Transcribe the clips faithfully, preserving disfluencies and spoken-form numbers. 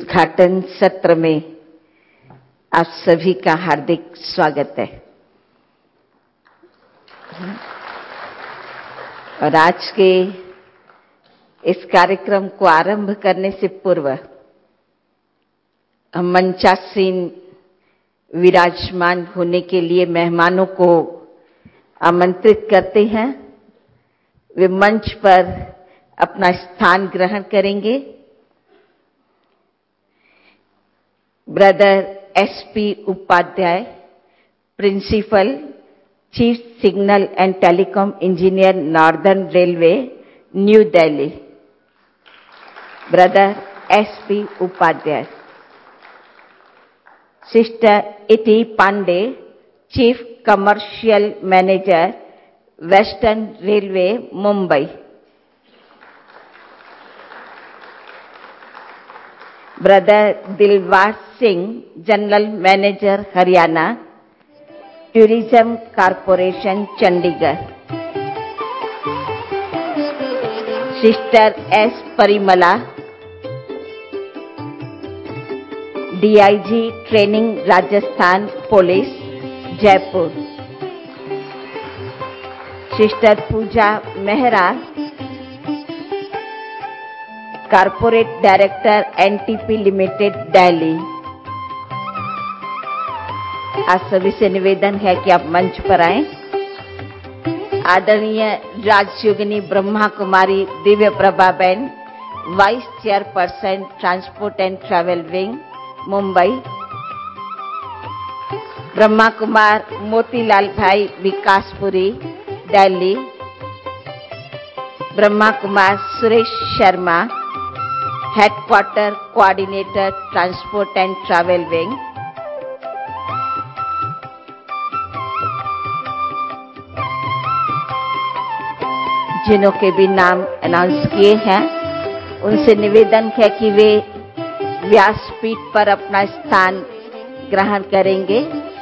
उद्घाटन सत्र में आप सभी का हार्दिक स्वागत है। और आज के इस कार्यक्रम को आरंभ करने से पूर्व हम मंचासीन विराजमान होने के लिए मेहमानों को आमंत्रित करते हैं। वे मंच पर अपना स्थान ग्रहण करेंगे। Brother S P Upadhyay, principal chief signal and telecom engineer, northern railway, new Delhi. Brother S P Upadhyay. Sister Iti Pandey, chief commercial manager, western railway, Mumbai. Brother Dilbag Singh, general manager, Haryana tourism corporation, Chandigarh. Sister S Parimala, D I G training, Rajasthan police, Jaipur. Sister Pooja Mehra, corporate director, N T P limited, Delhi. आप सभी से निवेदन है कि आप मंच पर आएं। आदरणीय राजयोगिनी ब्रह्मा कुमारी दिव्य प्रभा बहन, vice chairperson, transport and travel wing, Mumbai. Brahma Kumar Motilal भाई Vikaspuri, Delhi. Brahma Kumar Suresh Sharma, headquarter coordinator, transport and travel wing. जिन्हों के भी नाम अनाउंस किए हैं, उनसे निवेदन है कि वे व्यासपीठ पर अपना स्थान ग्रहण करेंगे।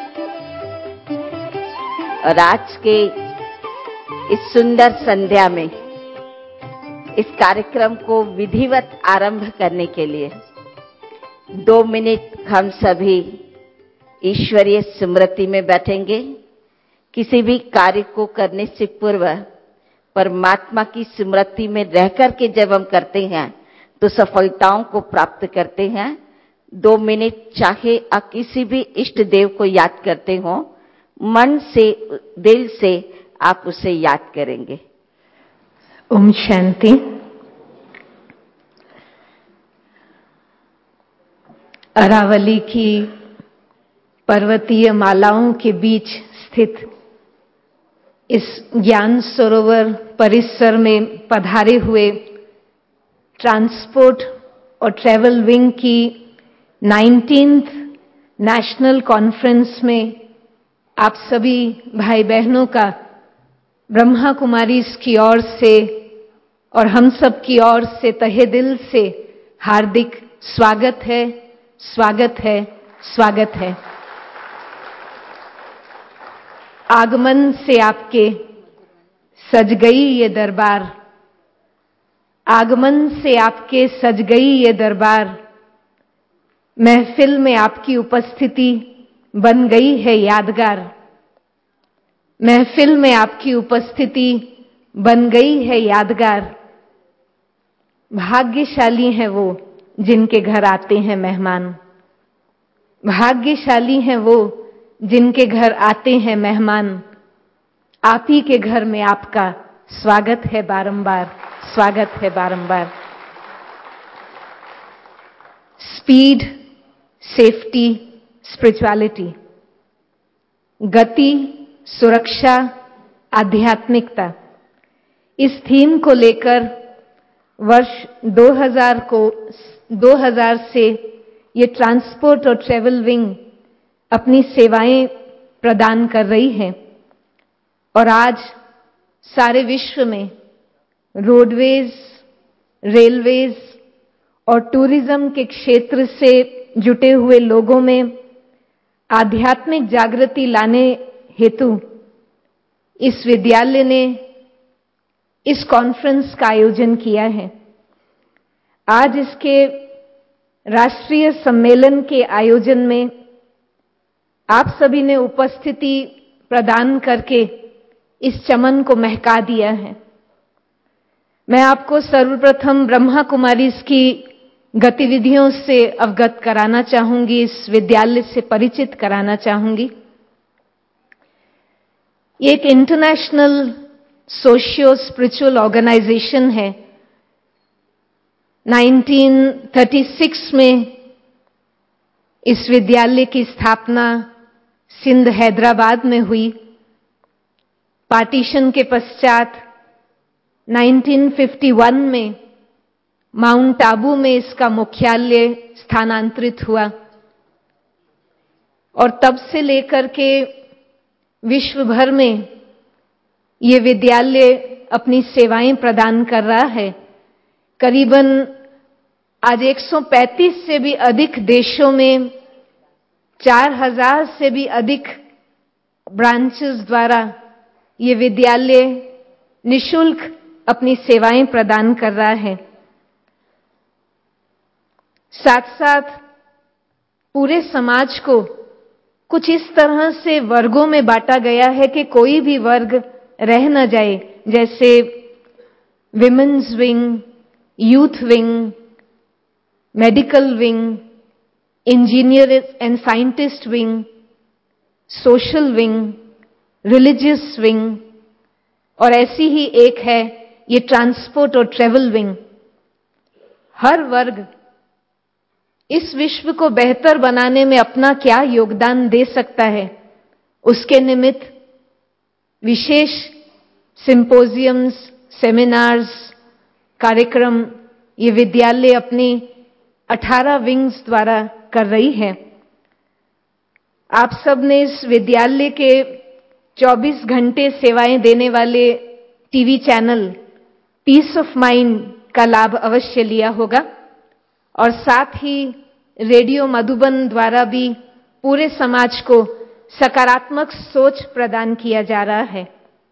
और आज के इस सुंदर संध्या में इस कार्यक्रम को विधिवत आरंभ करने के लिए दो मिनट हम सभी ईश्वरीय स्मृति में बैठेंगे। किसी भी कार्य को करने से पूर्व परमात्मा की स्मृति में रहकर के जब हम करते हैं तो सफलताओं को प्राप्त करते हैं। दो मिनट चाहे आप किसी भी इष्ट देव को याद करते हो, मन से, दिल से आप उसे याद करेंगे। ओम शांति। अरावली की पर्वतीय मालाओं के बीच स्थित इस ज्ञान सरोवर परिसर में पधारे हुए ट्रांसपोर्ट और ट्रैवल विंग की नाइनटीन्थ नेशनल कॉन्फ्रेंस में आप सभी भाई बहनों का ब्रह्मा कुमारी की ओर से और हम सब की ओर से तहे दिल से हार्दिक स्वागत है, स्वागत है, स्वागत है। आगमन से आपके सज गई ये दरबार, आगमन से आपके सज गई ये दरबार। महफिल में आपकी उपस्थिति बन गई है यादगार। महफिल में आपकी उपस्थिति बन गई है यादगार। भाग्यशाली हैं वो जिनके घर आते हैं मेहमान। भाग्यशाली हैं वो जिनके घर आते हैं मेहमान। आप ही के घर में आपका स्वागत है बारंबार, स्वागत है बारंबार। स्पीड, सेफ्टी, स्पिरिचुअलिटी, गति, सुरक्षा, आध्यात्मिकता, इस थीम को लेकर वर्ष दो हज़ार को दो हज़ार से ये ट्रांसपोर्ट और ट्रैवल विंग अपनी सेवाएं प्रदान कर रही है। और आज सारे विश्व में रोडवेज, रेलवेज और टूरिज्म के क्षेत्र से जुटे हुए लोगों में आध्यात्मिक जागृति लाने हेतु इस विद्यालय ने इस कॉन्फ्रेंस का आयोजन किया है। आज इसके राष्ट्रीय सम्मेलन के आयोजन में आप सभी ने उपस्थिति प्रदान करके इस चमन को महका दिया है। मैं आपको सर्वप्रथम ब्रह्मा कुमारीज की गतिविधियों से अवगत कराना चाहूंगी, इस विद्यालय से परिचित कराना चाहूंगी। ये एक इंटरनेशनल सोशियो स्पिरिचुअल ऑर्गेनाइजेशन है। उन्नीस सौ छत्तीस में इस विद्यालय की स्थापना सिंध हैदराबाद में हुई। पार्टीशन के पश्चात उन्नीस सौ इक्यावन में माउंट आबू में इसका मुख्यालय स्थानांतरित हुआ और तब से लेकर के विश्व भर में ये विद्यालय अपनी सेवाएं प्रदान कर रहा है। करीबन आज एक सौ पैंतीस से भी अधिक देशों में चार हज़ार से भी अधिक ब्रांचेस द्वारा ये विद्यालय निशुल्क अपनी सेवाएं प्रदान कर रहा है। साथ साथ पूरे समाज को कुछ इस तरह से वर्गों में बांटा गया है कि कोई भी वर्ग रह न जाए, जैसे women's wing, youth wing, medical wing, engineer and scientist wing, social wing, religious wing, और ऐसी ही एक है ये ट्रांसपोर्ट और ट्रेवल विंग। हर वर्ग इस विश्व को बेहतर बनाने में अपना क्या योगदान दे सकता है, उसके निमित्त विशेष सिंपोजियम्स, सेमिनार्स, कार्यक्रम ये विद्यालय अपनी अठारह विंग्स द्वारा कर रही है। आप सब ने इस विद्यालय के चौबीस घंटे सेवाएं देने वाले TV channel peace of mind का लाभ अवश्य लिया होगा और साथ ही रेडियो मधुबन द्वारा भी पूरे समाज को सकारात्मक सोच प्रदान किया जा रहा है।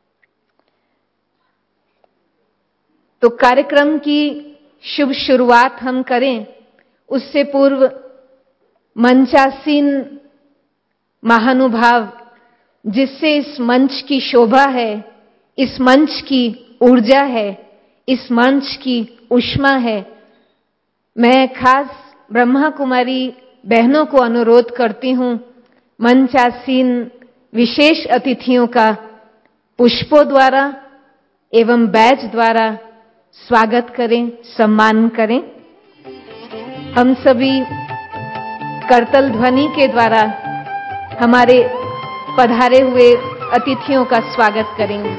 तो कार्यक्रम की शुभ शुरुआत हम करें उससे पूर्व मंचासीन महानुभाव, जिससे इस मंच की शोभा है, इस मंच की ऊर्जा है, इस मंच की ऊष्मा है, मैं खास ब्रह्मा कुमारी बहनों को अनुरोध करती हूं मंचासीन विशेष अतिथियों का पुष्पों द्वारा एवं बैज द्वारा स्वागत करें, सम्मान करें। हम सभी करतल ध्वनि के द्वारा हमारे पधारे हुए अतिथियों का स्वागत करेंगे।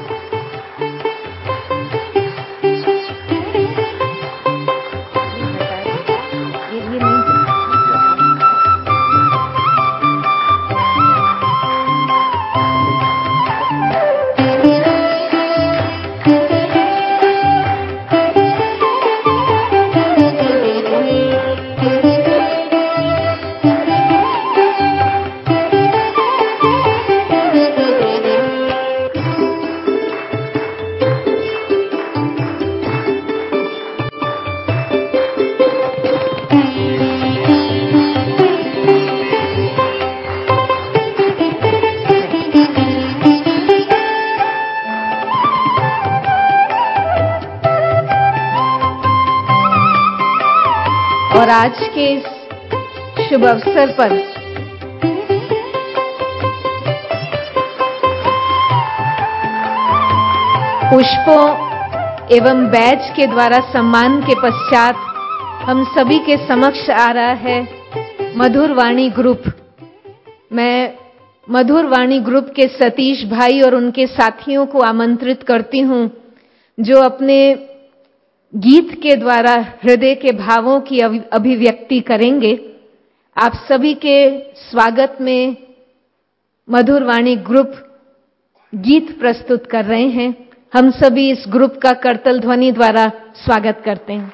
और आज के इस शुभ अवसर पर पुष्पों एवं बैज के द्वारा सम्मान के पश्चात हम सभी के समक्ष आ रहा है मधुर वाणी ग्रुप। मैं मधुर वाणी ग्रुप के सतीश भाई और उनके साथियों को आमंत्रित करती हूं, जो अपने गीत के द्वारा हृदय के भावों की अभिव्यक्ति करेंगे। आप सभी के स्वागत में मधुर वाणी ग्रुप गीत प्रस्तुत कर रहे हैं। हम सभी इस ग्रुप का करतल ध्वनि द्वारा स्वागत करते हैं।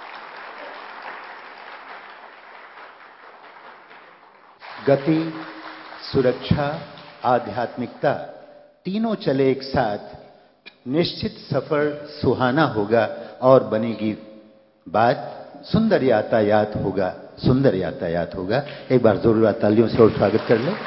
गति, सुरक्षा, आध्यात्मिकता तीनों चले एक साथ, निश्चित सफर सुहाना होगा और बनेगी बात सुंदर यातायात होगा सुंदर यातायात होगा। एक बार जोरदार तालियों से और स्वागत कर लें।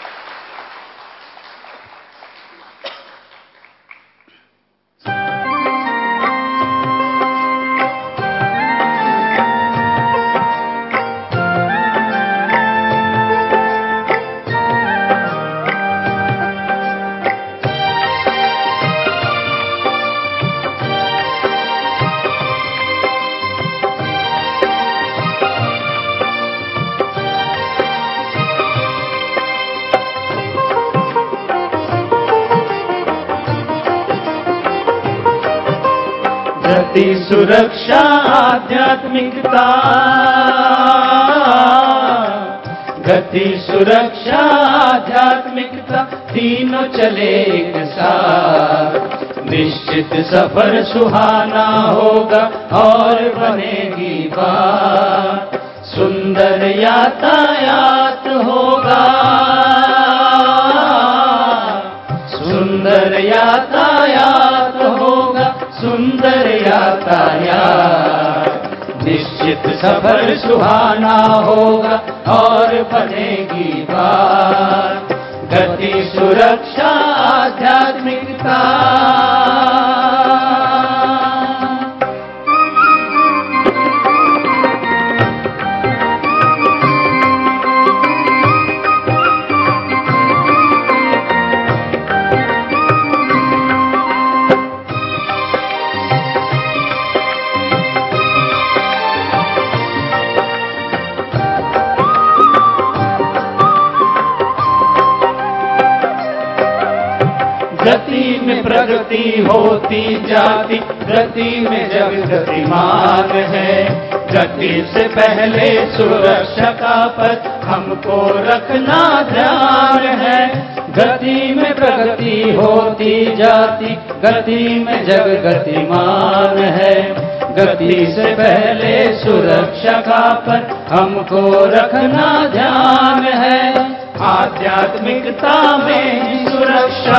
गति सुरक्षा आध्यात्मिकता, गति सुरक्षा आध्यात्मिकता तीनों चले एक साथ। निश्चित सफर सुहाना होगा और बनेगी बात। सुंदर यातायात होगा, सुंदर यातायात होगा, सुंदर यातायात। निश्चित सफर सुहाना होगा और बनेगी बात। गति सुरक्षा आध्यात्मिकता। गति में प्रगति होती जाती, गति में जग गतिमान है। गति से पहले सुरक्षा का पर हमको रखना ध्यान है। गति में प्रगति होती जाती, गति में जग गतिमान है। गति से पहले सुरक्षा का पर हमको रखना ध्यान है। आध्यात्मिकता में सुरक्षा,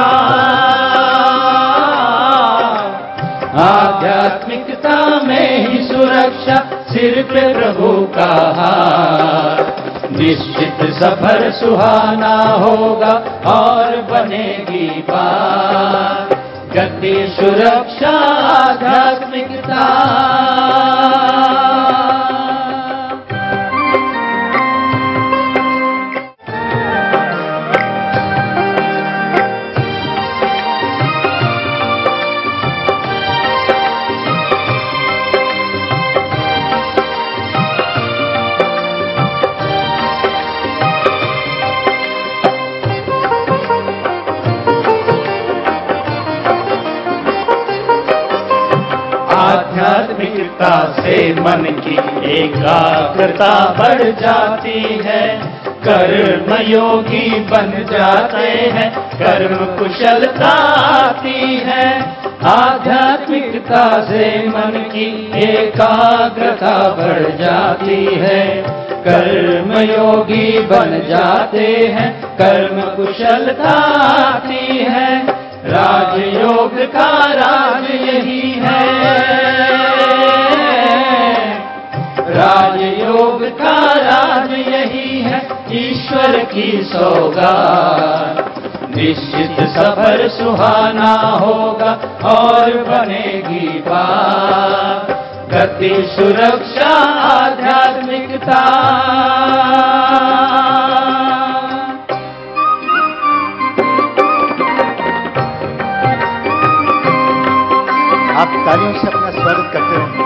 आध्यात्मिकता में ही सुरक्षा, सिर पे प्रभु का हाथ। निश्चित सफर सुहाना होगा और बनेगी बात। गति सुरक्षा आध्यात्मिकता। आध्यात्मिकता से मन की एकाग्रता बढ़ जाती है। कर्म योगी बन जाते हैं, कर्म कुशलता आती है। आध्यात्मिकता से मन की एकाग्रता बढ़ जाती है। कर्म योगी बन जाते हैं, कर्म कुशलता आती है। राजयोग का राज यही है, राजयोग का राज यही है, ईश्वर की सौगात। निश्चित सफर सुहाना होगा और बनेगी बात। गति सुरक्षा आध्यात्मिकता। आप तालियों से अपना स्वागत करते रहें।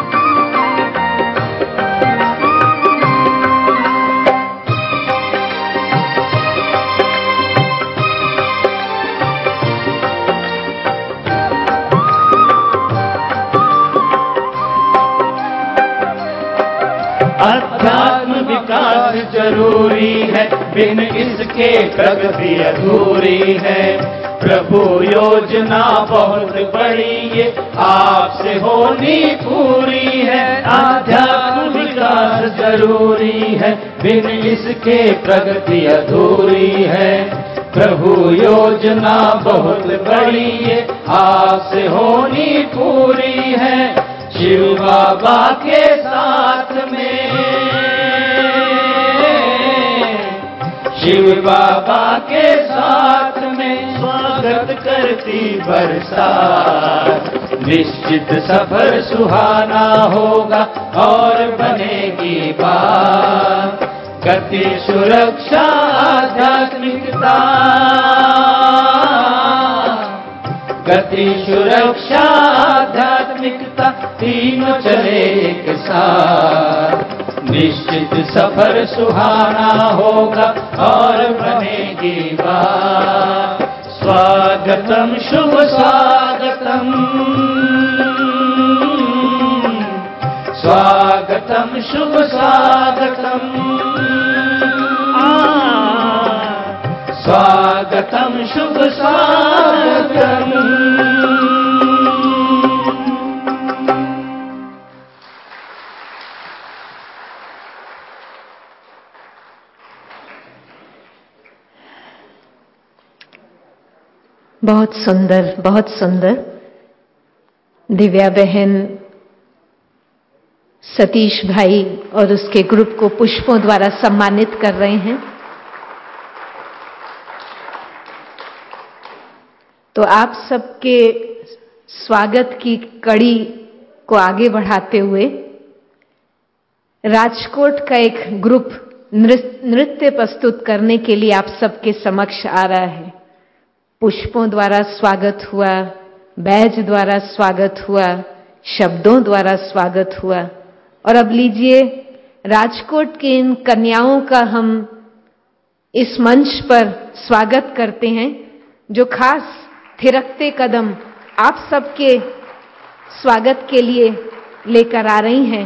अध्यात्म विकास जरूरी है, बिन इसके प्रगति अधूरी है। प्रभु योजना बहुत बड़ी ये आपसे होनी पूरी है। आध्यात्म विकास जरूरी है, बिन इसके प्रगति अधूरी है। प्रभु योजना बहुत बड़ी ये आपसे होनी पूरी है। शिव बाबा के साथ में शिव बाबा के साथ में स्वागत करती बरसात। निश्चित सफर सुहाना होगा और बनेगी बात। गति सुरक्षा आध्यात्मिकता, गति सुरक्षा आध्यात्मिकता तीनों चले एक साथ। निश्चित सफर सुहाना होगा और बनेगी बात। स्वागतम शुभ स्वागतम, स्वागतम शुभ स्वागतम, स्वागतम शुभ स्वागतम। बहुत सुंदर, बहुत सुंदर। दिव्या बहन सतीश भाई और उसके ग्रुप को पुष्पों द्वारा सम्मानित कर रहे हैं। तो आप सबके स्वागत की कड़ी को आगे बढ़ाते हुए राजकोट का एक ग्रुप नृत्य प्रस्तुत करने के लिए आप सबके समक्ष आ रहा है। पुष्पों द्वारा स्वागत हुआ, बैज द्वारा स्वागत हुआ, शब्दों द्वारा स्वागत हुआ, और अब लीजिए राजकोट की इन कन्याओं का हम इस मंच पर स्वागत करते हैं, जो खास थिरकते कदम आप सबके स्वागत के लिए लेकर आ रही हैं।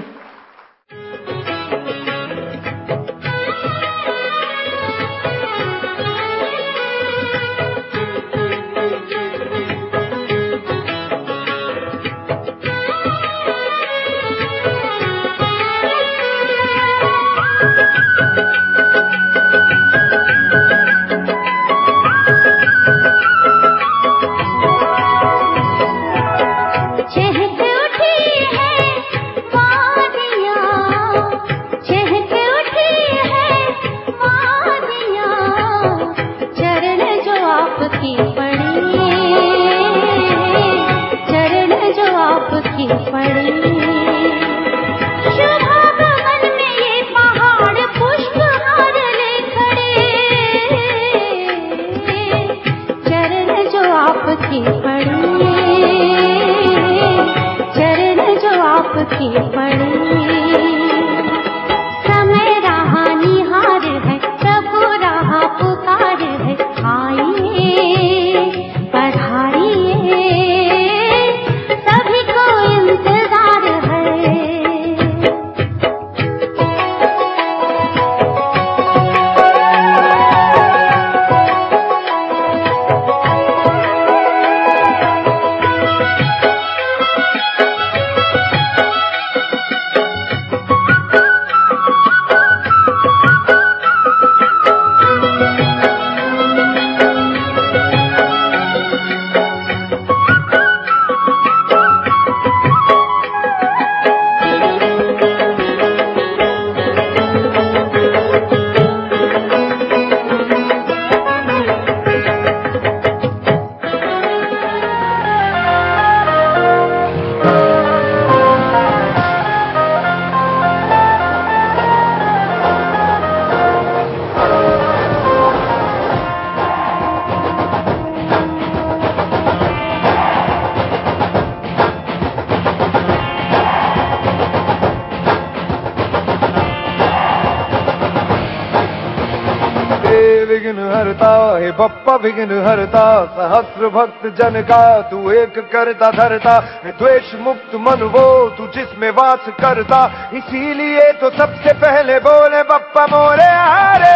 हे बप्पा विघ्न हरता, सहस्र भक्त जन का तू एक करता धरता, द्वेष मुक्त मन वो तू जिसमें वास करता, इसीलिए तो सबसे पहले बोले बप्पा मोरे हरे।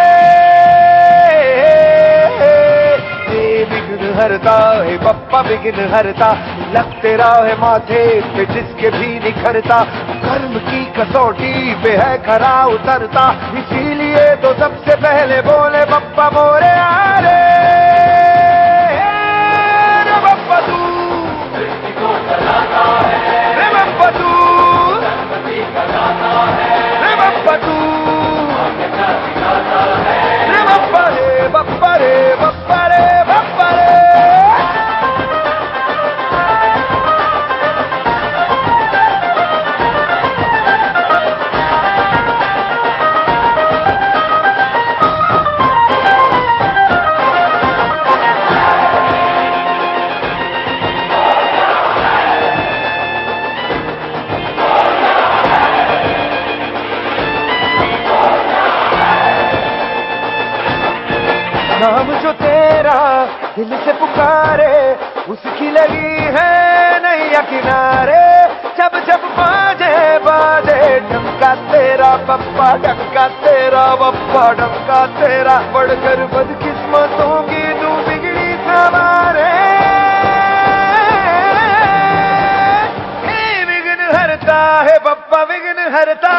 विघ्न हरता हे बप्पा विघ्न हरता, लगते राह माथे पे जिसके भी निखरता, कर्म की कसौटी पे है खरा उतरता, इसीलिए तो सबसे पहले बोले बप्पा मोरे हरे। रे बप्पा तू सृष्टि को चलाता है, रे बप्पा तू गणपति का दाता है, रे बप्पा तू रे बप्पा है। नाम जो तेरा दिल से पुकारे उसकी लगी है नैया किनारे। जब जब बाजे बाजे डंका तेरा बप्पा, डंका तेरा बप्पा, डंका तेरा, बढ़कर बदकिस्मतों की तू बिगड़ी सवारे। हे विघ्न हरता है बप्पा, विघ्न हरता।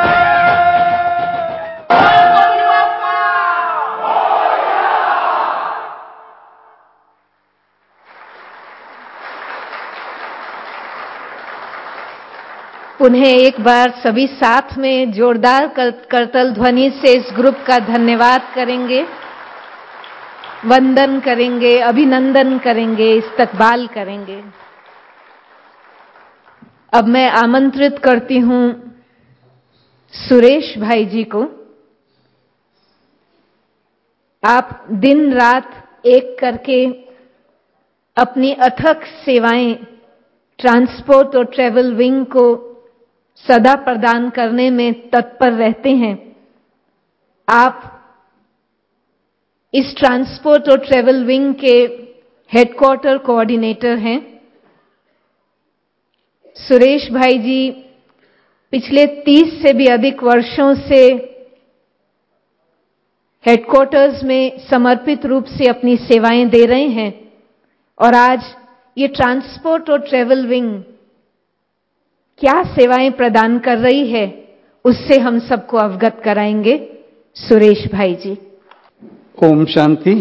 पुनः एक बार सभी साथ में जोरदार करतल ध्वनि से इस ग्रुप का धन्यवाद करेंगे, वंदन करेंगे, अभिनंदन करेंगे, इस्तकबाल करेंगे। अब मैं आमंत्रित करती हूं सुरेश भाई जी को। आप दिन रात एक करके अपनी अथक सेवाएं ट्रांसपोर्ट और ट्रैवल विंग को सदा प्रदान करने में तत्पर रहते हैं। आप इस ट्रांसपोर्ट और ट्रैवल विंग के हेडक्वार्टर कोऑर्डिनेटर हैं। सुरेश भाई जी पिछले तीस से भी अधिक वर्षों से हेडक्वार्टर्स में समर्पित रूप से अपनी सेवाएं दे रहे हैं और आज ये ट्रांसपोर्ट और ट्रैवल विंग क्या सेवाएं प्रदान कर रही है उससे हम सबको अवगत कराएंगे। सुरेश भाई जी। ओम शांति।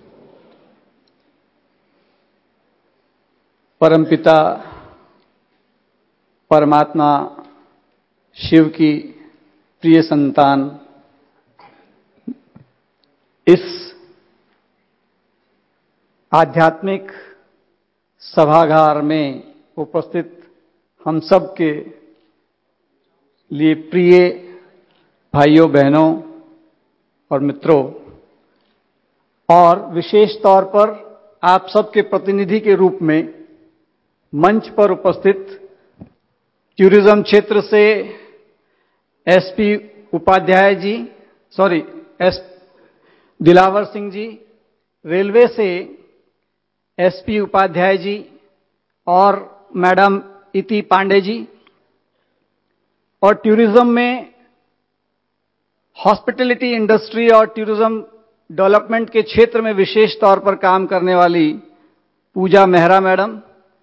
परमपिता परमात्मा शिव की प्रिय संतान, इस आध्यात्मिक सभागार में उपस्थित हम सब के लिए प्रिय भाइयों बहनों और मित्रों, और विशेष तौर पर आप सबके प्रतिनिधि के रूप में मंच पर उपस्थित टूरिज्म क्षेत्र से SP Upadhyay ji, sorry S Dilawar Singh ji, railway से एसपी उपाध्याय जी और मैडम इति पांडे जी, और टूरिज्म में हॉस्पिटैलिटी इंडस्ट्री और टूरिज्म डेवलपमेंट के क्षेत्र में विशेष तौर पर काम करने वाली पूजा मेहरा मैडम।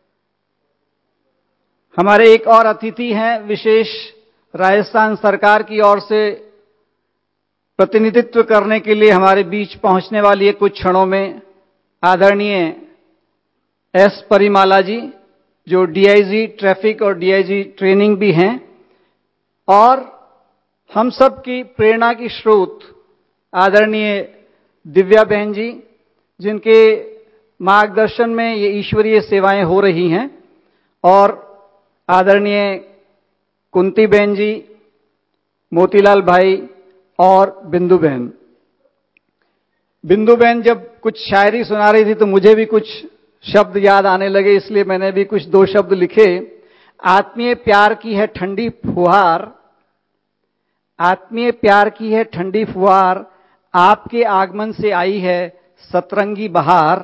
हमारे एक और अतिथि हैं, विशेष राजस्थान सरकार की ओर से प्रतिनिधित्व करने के लिए हमारे बीच पहुंचने वाली है कुछ क्षणों में आदरणीय एस परिमाला जी, जो डीआईजी ट्रैफिक और डीआईजी ट्रेनिंग भी हैं, और हम सब की प्रेरणा की स्रोत आदरणीय दिव्या बहन जी, जिनके मार्गदर्शन में ये ईश्वरीय सेवाएं हो रही हैं, और आदरणीय कुंती बहन जी, मोतीलाल भाई और बिंदु बहन। बिंदु बहन जब कुछ शायरी सुना रही थी तो मुझे भी कुछ शब्द याद आने लगे, इसलिए मैंने भी कुछ दो शब्द लिखे। आत्मीय प्यार की है ठंडी फुहार, आत्मीय प्यार की है ठंडी फुहार, आपके आगमन से आई है सतरंगी बहार।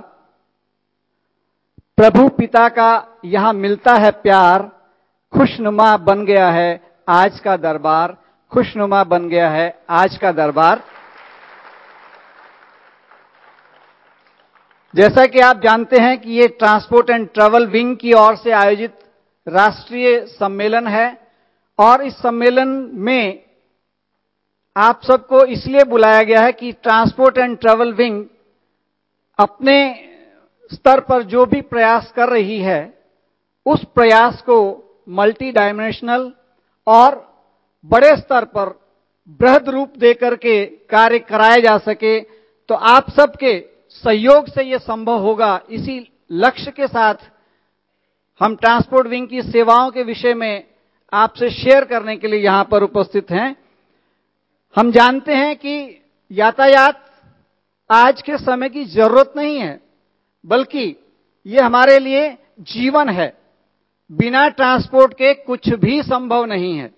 प्रभु पिता का यहां मिलता है प्यार, खुशनुमा बन गया है आज का दरबार, खुशनुमा बन गया है आज का दरबार। जैसा कि आप जानते हैं कि ये ट्रांसपोर्ट एंड ट्रैवल विंग की ओर से आयोजित राष्ट्रीय सम्मेलन है, और इस सम्मेलन में आप सबको इसलिए बुलाया गया है कि ट्रांसपोर्ट एंड ट्रैवल विंग अपने स्तर पर जो भी प्रयास कर रही है उस प्रयास को मल्टी डायमेंशनल और बड़े स्तर पर बृहद रूप देकर के कार्य कराया जा सके। तो आप सबके सहयोग से यह संभव होगा। इसी लक्ष्य के साथ हम ट्रांसपोर्ट विंग की सेवाओं के विषय में आपसे शेयर करने के लिए यहां पर उपस्थित हैं। हम जानते हैं कि यातायात आज के समय की जरूरत नहीं है, बल्कि ये हमारे लिए जीवन है। बिना ट्रांसपोर्ट के कुछ भी संभव नहीं है।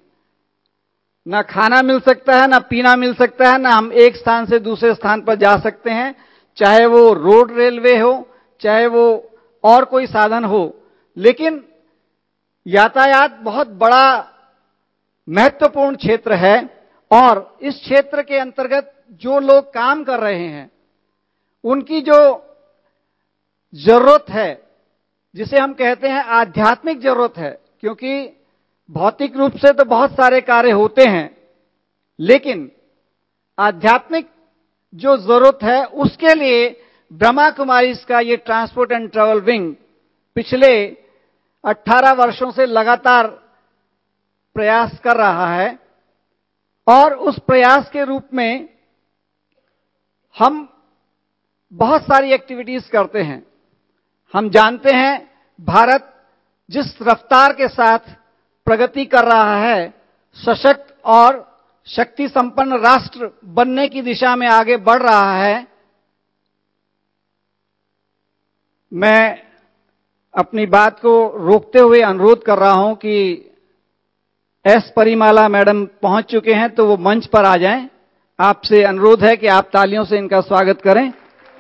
ना खाना मिल सकता है, ना पीना मिल सकता है, ना हम एक स्थान से दूसरे स्थान पर जा सकते हैं। चाहे वो रोड रेलवे हो, चाहे वो और कोई साधन हो, लेकिन यातायात बहुत बड़ा महत्वपूर्ण क्षेत्र है और इस क्षेत्र के अंतर्गत जो लोग काम कर रहे हैं उनकी जो जरूरत है, जिसे हम कहते हैं आध्यात्मिक जरूरत है, क्योंकि भौतिक रूप से तो बहुत सारे कार्य होते हैं, लेकिन आध्यात्मिक जो जरूरत है उसके लिए ब्रह्मा कुमारीज का ये ट्रांसपोर्ट एंड ट्रैवल विंग पिछले अठारह वर्षों से लगातार प्रयास कर रहा है। और उस प्रयास के रूप में हम बहुत सारी एक्टिविटीज करते हैं। हम जानते हैं भारत जिस रफ्तार के साथ प्रगति कर रहा है, सशक्त और शक्ति संपन्न राष्ट्र बनने की दिशा में आगे बढ़ रहा है। मैं अपनी बात को रोकते हुए अनुरोध कर रहा हूं कि एस परिमाला मैडम पहुंच चुके हैं, तो वो मंच पर आ जाएं। आपसे अनुरोध है कि आप तालियों से इनका स्वागत करें।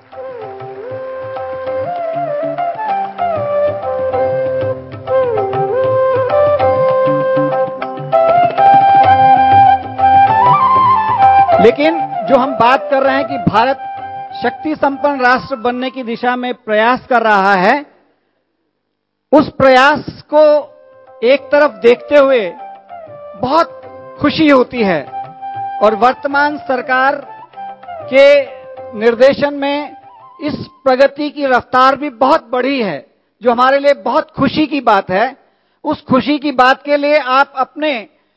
लेकिन जो हम बात कर रहे हैं कि भारत शक्ति संपन्न राष्ट्र बनने की दिशा में प्रयास कर रहा है, उस प्रयास को एक तरफ देखते हुए बहुत खुशी होती है और वर्तमान सरकार के निर्देशन में इस प्रगति की रफ्तार भी बहुत बढ़ी है, जो हमारे लिए बहुत खुशी की बात है। उस खुशी की बात के लिए आप अपने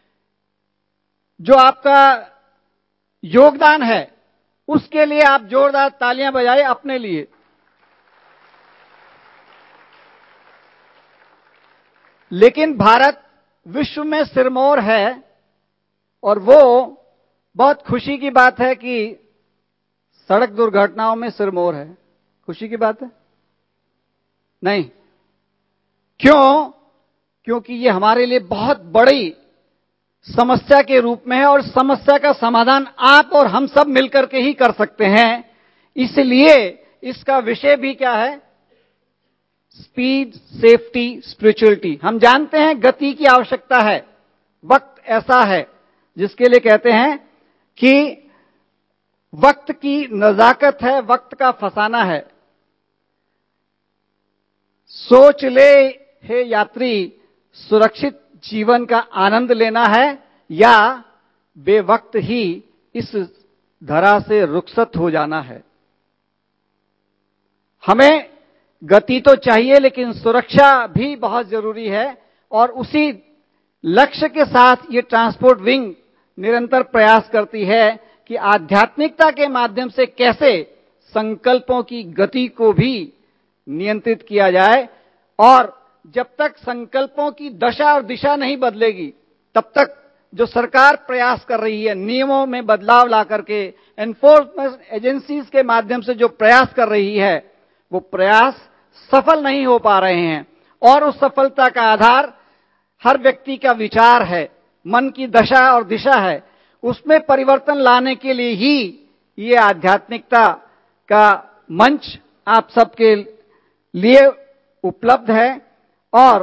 जो आपका योगदान है उसके लिए आप जोरदार तालियां बजाएं अपने लिए। लेकिन भारत विश्व में सिरमौर है और वो बहुत खुशी की बात है कि सड़क दुर्घटनाओं में सिरमौर है। खुशी की बात है? नहीं। क्यों? क्योंकि ये हमारे लिए बहुत बड़ी समस्या के रूप में है और समस्या का समाधान आप और हम सब मिलकर के ही कर सकते हैं। इसलिए इसका विषय भी क्या है? Speed, safety, spirituality. हम जानते हैं गति की आवश्यकता है। वक्त ऐसा है जिसके लिए कहते हैं कि वक्त की नजाकत है, वक्त का फसाना है। सोच ले हे यात्री, सुरक्षित जीवन का आनंद लेना है या बेवक्त ही इस धरा से रुखसत हो जाना है। हमें गति तो चाहिए लेकिन सुरक्षा भी बहुत जरूरी है और उसी लक्ष्य के साथ ये ट्रांसपोर्ट विंग निरंतर प्रयास करती है कि आध्यात्मिकता के माध्यम से कैसे संकल्पों की गति को भी नियंत्रित किया जाए। और जब तक संकल्पों की दशा और दिशा नहीं बदलेगी तब तक जो सरकार प्रयास कर रही है नियमों में बदलाव ला करके, एनफोर्समेंट एजेंसीज के माध्यम से जो प्रयास कर रही है, वो प्रयास सफल नहीं हो पा रहे हैं। और उस सफलता का आधार हर व्यक्ति का विचार है, मन की दशा और दिशा है। उसमें परिवर्तन लाने के लिए ही ये आध्यात्मिकता का मंच आप सबके लिए उपलब्ध है। और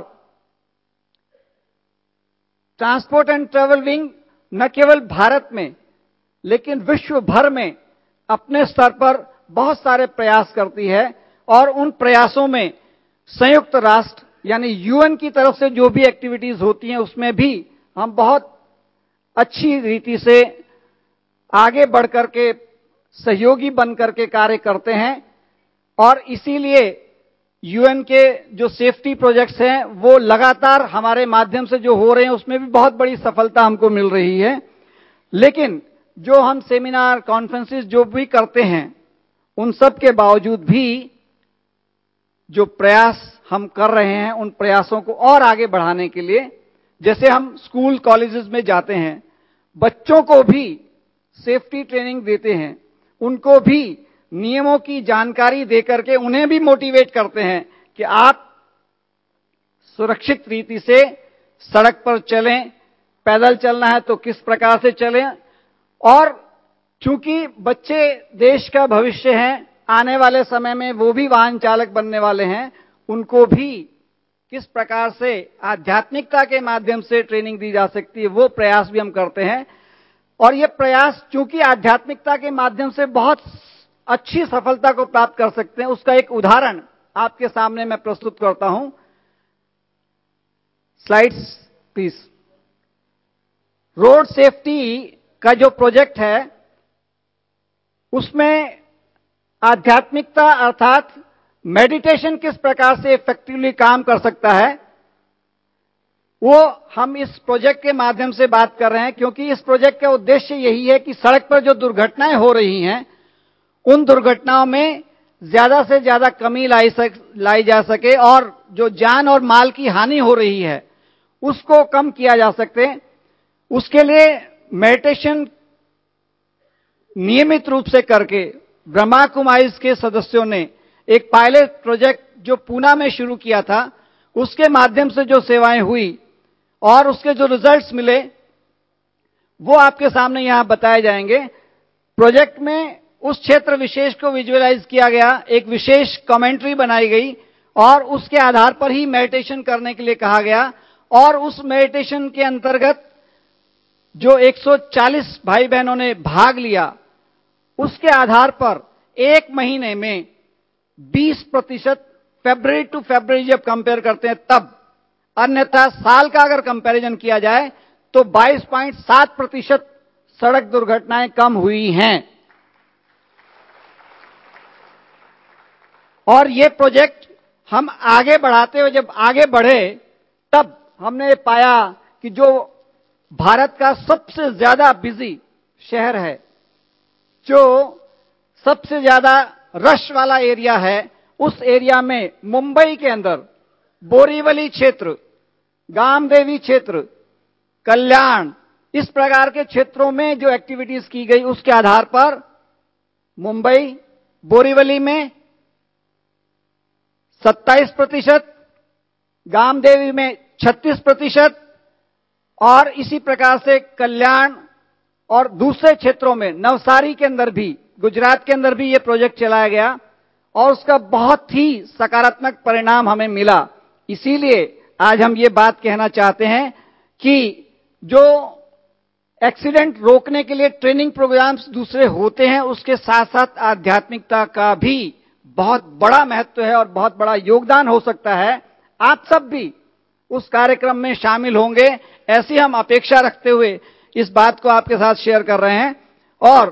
ट्रांसपोर्ट एंड ट्रैवल विंग न केवल भारत में लेकिन विश्व भर में अपने स्तर पर बहुत सारे प्रयास करती है और उन प्रयासों में संयुक्त राष्ट्र यानी यूएन की तरफ से जो भी एक्टिविटीज होती हैं उसमें भी हम बहुत अच्छी रीति से आगे बढ़ करके सहयोगी बन करके कार्य करते हैं। और इसीलिए यूएन के जो सेफ्टी प्रोजेक्ट्स हैं वो लगातार हमारे माध्यम से जो हो रहे हैं उसमें भी बहुत बड़ी सफलता हमको मिल रही है। लेकिन जो हम सेमिनार, कॉन्फ्रेंसेस जो भी करते हैं उन सब के बावजूद भी जो प्रयास हम कर रहे हैं उन प्रयासों को और आगे बढ़ाने के लिए, जैसे हम स्कूल कॉलेजेस में जाते हैं, बच्चों को भी सेफ्टी ट्रेनिंग देते हैं, उनको भी नियमों की जानकारी देकर के उन्हें भी मोटिवेट करते हैं कि आप सुरक्षित रीति से सड़क पर चलें, पैदल चलना है तो किस प्रकार से चलें। और चूंकि बच्चे देश का भविष्य हैं, आने वाले समय में वो भी वाहन चालक बनने वाले हैं, उनको भी किस प्रकार से आध्यात्मिकता के माध्यम से ट्रेनिंग दी जा सकती है, वो प्रयास भी हम करते हैं। और ये प्रयास चूंकि आध्यात्मिकता के माध्यम से बहुत अच्छी सफलता को प्राप्त कर सकते हैं, उसका एक उदाहरण आपके सामने मैं प्रस्तुत करता हूं। Slides please. रोड सेफ्टी का जो प्रोजेक्ट है, उसमें आध्यात्मिकता अर्थात मेडिटेशन किस प्रकार से इफेक्टिवली काम कर सकता है, वो हम इस प्रोजेक्ट के माध्यम से बात कर रहे हैं। क्योंकि इस प्रोजेक्ट का उद्देश्य यही है कि सड़क पर जो दुर्घटनाएं हो रही हैं, उन दुर्घटनाओं में ज्यादा से ज्यादा कमी लाई सक लाई जा सके और जो जान और माल की हानि हो रही है उसको कम किया जा सके। उसके लिए मेडिटेशन नियमित रूप से करके ब्रह्मा कुमारीज के सदस्यों ने एक पायलट प्रोजेक्ट जो पूना में शुरू किया था, उसके माध्यम से जो सेवाएं हुई और उसके जो रिजल्ट्स मिले, वो आपके सामने यहां बताए जाएंगे। प्रोजेक्ट में उस क्षेत्र विशेष को विजुअलाइज किया गया, एक विशेष कमेंट्री बनाई गई और उसके आधार पर ही मेडिटेशन करने के लिए कहा गया। और उस मेडिटेशन के अंतर्गत जो एक सौ चालीस भाई बहनों ने भाग लिया, उसके आधार पर एक महीने में बीस प्रतिशत फरवरी टू फरवरी जब कंपेयर करते हैं तब, अन्यथा साल का अगर कंपैरिजन किया जाए तो बाईस पॉइंट सात प्रतिशत सड़क दुर्घटनाएं कम हुई हैं। और ये प्रोजेक्ट हम आगे बढ़ाते हुए जब आगे बढ़े, तब हमने पाया कि जो भारत का सबसे ज्यादा बिजी शहर है, जो सबसे ज्यादा रश वाला एरिया है, उस एरिया में मुंबई के अंदर बोरीवली क्षेत्र, गामदेवी क्षेत्र, कल्याण, इस प्रकार के क्षेत्रों में जो एक्टिविटीज की गई, उसके आधार पर मुंबई बोरीवली में सत्ताईस प्रतिशत, गामदेवी में छत्तीस प्रतिशत और इसी प्रकार से कल्याण और दूसरे क्षेत्रों में नवसारी के अंदर भी, गुजरात के अंदर भी ये प्रोजेक्ट चलाया गया और उसका बहुत ही सकारात्मक परिणाम हमें मिला। इसीलिए आज हम ये बात कहना चाहते हैं कि जो एक्सीडेंट रोकने के लिए ट्रेनिंग प्रोग्राम्स दूसरे होते हैं, उसके साथ साथ आध्यात्मिकता का भी बहुत बड़ा महत्व है और बहुत बड़ा योगदान हो सकता है। आप सब भी उस कार्यक्रम में शामिल होंगे, ऐसी हम अपेक्षा रखते हुए इस बात को आपके साथ शेयर कर रहे हैं। और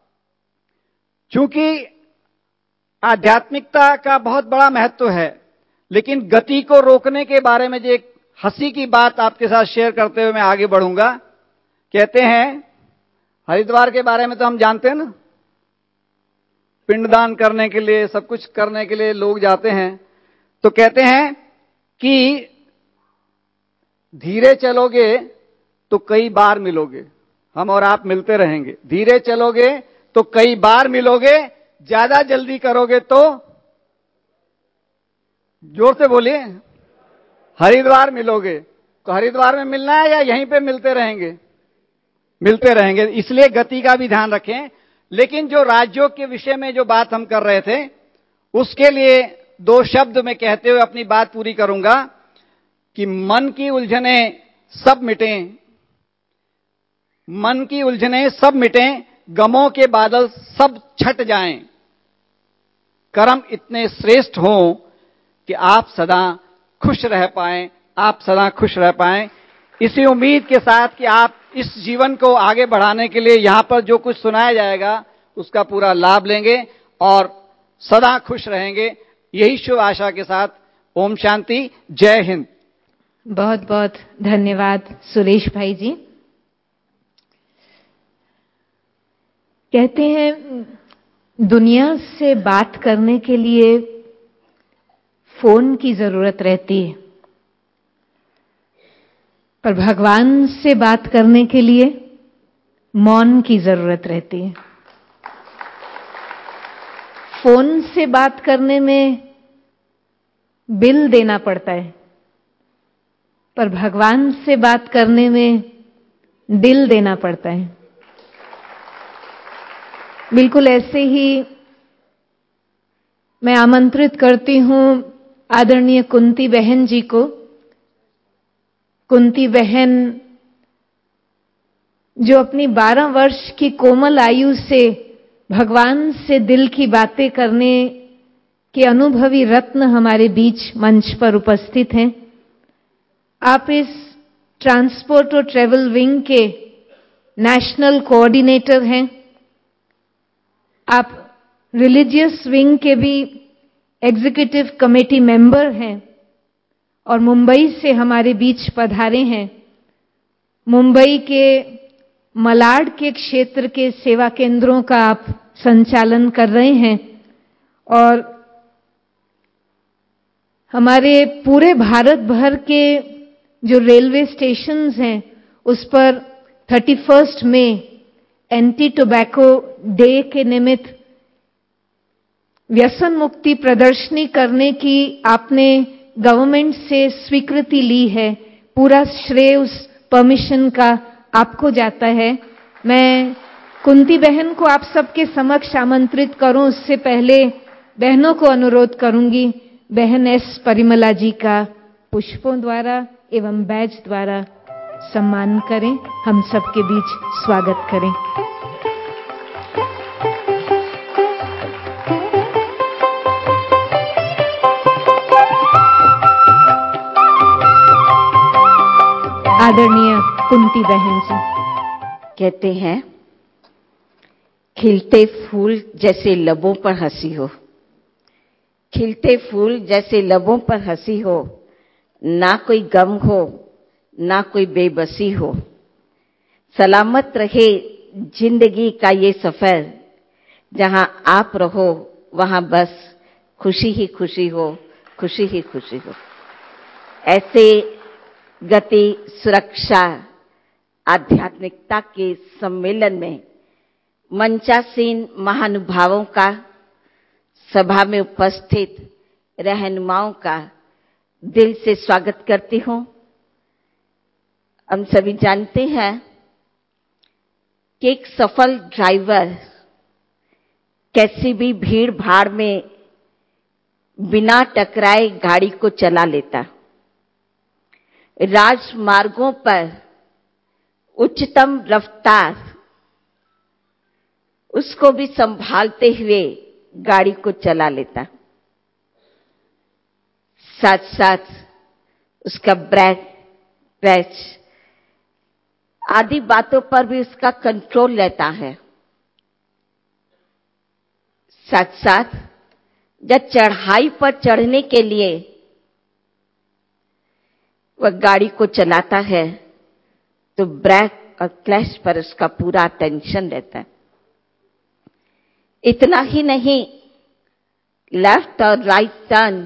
चूंकि आध्यात्मिकता का बहुत बड़ा महत्व है, लेकिन गति को रोकने के बारे में जो एक हंसी की बात आपके साथ शेयर करते हुए मैं आगे बढ़ूंगा। कहते हैं, हरिद्वार के बारे में तो हम जानते हैं ना, पिंडदान करने के लिए, सब कुछ करने के लिए लोग जाते हैं। तो कहते हैं कि धीरे चलोगे तो कई बार मिलोगे, हम और आप मिलते रहेंगे। धीरे चलोगे तो कई बार मिलोगे, ज्यादा जल्दी करोगे तो, जोर से बोलिए, हरिद्वार मिलोगे। तो हरिद्वार में मिलना है या यहीं पे मिलते रहेंगे? मिलते रहेंगे। इसलिए गति का भी ध्यान रखें। लेकिन जो राज्यों के विषय में जो बात हम कर रहे थे, उसके लिए दो शब्द में कहते हुए अपनी बात पूरी करूंगा कि मन की उलझनें सब मिटें, मन की उलझनें सब मिटें, गमों के बादल सब छट जाएं, कर्म इतने श्रेष्ठ हों कि आप सदा खुश रह पाएं, आप सदा खुश रह पाएं। इसी उम्मीद के साथ कि आप इस जीवन को आगे बढ़ाने के लिए यहां पर जो कुछ सुनाया जाएगा उसका पूरा लाभ लेंगे और सदा खुश रहेंगे, यही शुभ आशा के साथ ओम शांति, जय हिंद। बहुत बहुत धन्यवाद सुरेश भाई जी। कहते हैं दुनिया से बात करने के लिए फोन की जरूरत रहती है, पर भगवान से बात करने के लिए मौन की जरूरत रहती है। फोन से बात करने में बिल देना पड़ता है, पर भगवान से बात करने में दिल देना पड़ता है। बिल्कुल ऐसे ही मैं आमंत्रित करती हूं आदरणीय कुंती बहन जी को। कुंती बहन जो अपनी बारह वर्ष की कोमल आयु से भगवान से दिल की बातें करने के अनुभवी रत्न हमारे बीच मंच पर उपस्थित हैं। आप इस ट्रांसपोर्ट और ट्रेवल विंग के नेशनल कोऑर्डिनेटर हैं। आप रिलीजियस विंग के भी एग्जीक्यूटिव कमेटी मेंबर हैं और मुंबई से हमारे बीच पधारे हैं। मुंबई के मलाड के क्षेत्र के सेवा केंद्रों का आप संचालन कर रहे हैं और हमारे पूरे भारत भर के जो रेलवे स्टेशंस हैं उस पर इकतीस मई एंटी टोबैको डे के निमित्त व्यसन मुक्ति प्रदर्शनी करने की आपने गवर्नमेंट से स्वीकृति ली है। पूरा श्रेय उस परमिशन का आपको जाता है। मैं कुंती बहन को आप सबके समक्ष आमंत्रित करूं उससे पहले बहनों को अनुरोध करूंगी बहन एस परिमला जी का पुष्पों द्वारा एवं बैज द्वारा सम्मान करें, हम सबके बीच स्वागत करें। आदरणीय कुंती बहन जी। कहते हैं खिलते फूल जैसे लबों पर हंसी हो, खिलते फूल जैसे लबों पर हंसी हो, ना कोई गम हो ना कोई बेबसी हो, सलामत रहे जिंदगी का ये सफर, जहां आप रहो वहां बस खुशी ही खुशी हो, खुशी ही खुशी हो। ऐसे गति सुरक्षा आध्यात्मिकता के सम्मेलन में मंचासीन महानुभावों का, सभा में उपस्थित रहनुमाओं का दिल से स्वागत करती हूं। हम सभी जानते हैं कि एक सफल ड्राइवर कैसी भी भीड़ भाड़ में बिना टकराए गाड़ी को चला लेता। राजमार्गों पर उच्चतम रफ्तार उसको भी संभालते हुए गाड़ी को चला लेता। साथ साथ उसका ब्रेक पैच आदि बातों पर भी उसका कंट्रोल रहता है। साथ साथ जब चढ़ाई पर चढ़ने के लिए वह गाड़ी को चलाता है तो ब्रेक और क्लच पर उसका पूरा अटेंशन रहता है। इतना ही नहीं, लेफ्ट और राइट टर्न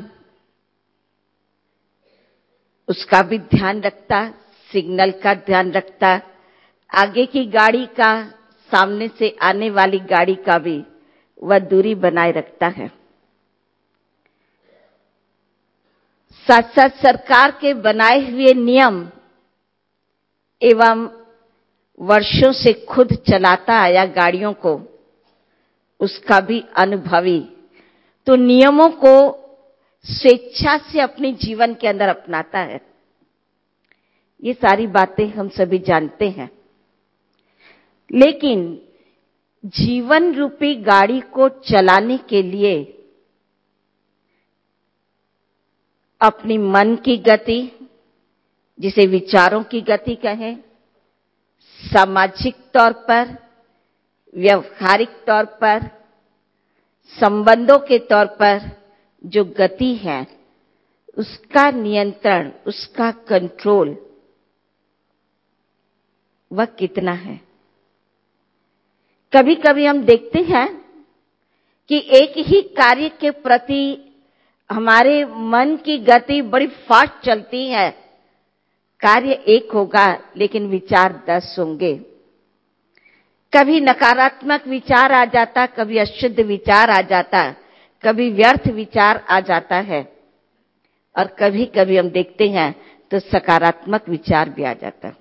उसका भी ध्यान रखता, सिग्नल का ध्यान रखता, आगे की गाड़ी का, सामने से आने वाली गाड़ी का भी वह दूरी बनाए रखता है। साथ साथ सरकार के बनाए हुए नियम एवं वर्षों से खुद चलाता आया गाड़ियों को, उसका भी अनुभवी, तो नियमों को स्वेच्छा से अपने जीवन के अंदर अपनाता है। ये सारी बातें हम सभी जानते हैं, लेकिन जीवन रूपी गाड़ी को चलाने के लिए अपनी मन की गति, जिसे विचारों की गति कहें, सामाजिक तौर पर, व्यवहारिक तौर पर, संबंधों के तौर पर जो गति है, उसका नियंत्रण, उसका कंट्रोल वह कितना है। कभी कभी हम देखते हैं कि एक ही कार्य के प्रति हमारे मन की गति बड़ी फास्ट चलती है। कार्य एक होगा लेकिन विचार दस होंगे। कभी नकारात्मक विचार आ जाता, कभी अशुद्ध विचार आ जाता, कभी व्यर्थ विचार आ जाता है, और कभी कभी हम देखते हैं तो सकारात्मक विचार भी आ जाता।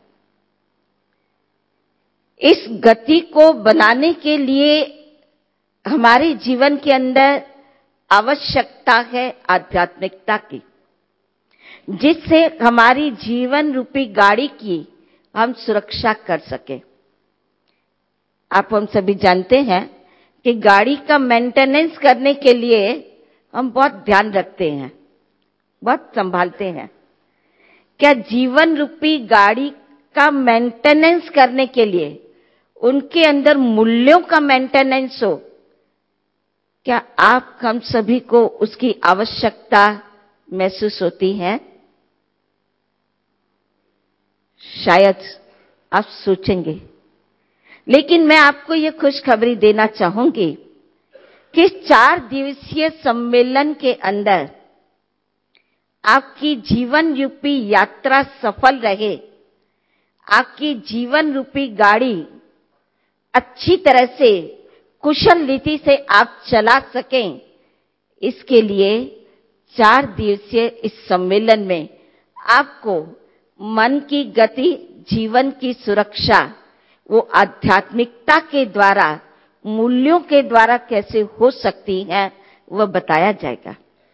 इस गति को बनाने के लिए हमारे जीवन के अंदर आवश्यकता है आध्यात्मिकता की, जिससे हमारी जीवन रूपी गाड़ी की हम सुरक्षा कर सके। आप हम सभी जानते हैं कि गाड़ी का मेंटेनेंस करने के लिए हम बहुत ध्यान रखते हैं, बहुत संभालते हैं। क्या जीवन रूपी गाड़ी का मेंटेनेंस करने के लिए उनके अंदर मूल्यों का मेंटेनेंस हो, क्या आप हम सभी को उसकी आवश्यकता महसूस होती है? शायद आप सोचेंगे, लेकिन मैं आपको यह खुशखबरी देना चाहूंगी कि इस चार दिवसीय सम्मेलन के अंदर आपकी जीवन रूपी यात्रा सफल रहे, आपकी जीवन रूपी गाड़ी अच्छी तरह से कुशल रीति से आप चला सकें, इसके लिए चार दिवसीय इस सम्मेलन में आपको मन की गति, जीवन की सुरक्षा वो आध्यात्मिकता के द्वारा, मूल्यों के द्वारा कैसे हो सकती है वह बताया जाएगा।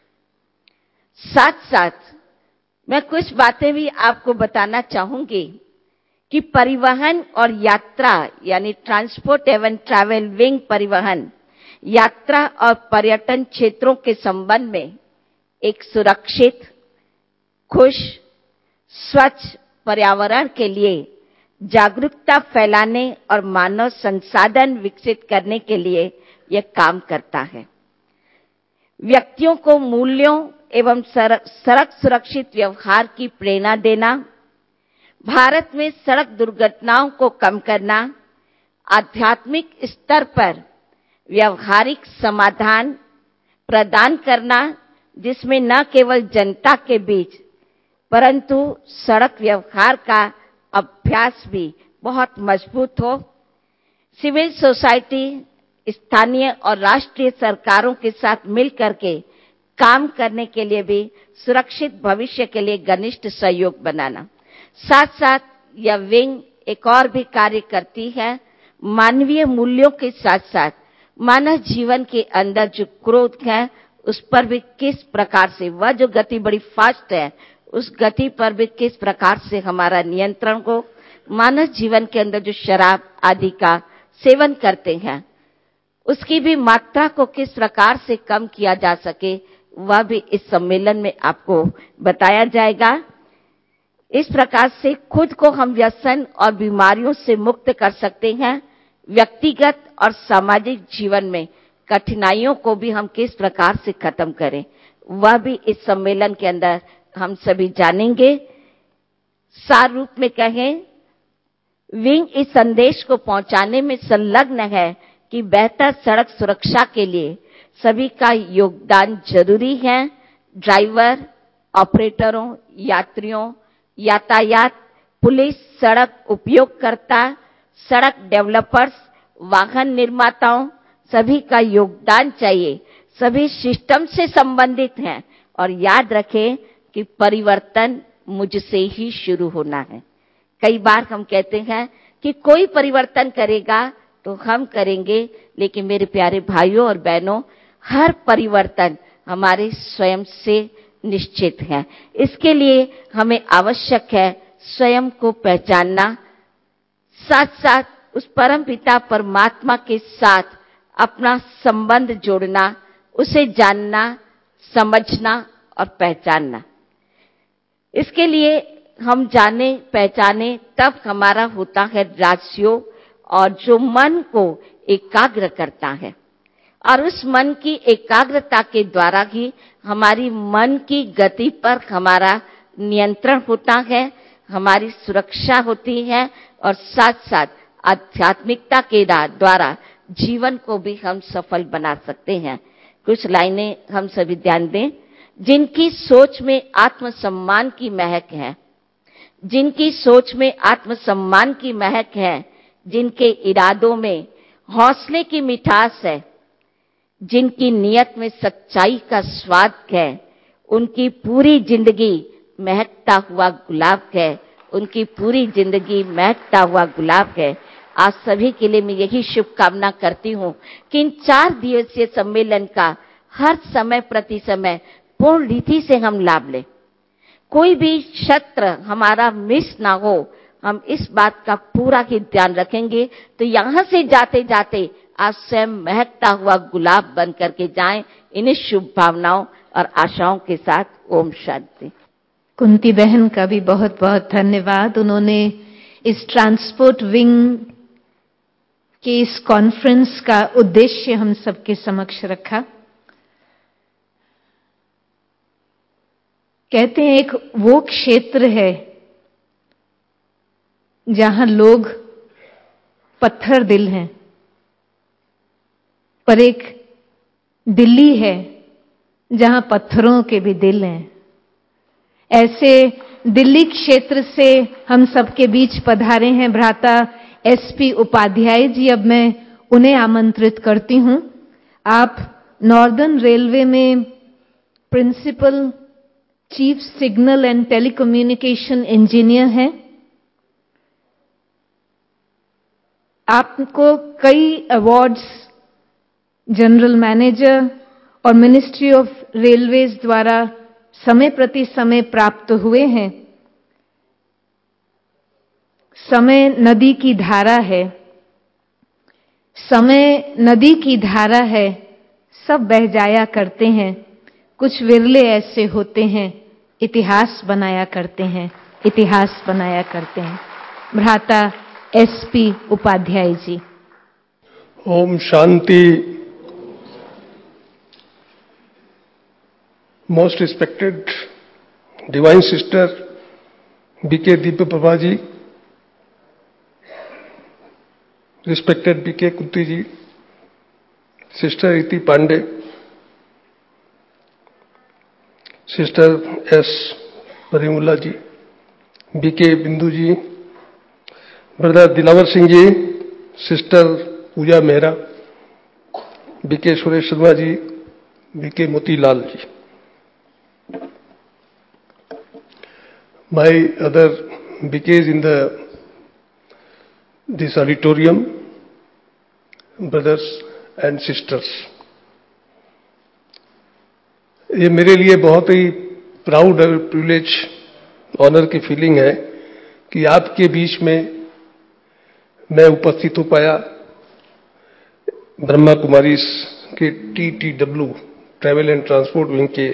साथ साथ मैं कुछ बातें भी आपको बताना चाहूंगी कि परिवहन और यात्रा यानी ट्रांसपोर्ट एवं ट्रैवल विंग परिवहन, यात्रा और पर्यटन क्षेत्रों के संबंध में एक सुरक्षित, खुश, स्वच्छ पर्यावरण के लिए जागरूकता फैलाने और मानव संसाधन विकसित करने के लिए यह काम करता है। व्यक्तियों को मूल्यों एवं सड़क सुरक्षित व्यवहार की प्रेरणा देना, भारत में सड़क दुर्घटनाओं को कम करना, आध्यात्मिक स्तर पर व्यवहारिक समाधान प्रदान करना, जिसमें न केवल जनता के बीच परंतु सड़क व्यवहार का अभ्यास भी बहुत मजबूत हो। सिविल सोसाइटी, स्थानीय और राष्ट्रीय सरकारों के साथ मिलकर के काम करने के लिए भी सुरक्षित भविष्य के लिए घनिष्ठ सहयोग बनाना। साथ साथ यह विंग एक और भी कार्य करती है, मानवीय मूल्यों के साथ साथ मानव जीवन के अंदर जो क्रोध है उस पर भी किस प्रकार से, वह जो गति बड़ी फास्ट है, उस गति पर भी किस प्रकार से हमारा नियंत्रण हो, मानव जीवन के अंदर जो शराब आदि का सेवन करते हैं उसकी भी मात्रा को किस प्रकार से कम किया जा सके, वह भी इस सम्मेलन में आपको बताया जाएगा। इस प्रकार से खुद को हम व्यसन और बीमारियों से मुक्त कर सकते हैं। व्यक्तिगत और सामाजिक जीवन में कठिनाइयों को भी हम किस प्रकार से खत्म करें, वह भी इस सम्मेलन के अंदर हम सभी जानेंगे। सार रूप में कहें, विंग इस संदेश को पहुंचाने में संलग्न है कि बेहतर सड़क सुरक्षा के लिए सभी का योगदान जरूरी है। ड्राइवर, ऑपरेटरों, यात्रियों, यातायात, पुलिस, सड़क उपयोगकर्ता, सड़क डेवलपर्स, वाहन निर्माताओं, सभी का योगदान चाहिए। सभी सिस्टम से संबंधित हैं और याद रखें कि परिवर्तन मुझसे ही शुरू होना है। कई बार हम कहते हैं कि कोई परिवर्तन करेगा तो हम करेंगे, लेकिन मेरे प्यारे भाइयों और बहनों, हर परिवर्तन हमारे स्वयं से निश्चित है। इसके लिए हमें आवश्यक है स्वयं को पहचानना, साथ साथ उस परमपिता परमात्मा के साथ अपना संबंध जोड़ना, उसे जानना, समझना और पहचानना। इसके लिए हम जाने पहचाने तब हमारा होता है राजयोग, और जो मन को एकाग्र करता है, और उस मन की एकाग्रता के द्वारा ही हमारी मन की गति पर हमारा नियंत्रण होता है, हमारी सुरक्षा होती है, और साथ साथ आध्यात्मिकता के द्वारा जीवन को भी हम सफल बना सकते हैं। कुछ लाइनें हम सभी ध्यान दें। जिनकी सोच में आत्मसम्मान की महक है, जिनकी सोच में आत्मसम्मान की महक है, जिनके इरादों में हौसले की मिठास है, जिनकी नियत में सच्चाई का स्वाद है, उनकी पूरी जिंदगी महकता हुआ गुलाब है, उनकी पूरी जिंदगी महकता हुआ गुलाब है। आज सभी के लिए मैं यही शुभकामना करती हूँ कि इन चार दिवसीय सम्मेलन का हर समय प्रति समय पूर्ण रीति से हम लाभ लें, कोई भी क्षेत्र हमारा मिस ना हो, हम इस बात का पूरा ही ध्यान रखेंगे। तो यहां से जाते जाते आप स्वयं महकता हुआ गुलाब बन करके जाएं। इन्हीं शुभ भावनाओं और आशाओं के साथ ओम शांति। कुंती बहन का भी बहुत बहुत धन्यवाद। उन्होंने इस ट्रांसपोर्ट विंग के इस कॉन्फ्रेंस का उद्देश्य हम सबके समक्ष रखा। कहते हैं एक वो क्षेत्र है जहां लोग पत्थर दिल हैं, पर एक दिल्ली है जहां पत्थरों के भी दिल हैं। ऐसे दिल्ली क्षेत्र से हम सबके बीच पधारे हैं भ्राता एसपी उपाध्याय जी। अब मैं उन्हें आमंत्रित करती हूं। आप नॉर्दर्न रेलवे में principal chief signal and telecommunication engineer हैं। आपको कई अवार्ड्स जनरल मैनेजर और मिनिस्ट्री ऑफ रेलवेज द्वारा समय प्रति समय प्राप्त हुए हैं। समय नदी की धारा है, समय नदी की धारा है, सब बह जाया करते हैं, कुछ विरले ऐसे होते हैं इतिहास बनाया करते हैं, इतिहास बनाया करते हैं। भ्राता SP Upadhyay ji. Om Shanti. Most respected divine sister BK Divya Prabha ji, respected BK Kunti ji, sister Iti Pandey, sister S Parimala ji, BK Bindu ji, brother Dilawar Singh ji, sister Pooja Mehra, BK Suresh Sharma ji, BK Motilal ji, my other B Ks in the this auditorium, brothers and sisters, ये मेरे लिए बहुत ही प्राउड और प्रिविलेज ऑनर की फीलिंग है कि आपके बीच में मैं उपस्थित हो पाया। ब्रह्मा कुमारी के T T W travel and transport wing के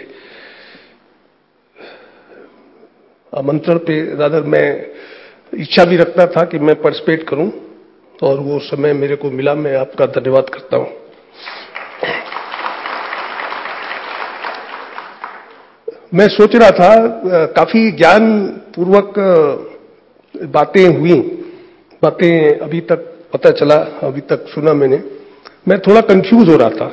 आमंत्रण पे रादर मैं इच्छा भी रखता था कि मैं पार्टिसिपेट करूं और वो समय मेरे को मिला। मैं आपका धन्यवाद करता हूं। मैं सोच रहा था, काफी ज्ञान पूर्वक बातें हुई, बातें अभी तक पता चला, अभी तक सुना मैंने। मैं थोड़ा कंफ्यूज हो रहा था।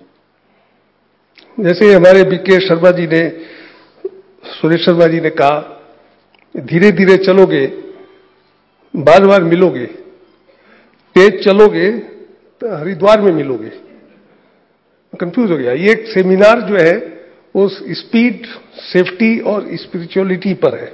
जैसे हमारे बीके शर्मा जी ने, सुरेश शर्मा जी ने कहा, धीरे धीरे चलोगे बार बार मिलोगे, तेज चलोगे तो हरिद्वार में मिलोगे। कंफ्यूज हो गया। ये एक सेमिनार जो है वो स्पीड, सेफ्टी और स्पिरिचुअलिटी पर है।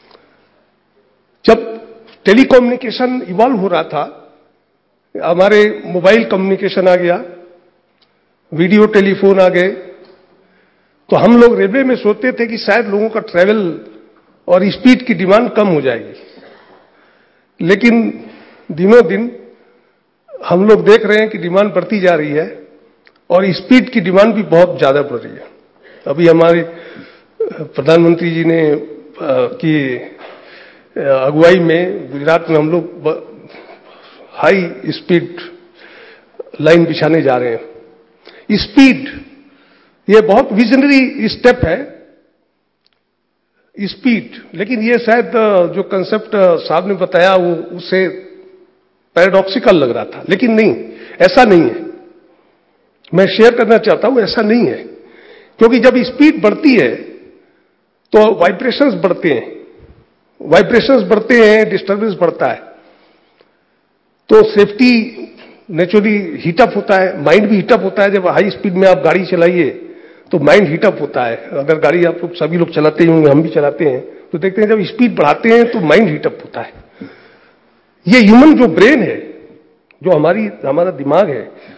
जब टेलीकम्युनिकेशन इवॉल्व हो रहा था, हमारे मोबाइल कम्युनिकेशन आ गया, वीडियो टेलीफोन आ गए, तो हम लोग रेलवे में सोचते थे कि शायद लोगों का ट्रैवल और स्पीड की डिमांड कम हो जाएगी। लेकिन दिनों दिन हम लोग देख रहे हैं कि डिमांड बढ़ती जा रही है और स्पीड की डिमांड भी बहुत ज्यादा बढ़ रही है। अभी हमारे प्रधानमंत्री जी ने की अगुवाई में गुजरात में हम लोग हाई स्पीड लाइन बिछाने जा रहे हैं। स्पीड ये बहुत विजनरी स्टेप है, स्पीड। लेकिन ये शायद जो कंसेप्ट साहब ने बताया वो उससे पैराडॉक्सिकल लग रहा था, लेकिन नहीं, ऐसा नहीं है। मैं शेयर करना चाहता हूं, ऐसा नहीं है। क्योंकि जब स्पीड बढ़ती है तो वाइब्रेशंस बढ़ते हैं, वाइब्रेशंस बढ़ते हैं, डिस्टर्बेंस बढ़ता है, तो सेफ्टी नेचुरली हीटअप होता है, माइंड भी हीटअप होता है। जब हाई स्पीड में आप गाड़ी चलाइए तो माइंड हीटअप होता है। अगर गाड़ी आप लोग सभी लोग चलाते होंगे, हम भी चलाते हैं, तो देखते हैं जब स्पीड बढ़ाते हैं तो माइंड हीटअप होता है। ये ह्यूमन जो ब्रेन है, जो हमारी हमारा दिमाग है,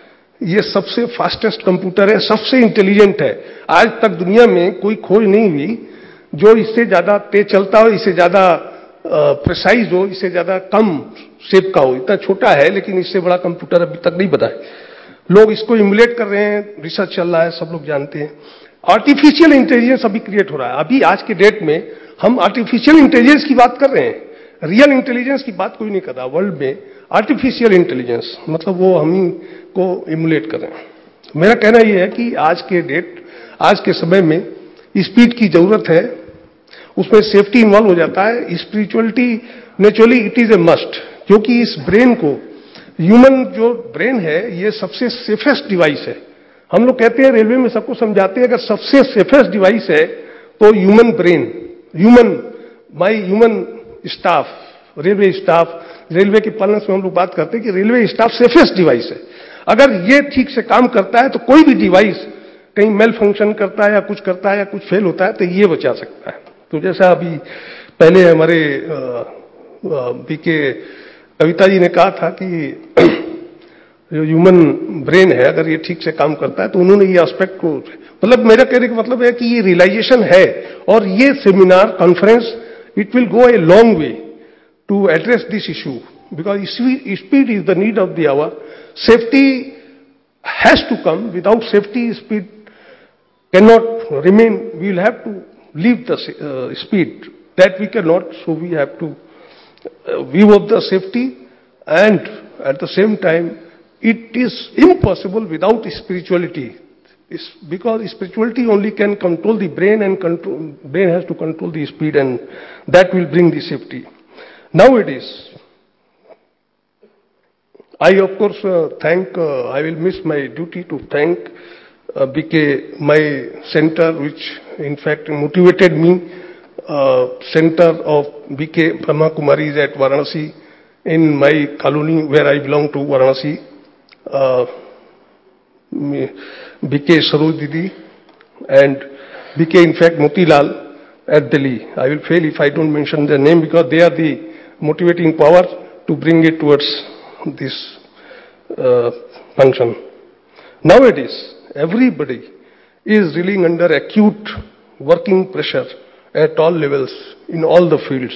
ये सबसे फास्टेस्ट कंप्यूटर है, सबसे इंटेलिजेंट है। आज तक दुनिया में कोई खोज नहीं हुई जो इससे ज्यादा तेज चलता हो, इससे ज्यादा प्रिसाइज हो, इससे ज्यादा कम शेप का हो। इतना छोटा है लेकिन इससे बड़ा कंप्यूटर अभी तक नहीं बना है। लोग इसको इमुलेट कर रहे हैं, रिसर्च चल रहा है, सब लोग जानते हैं। आर्टिफिशियल इंटेलिजेंस अभी क्रिएट हो रहा है। अभी आज के डेट में हम आर्टिफिशियल इंटेलिजेंस की बात कर रहे हैं, रियल इंटेलिजेंस की बात कोई नहीं कर रहा वर्ल्ड में। आर्टिफिशियल इंटेलिजेंस मतलब वो हम ही को इमुलेट कर रहे हैं। मेरा कहना यह है कि आज के डेट, आज के समय में स्पीड की जरूरत है, उसमें सेफ्टी इन्वॉल्व हो जाता है। Spirituality naturally it is a must, क्योंकि इस ब्रेन को, ह्यूमन जो ब्रेन है ये सबसे सेफेस्ट डिवाइस है। हम लोग कहते हैं, रेलवे में सबको समझाते हैं, अगर सबसे सेफेस्ट डिवाइस है तो human brain, human my human staff, railway staff, railway के पालन में हम लोग बात करते हैं कि रेलवे स्टाफ सेफेस्ट डिवाइस है। अगर ये ठीक से काम करता है तो कोई भी डिवाइस कहीं मेल फंक्शन करता है या कुछ करता है या कुछ फेल होता है तो ये बचा सकता है। तो जैसा अभी पहले हमारे बीके कविता जी ने कहा था कि जो ह्यूमन ब्रेन है अगर ये ठीक से काम करता है, तो उन्होंने ये एस्पेक्ट को, मतलब मेरा कहने का मतलब है कि ये रियलाइजेशन है। और ये seminar conference it will go a long way to address this issue, because speed is the need of the hour. Safety has to come, without safety speed can not remain, we will have to leave the uh, speed that we cannot, so we have to uh, view of the safety, and at the same time it is impossible without spirituality. It's because spirituality only can control the brain, and control, brain has to control the speed, and that will bring the safety. Nowadays, I of course uh, thank, uh, I will miss my duty to thank uh, B K, my center, which in fact motivated me, uh, center of B K Brahma Kumaris at Varanasi, in my colony where I belong to, Varanasi, uh, B K Saroj Didi and B K in fact Motilal at Delhi. I will fail if I don't mention their name because they are the motivating power to bring it towards this uh, function. Nowadays, everybody is reeling under acute working pressure at all levels, in all the fields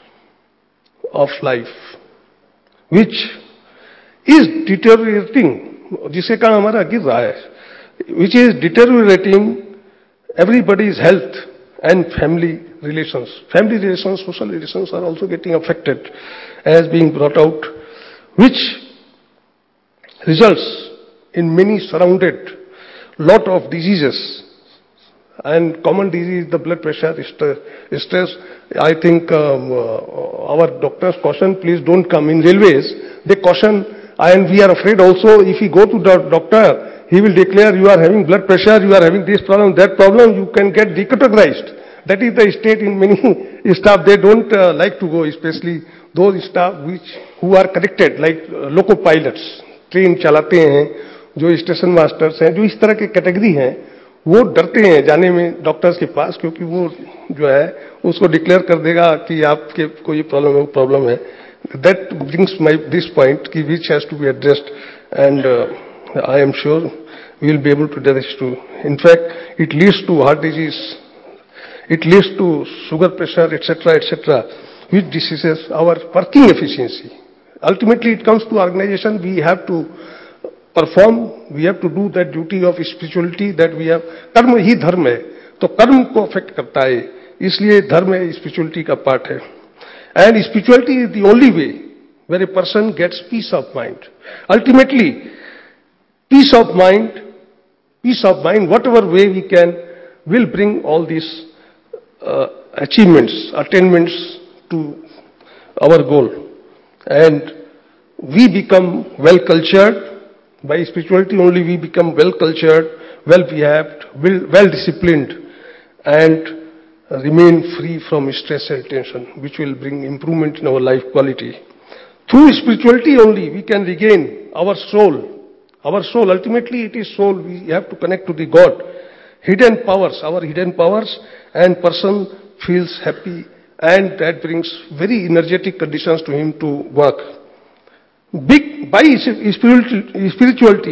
of life, which is deteriorating, जिसे का हमारा गिर रहा है, which is deteriorating everybody's health and family relations. Family relations, social relations are also getting affected as being brought out, which results in many surrounded lot of diseases, and common disease, the blood pressure, stress. I think um, uh, our doctors caution, please don't come in railways. They caution, and we are afraid also, if you go to the doctor, he will declare you are having blood pressure, you are having this problem, that problem, you can get decategorized. That is the state in many staff. They don't uh, like to go, especially those staff which who are connected, like uh, loco pilots, train चलाते हैं, जो station masters हैं, जो इस तरह के category हैं, वो डरते हैं जाने में डॉक्टर्स के पास, क्योंकि वो जो है उसको डिक्लेयर कर देगा कि आपके कोई प्रॉब्लम है, वो प्रॉब्लम है. That brings my this point कि which has to be addressed, and I am sure we will be able to address to. In fact it leads to heart disease, it leads to sugar pressure, et cetera, et cetera, which diseases our working efficiency. Ultimately, it comes to organization. We have to perform, we have to do that duty of spirituality that we have. कर्म ही धर्म है, तो कर्म को affect करता है, इसलिए धर्म है स्पिरिचुअलिटी का पार्ट है. And spirituality is the only way where a person gets peace of mind. Ultimately, peace of mind, peace of mind, whatever way we can, will bring all these Uh, achievements, attainments to our goal, and we become well cultured by spirituality. Only we become well cultured, well behaved, well, well disciplined, and remain free from stress and tension, which will bring improvement in our life quality. Through spirituality only we can regain our soul. Our soul, ultimately it is soul. We have to connect to the God. Hidden powers, our hidden powers, and person feels happy, and that brings very energetic conditions to him to work. Big, by spirituality,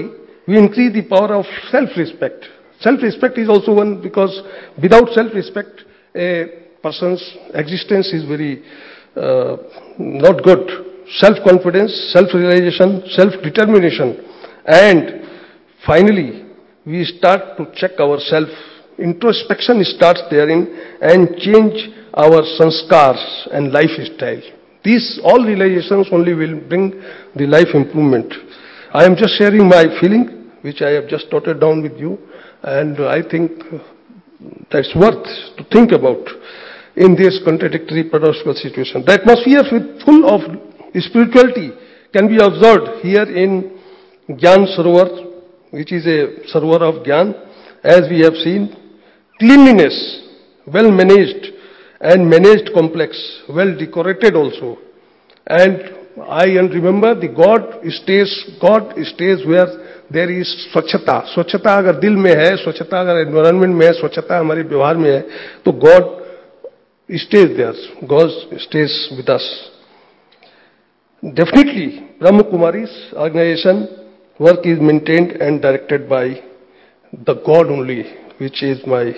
we increase the power of self-respect. Self-respect is also one, because without self-respect, a person's existence is very uh, not good. Self-confidence, self-realization, self-determination. And finally, we start to check ourselves. Introspection starts therein and change our sanskars and lifestyle. These all realizations only will bring the life improvement. I am just sharing my feeling, which I have just jotted down with you, and I think that's worth to think about in this contradictory paradoxical situation. The atmosphere with full of spirituality can be observed here in Gyan Sarovar, which is a Sarovar of Gyan, as we have seen. Cleanliness, well managed and managed complex, well decorated also. And I remember the God stays, God stays where there is स्वच्छता. स्वच्छता अगर दिल में है, स्वच्छता अगर environment में है, स्वच्छता हमारे व्यवहार में है, तो God stays there. God stays with us. Definitely, Brahma Kumari's organization work is maintained and directed by the God only, which is my.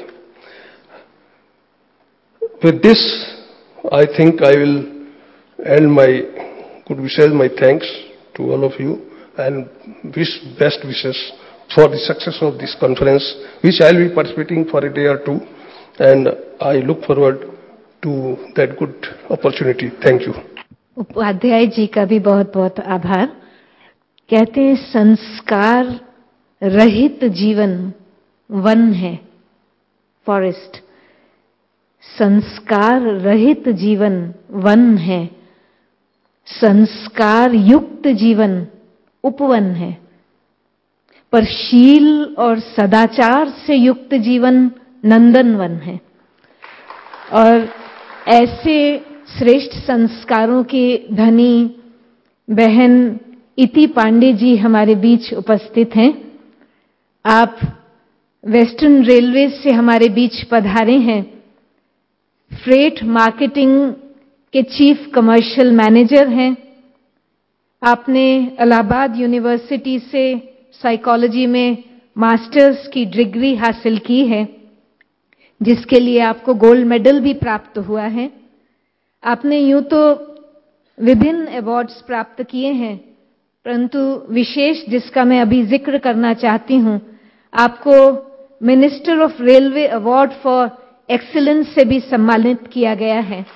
With this, I think I will end my good wishes, my thanks to all of you, and wish best wishes for the success of this conference, which I will be participating for a day or two, and I look forward to that good opportunity. Thank you. Upadhyay ji का भी बहुत बहुत आभार। कहते हैं संस्कार रहित जीवन वन है, फॉरेस्ट। संस्कार रहित जीवन वन है, संस्कार युक्त जीवन उपवन है, पर शील और सदाचार से युक्त जीवन नंदनवन है। और ऐसे श्रेष्ठ संस्कारों के धनी बहन इति पांडे जी हमारे बीच उपस्थित हैं। आप वेस्टर्न रेलवे से हमारे बीच पधारे हैं। फ्रेट मार्केटिंग के चीफ कमर्शियल मैनेजर हैं। आपने इलाहाबाद यूनिवर्सिटी से साइकोलॉजी में मास्टर्स की डिग्री हासिल की है, जिसके लिए आपको गोल्ड मेडल भी प्राप्त हुआ है। आपने यूं तो विभिन्न अवार्ड्स प्राप्त किए हैं, परंतु विशेष जिसका मैं अभी जिक्र करना चाहती हूं, आपको minister of railway award for excellence से भी सम्मानित किया गया है।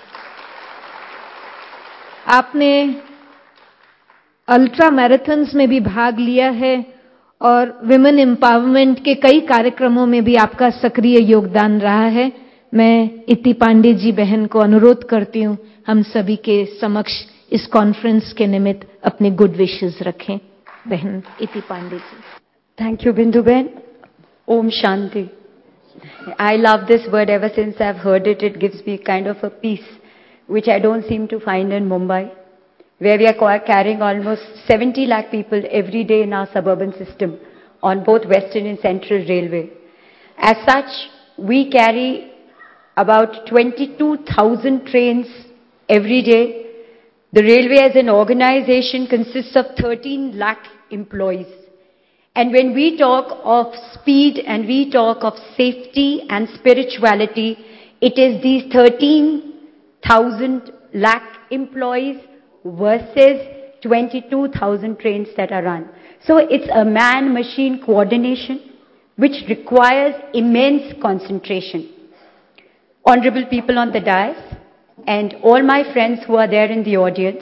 आपने अल्ट्रा मैराथन्स में भी भाग लिया है और विमेन एम्पावरमेंट के कई कार्यक्रमों में भी आपका सक्रिय योगदान रहा है। मैं इति पांडे जी बहन को अनुरोध करती हूं, हम सभी के समक्ष इस कॉन्फ्रेंस के निमित्त अपने गुड विशेस रखें। बहन इति पांडे जी। थैंक यू बिंदु बहन। Om Shanti. I love this word ever since I've heard it. It gives me kind of a peace, which I don't seem to find in Mumbai, where we are carrying almost seventy lakh people every day in our suburban system on both Western and Central Railway. As such, we carry about twenty-two thousand trains every day. The railway as an organization consists of thirteen lakh employees. And when we talk of speed and we talk of safety and spirituality, it is these thirteen thousand lakh employees versus twenty-two thousand trains that are run. So it's a man-machine coordination which requires immense concentration. Honorable people on the dais and all my friends who are there in the audience,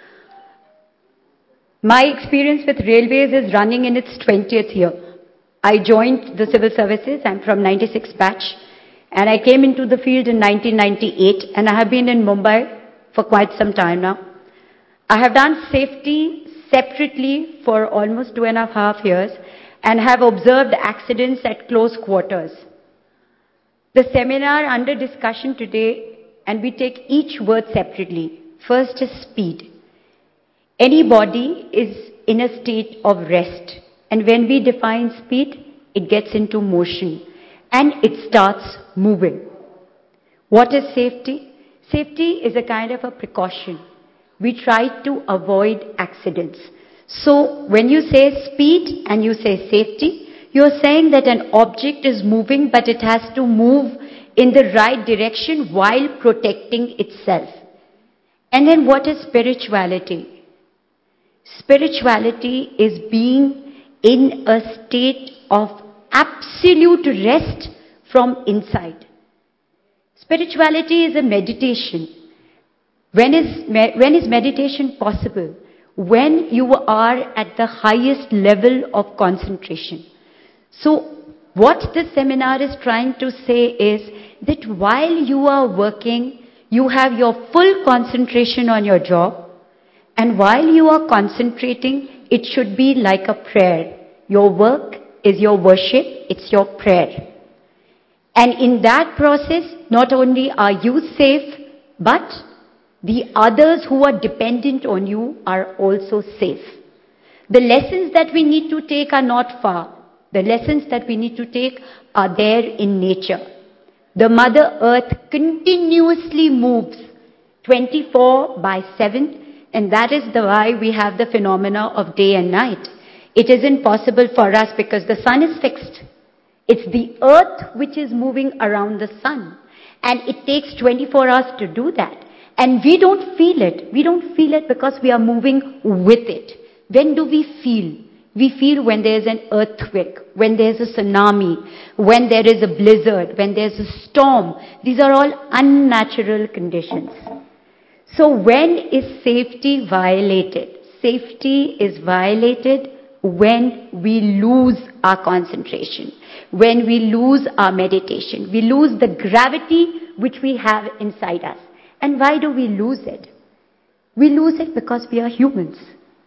my experience with railways is running in its twentieth year. I joined the civil services. I'm from ninety-six batch, and I came into the field in nineteen ninety-eight, and I have been in Mumbai for quite some time now. I have done safety separately for almost two and a half years and have observed accidents at close quarters. The seminar under discussion today, and we take each word separately. First is speed. Any body is in a state of rest, and when we define speed, it gets into motion and it starts moving. What is safety? Safety is a kind of a precaution. We try to avoid accidents. So when you say speed and you say safety, you're saying that an object is moving, but it has to move in the right direction while protecting itself. And then what is spirituality? Spirituality is being in a state of absolute rest from inside. Spirituality is a meditation. When is, when is meditation possible? When you are at the highest level of concentration. So what this seminar is trying to say is that while you are working, you have your full concentration on your job, and while you are concentrating, it should be like a prayer. Your work is your worship, it's your prayer. And in that process, not only are you safe, but the others who are dependent on you are also safe. The lessons that we need to take are not far. The lessons that we need to take are there in nature. The Mother Earth continuously moves twenty-four by seven, and that is the why we have the phenomena of day and night. It isn't possible for us because the sun is fixed. It's the earth which is moving around the sun, and it takes twenty-four hours to do that. And we don't feel it. We don't feel it because we are moving with it. When do we feel? We feel when there is an earthquake, when there is a tsunami, when there is a blizzard, when there is a storm. These are all unnatural conditions. So when is safety violated? Safety is violated when we lose our concentration, when we lose our meditation, we lose the gravity which we have inside us. And why do we lose it? We lose it because we are humans.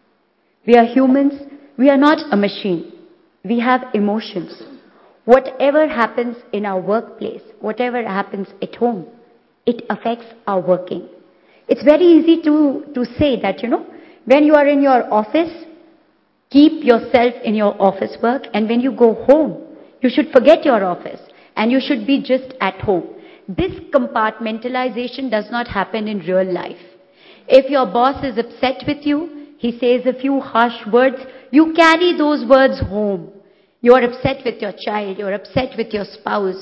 We are humans. We are not a machine. We have emotions. Whatever happens in our workplace, whatever happens at home, it affects our working. It's very easy to, to say that, you know, when you are in your office, keep yourself in your office work, and when you go home, you should forget your office and you should be just at home. This compartmentalization does not happen in real life. If your boss is upset with you, he says a few harsh words, you carry those words home. You are upset with your child, you are upset with your spouse.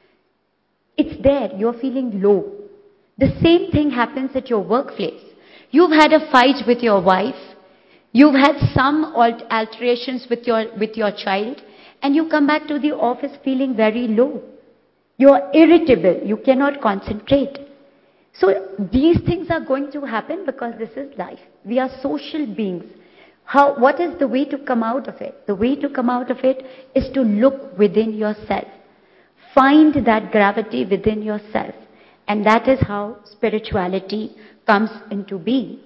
It's there, you are feeling low. The same thing happens at your workplace. You've had a fight with your wife, you've had some alterations with your, with your child, and you come back to the office feeling very low. You are irritable, you cannot concentrate. So these things are going to happen because this is life. We are social beings. How, what is the way to come out of it? The way to come out of it is to look within yourself. Find that gravity within yourself. And that is how spirituality comes into being.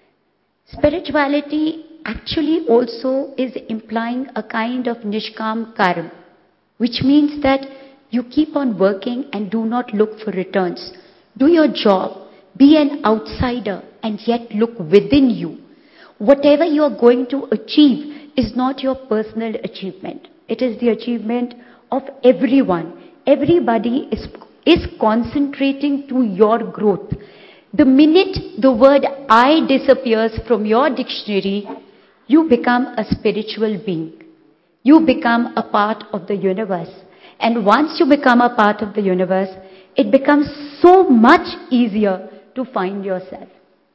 Spirituality actually also is implying a kind of nishkam karma, which means that you keep on working and do not look for returns. Do your job. Be an outsider and yet look within you. Whatever you are going to achieve is not your personal achievement. It is the achievement of everyone. Everybody is, is concentrating to your growth. The minute the word I disappears from your dictionary, you become a spiritual being. You become a part of the universe. And once you become a part of the universe, it becomes so much easier to find yourself.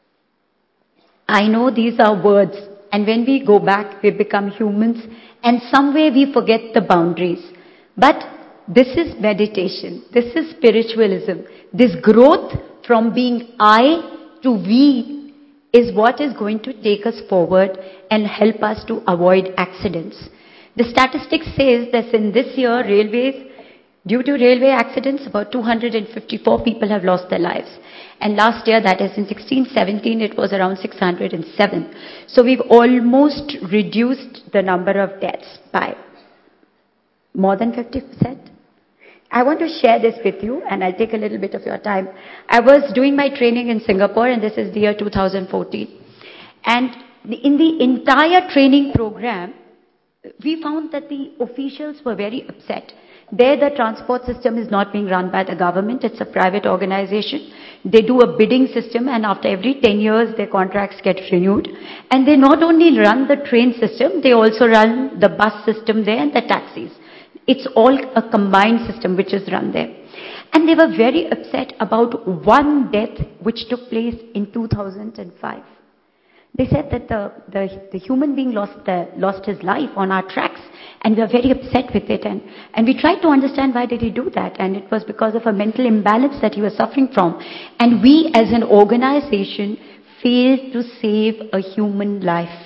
I know these are words, and when we go back, we become humans, and some way we forget the boundaries. But this is meditation. This is spiritualism. This growth from being I to we is what is going to take us forward and help us to avoid accidents. The statistics says that in this year, railways, due to railway accidents, about two hundred fifty-four people have lost their lives. And last year, that is in sixteen seventeen, it was around six hundred seven. So we've almost reduced the number of deaths by more than fifty percent. I want to share this with you, and I'll take a little bit of your time. I was doing my training in Singapore, and this is the year two thousand fourteen. And in the entire training program, we found that the officials were very upset. There, the transport system is not being run by the government. It's a private organization. They do a bidding system, and after every ten years, their contracts get renewed. And they not only run the train system, they also run the bus system there and the taxis. It's all a combined system which is run there. And they were very upset about one death which took place in two thousand five. They said that the, the, the human being lost, the, lost his life on our tracks, and we are very upset with it. And, and we tried to understand why did he do that, and it was because of a mental imbalance that he was suffering from. And we as an organization failed to save a human life.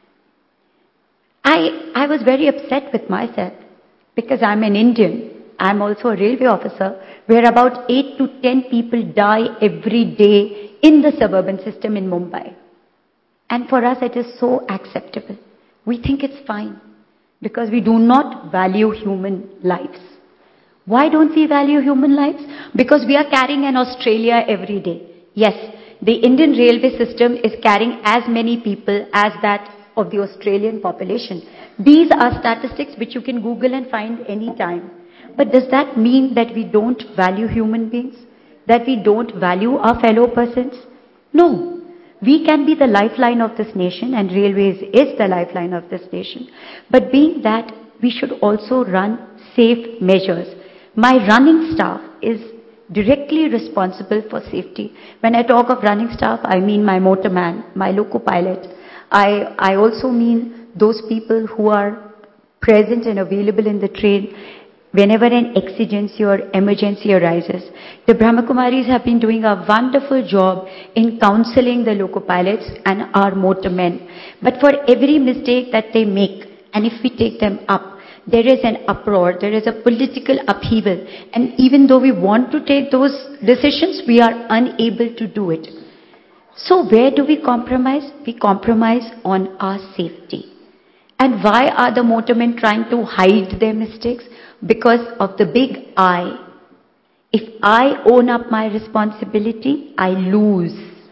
I, I was very upset with myself because I'm an Indian. I'm also a railway officer, where about eight to ten people die every day in the suburban system in Mumbai. And for us, it is so acceptable. We think it's fine because we do not value human lives. Why don't we value human lives? Because we are carrying an Australia every day. Yes, the Indian railway system is carrying as many people as that of the Australian population. These are statistics which you can Google and find any time. But does that mean that we don't value human beings? That we don't value our fellow persons? No. We can be the lifeline of this nation, and railways is the lifeline of this nation. But being that, we should also run safe measures. My running staff is directly responsible for safety. When I talk of running staff, I mean my motorman, my loco pilot. I, I also mean those people who are present and available in the train whenever an exigency or emergency arises. The Brahmakumaris have been doing a wonderful job in counseling the loco pilots and our motormen. But for every mistake that they make, and if we take them up, there is an uproar, there is a political upheaval. And even though we want to take those decisions, we are unable to do it. So where do we compromise? We compromise on our safety. And why are the motormen trying to hide their mistakes? Because of the big I. If I own up my responsibility, I lose.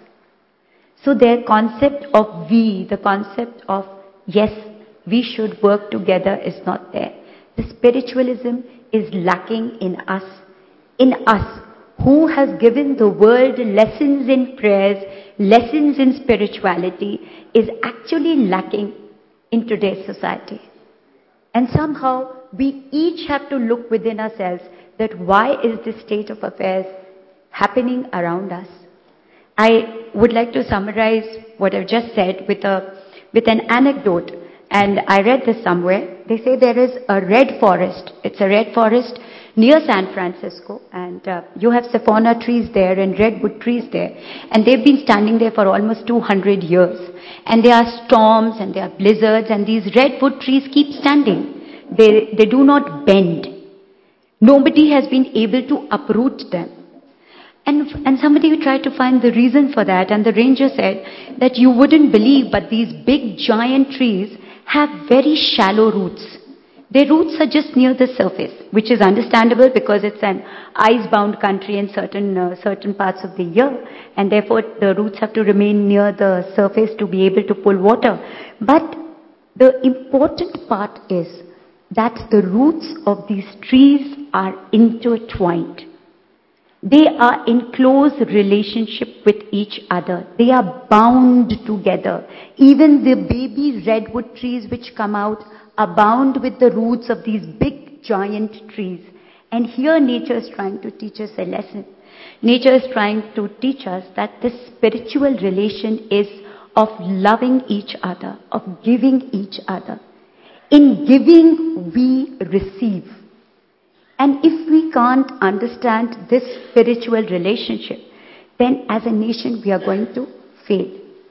So their concept of we, the concept of yes, we should work together is not there. The spiritualism is lacking in us. In us, who has given the world lessons in prayers, lessons in spirituality, is actually lacking in today's society. And somehow, we each have to look within ourselves that why is this state of affairs happening around us? I would like to summarize what I've just said with a with an anecdote. And I read this somewhere. They say there is a red forest. It's a red forest near San Francisco. And uh, you have saffona trees there and redwood trees there. And they've been standing there for almost two hundred years. And there are storms and there are blizzards. And these redwood trees keep standing. They, they do not bend. Nobody has been able to uproot them. And, and somebody tried to find the reason for that, and the ranger said that you wouldn't believe, but these big giant trees have very shallow roots. Their roots are just near the surface, which is understandable because it's an ice-bound country in certain, uh, certain parts of the year, and therefore the roots have to remain near the surface to be able to pull water. But the important part is that the roots of these trees are intertwined. They are in close relationship with each other. They are bound together. Even the baby redwood trees which come out are bound with the roots of these big giant trees. And here nature is trying to teach us a lesson. Nature is trying to teach us that this spiritual relation is of loving each other, of giving each other. In giving, we receive. And if we can't understand this spiritual relationship, then as a nation we are going to fail.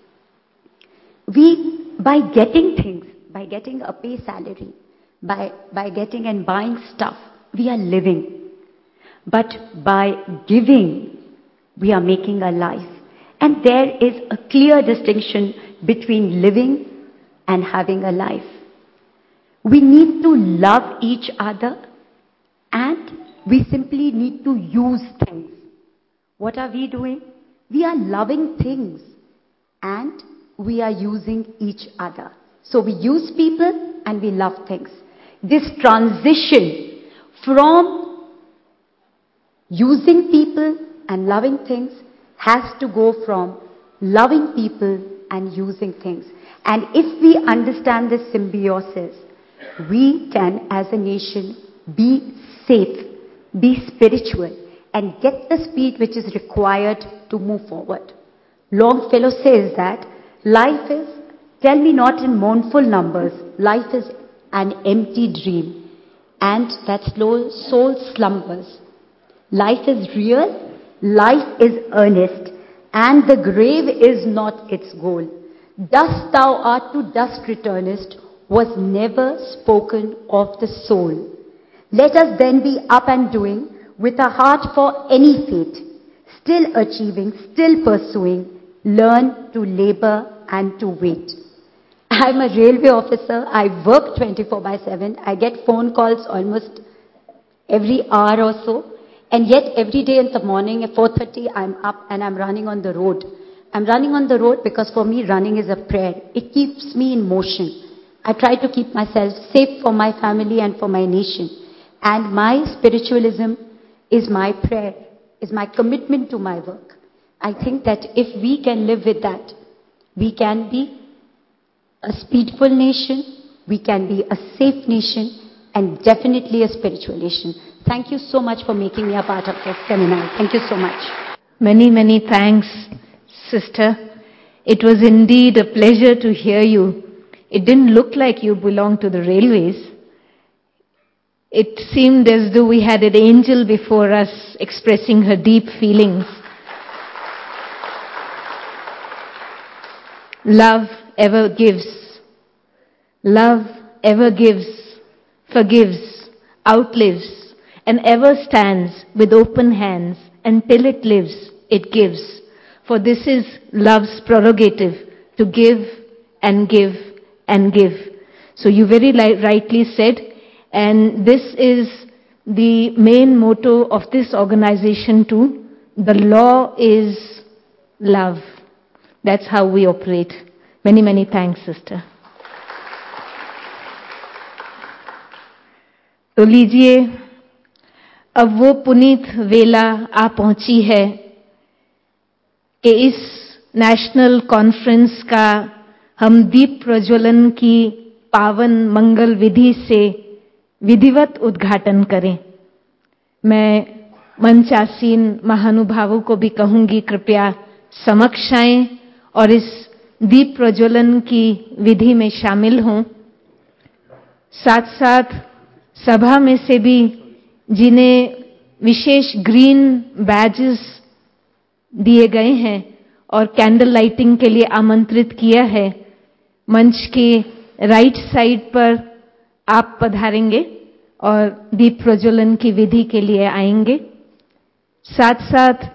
We, by getting things, by getting a pay salary, by, by getting and buying stuff, we are living. But by giving, we are making a life. And there is a clear distinction between living and having a life. We need to love each other, and we simply need to use things. What are we doing? We are loving things and we are using each other. So we use people and we love things. This transition from using people and loving things has to go from loving people and using things. And if we understand this symbiosis, we can, as a nation, be safe, be spiritual, and get the speed which is required to move forward. Longfellow says that life is, tell me not in mournful numbers, life is an empty dream, and that slow soul slumbers. Life is real, life is earnest, and the grave is not its goal. Dust thou art to dust returnest was never spoken of the soul. Let us then be up and doing with a heart for any fate, still achieving, still pursuing, learn to labor and to wait. I'm a railway officer. I work twenty-four by seven. I get phone calls almost every hour or so. And yet every day in the morning at four thirty, I'm up and I'm running on the road. I'm running on the road because for me, running is a prayer. It keeps me in motion. I try to keep myself safe for my family and for my nation. And my spiritualism is my prayer, is my commitment to my work. I think that if we can live with that, we can be a speedful nation, we can be a safe nation, and definitely a spiritual nation. Thank you so much for making me a part of this seminar. Thank you so much. Many, many thanks, sister. It was indeed a pleasure to hear you. It didn't look like you belonged to the railways. It seemed as though we had an angel before us expressing her deep feelings. Love ever gives. Love ever gives, forgives, outlives, and ever stands with open hands until it lives, it gives. For this is love's prerogative, to give and give and give. So you very li- rightly said, and this is the main motto of this organization too. The law is love. That's how we operate. Many, many thanks, sister. तो लीजिए, अब वो पुनीत वेला आ पहुंची है कि इस national conference का हम दीप प्रज्वलन की पावन मंगल विधि से विधिवत उद्घाटन करें। मैं मंचासीन महानुभावों को भी कहूंगी, कृपया समक्ष आएं और इस दीप प्रज्वलन की विधि में शामिल हों। साथ साथ सभा में से भी जिन्हें विशेष ग्रीन बैजेस दिए गए हैं और कैंडल लाइटिंग के लिए आमंत्रित किया है, मंच के राइट साइड पर आप पधारेंगे और दीप प्रज्वलन की विधि के लिए आएंगे। साथ साथ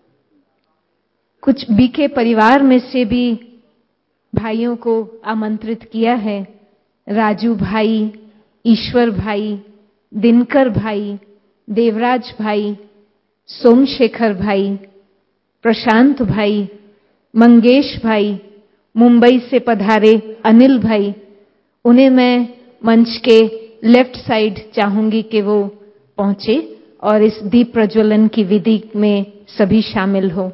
कुछ बीके परिवार में से भी भाइयों को आमंत्रित किया है। राजू भाई, ईश्वर भाई, दिनकर भाई, देवराज भाई, सोमशेखर भाई, प्रशांत भाई, मंगेश भाई, मुंबई से पधारे अनिल भाई, उन्हें मैं मंच के लेफ्ट साइड चाहूंगी कि वो पहुंचे और इस दीप प्रज्वलन की विधि में सभी शामिल हो।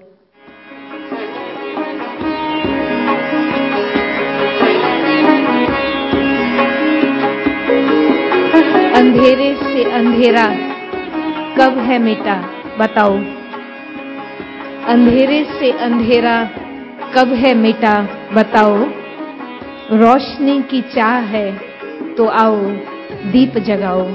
अंधेरे से अंधेरा कब है मिटा बताओ, अंधेरे से अंधेरा कब है मिटा बताओ, रोशनी की चाह है तो आओ दीप जगाओ।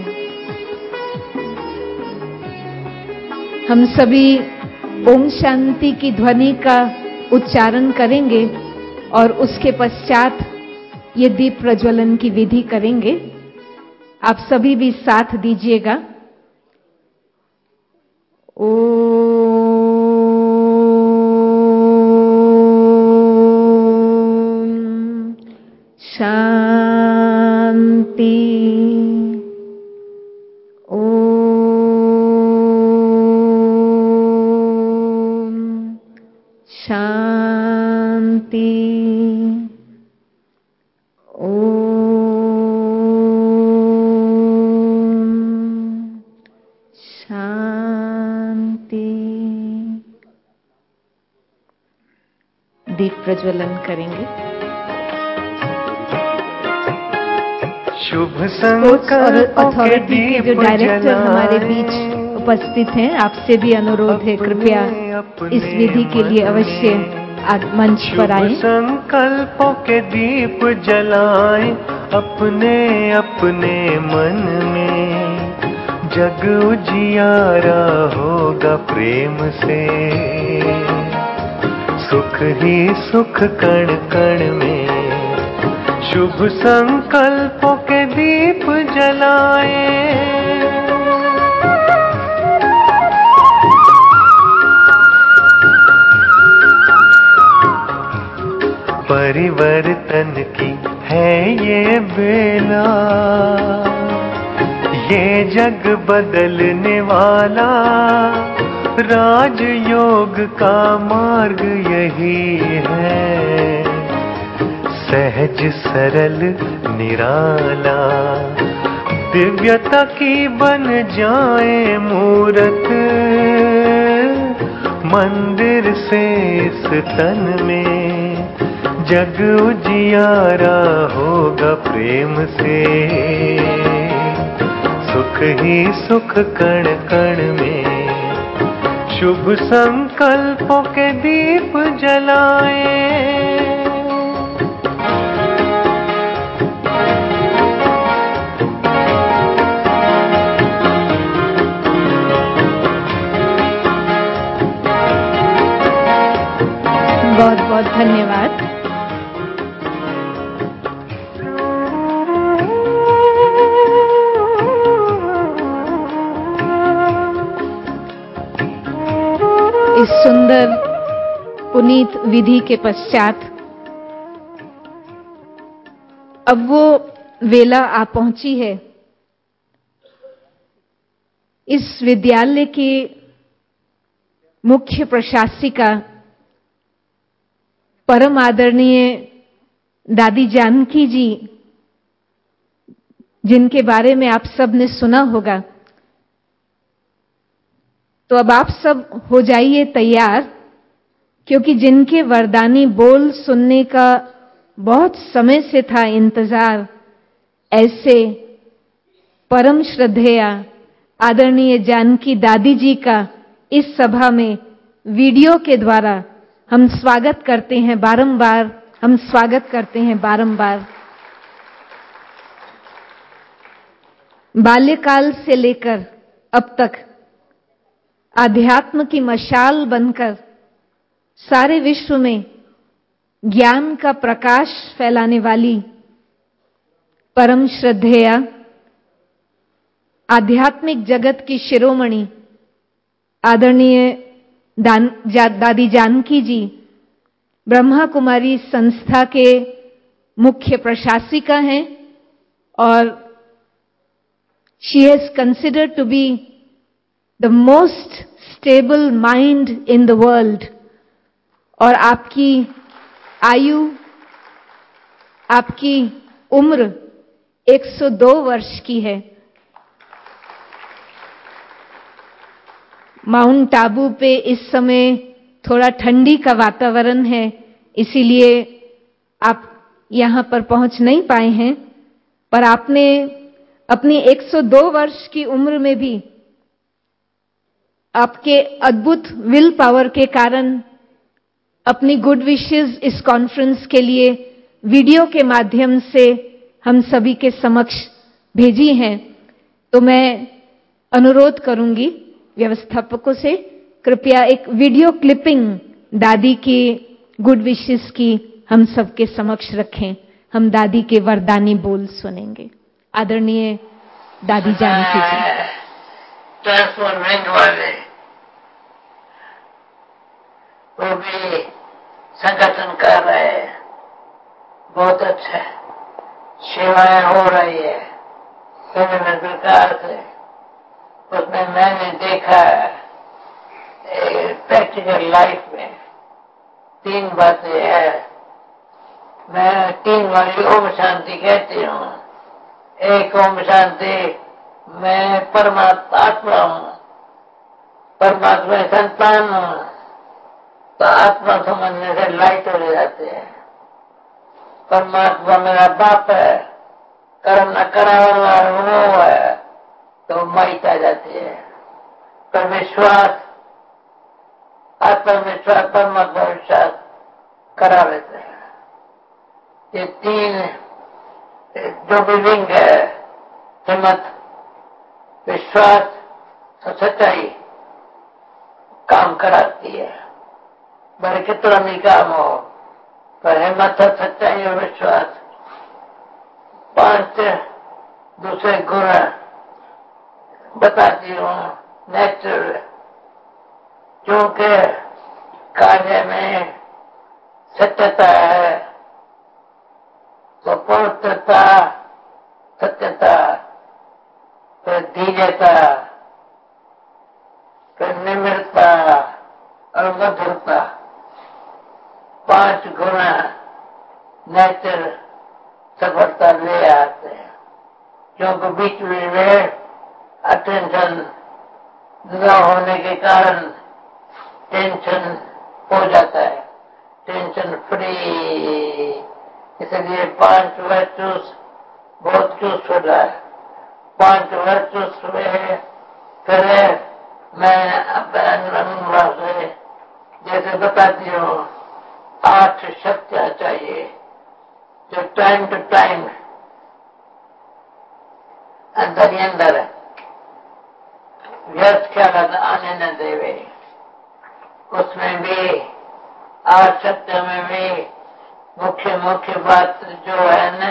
हम सभी ओम शांति की ध्वनि का उच्चारण करेंगे और उसके पश्चात ये दीप प्रज्वलन की विधि करेंगे। आप सभी भी साथ दीजिएगा। ओम शांति, ओम शांति, दीप प्रज्वलन करेंगे। शुभ संकल्प अथॉरिटी के जो डायरेक्टर हमारे बीच उपस्थित हैं, आपसे भी अनुरोध है कृपया इस विधि के लिए अवश्य मंच पर आए। संकल्पों के दीप जलाएं अपने अपने मन में, जग उजियारा होगा प्रेम से, सुख ही सुख कण कण में। शुभ संकल्पों के दीप जलाएं। परिवर्तन की है ये बेला, ये जग बदलने वाला, राजयोग का मार्ग यही है, सहज सरल निराला। दिव्यता की बन जाए मूरत, मंदिर से इस तन में, जग उजियारा होगा प्रेम से, सुख ही सुख कण कण में। शुभ संकल्पों के दीप जलाएं। बहुत बहुत धन्यवाद। इस सुंदर पुनीत विधि के पश्चात अब वो वेला आ पहुंची है। इस विद्यालय की मुख्य प्रशासिका परम आदरणीय दादी जानकी जी, जिनके बारे में आप सब ने सुना होगा, तो अब आप सब हो जाइए तैयार, क्योंकि जिनके वरदानी बोल सुनने का बहुत समय से था इंतजार, ऐसे परम श्रद्धेय आदरणीय जानकी दादी जी का इस सभा में वीडियो के द्वारा हम स्वागत करते हैं। बारंबार हम स्वागत करते हैं बारंबार। बाल्यकाल से लेकर अब तक आध्यात्म की मशाल बनकर सारे विश्व में ज्ञान का प्रकाश फैलाने वाली परम श्रद्धेय आध्यात्मिक जगत की शिरोमणि आदरणीय दादी जानकी जी ब्रह्मा कुमारी संस्था के मुख्य प्रशासिका हैं और she has considered to be the most stable mind in the world. और आपकी आयु, आपकी उम्र एक सौ दो वर्ष की है। माउंट आबू पे इस समय थोड़ा ठंडी का वातावरण है, इसीलिए आप यहां पर पहुंच नहीं पाए हैं, पर आपने अपनी एक सौ दो वर्ष की उम्र में भी आपके अद्भुत विल पावर के कारण अपनी गुड विशेस इस कॉन्फ्रेंस के लिए वीडियो के माध्यम से हम सभी के समक्ष भेजी हैं। तो मैं अनुरोध करूंगी व्यवस्थापकों से, कृपया एक वीडियो क्लिपिंग दादी की गुड विशेस की हम सबके समक्ष रखें। हम दादी के वरदानी बोल सुनेंगे। आदरणीय दादी जानकी जी। ट्रांसफॉर्मेंट वाले वो भी संगठन कर रहे हैं, बहुत अच्छा सेवाएं हो रही है विभिन्न प्रकार से। उसमें मैंने देखा प्रैक्टिकल लाइफ में तीन बातें है। मैं तीन वाली ओम शांति कहती हूँ। एक ओम शांति, मैं परमात्मा आत्मा हूँ, परमात्मा संतान हूँ, तो आत्मा समझने से लाइट हो जाते हैं। परमात्मा मेरा बाप है, कर्म न करा वो है, तो माइट आ जाती है। पर विश्वास, आत्मविश्वास, परमात्मा विश्वास करा लेते हैं। ये तीन जो भी विंग है, हिम्मत, विश्वास, सच्चाई, काम कराती है। बड़े कितना भी काम हो, पर हिम्मत, सच्चाई और विश्वास, पांच दूसरे गुण बताती हूँ नेचुरल। क्योंकि कार्य में सत्यता है तो पवित्रता, सत्यता, फिर धीरता, फिर निम्रता और मधुरता, पांच गुण नेचर सफलता ले आते हैं। क्योंकि बीच में अटेंशन न होने के कारण टेंशन हो जाता है, टेंशन फ्री। इसलिए पांच वर्चुस बहुत यूजफुल है। पांच वर्चुस में फिर मैं अपने अनुभव से जैसे बताती हूँ, आठ शक्तियाँ चाहिए जो टाइम टू टाइम अंदर ही अंदर व्यर्थ ख्याल आने न देवे। उसमें भी आठ शक्तियों में भी मुख्य मुख्य बात जो है न,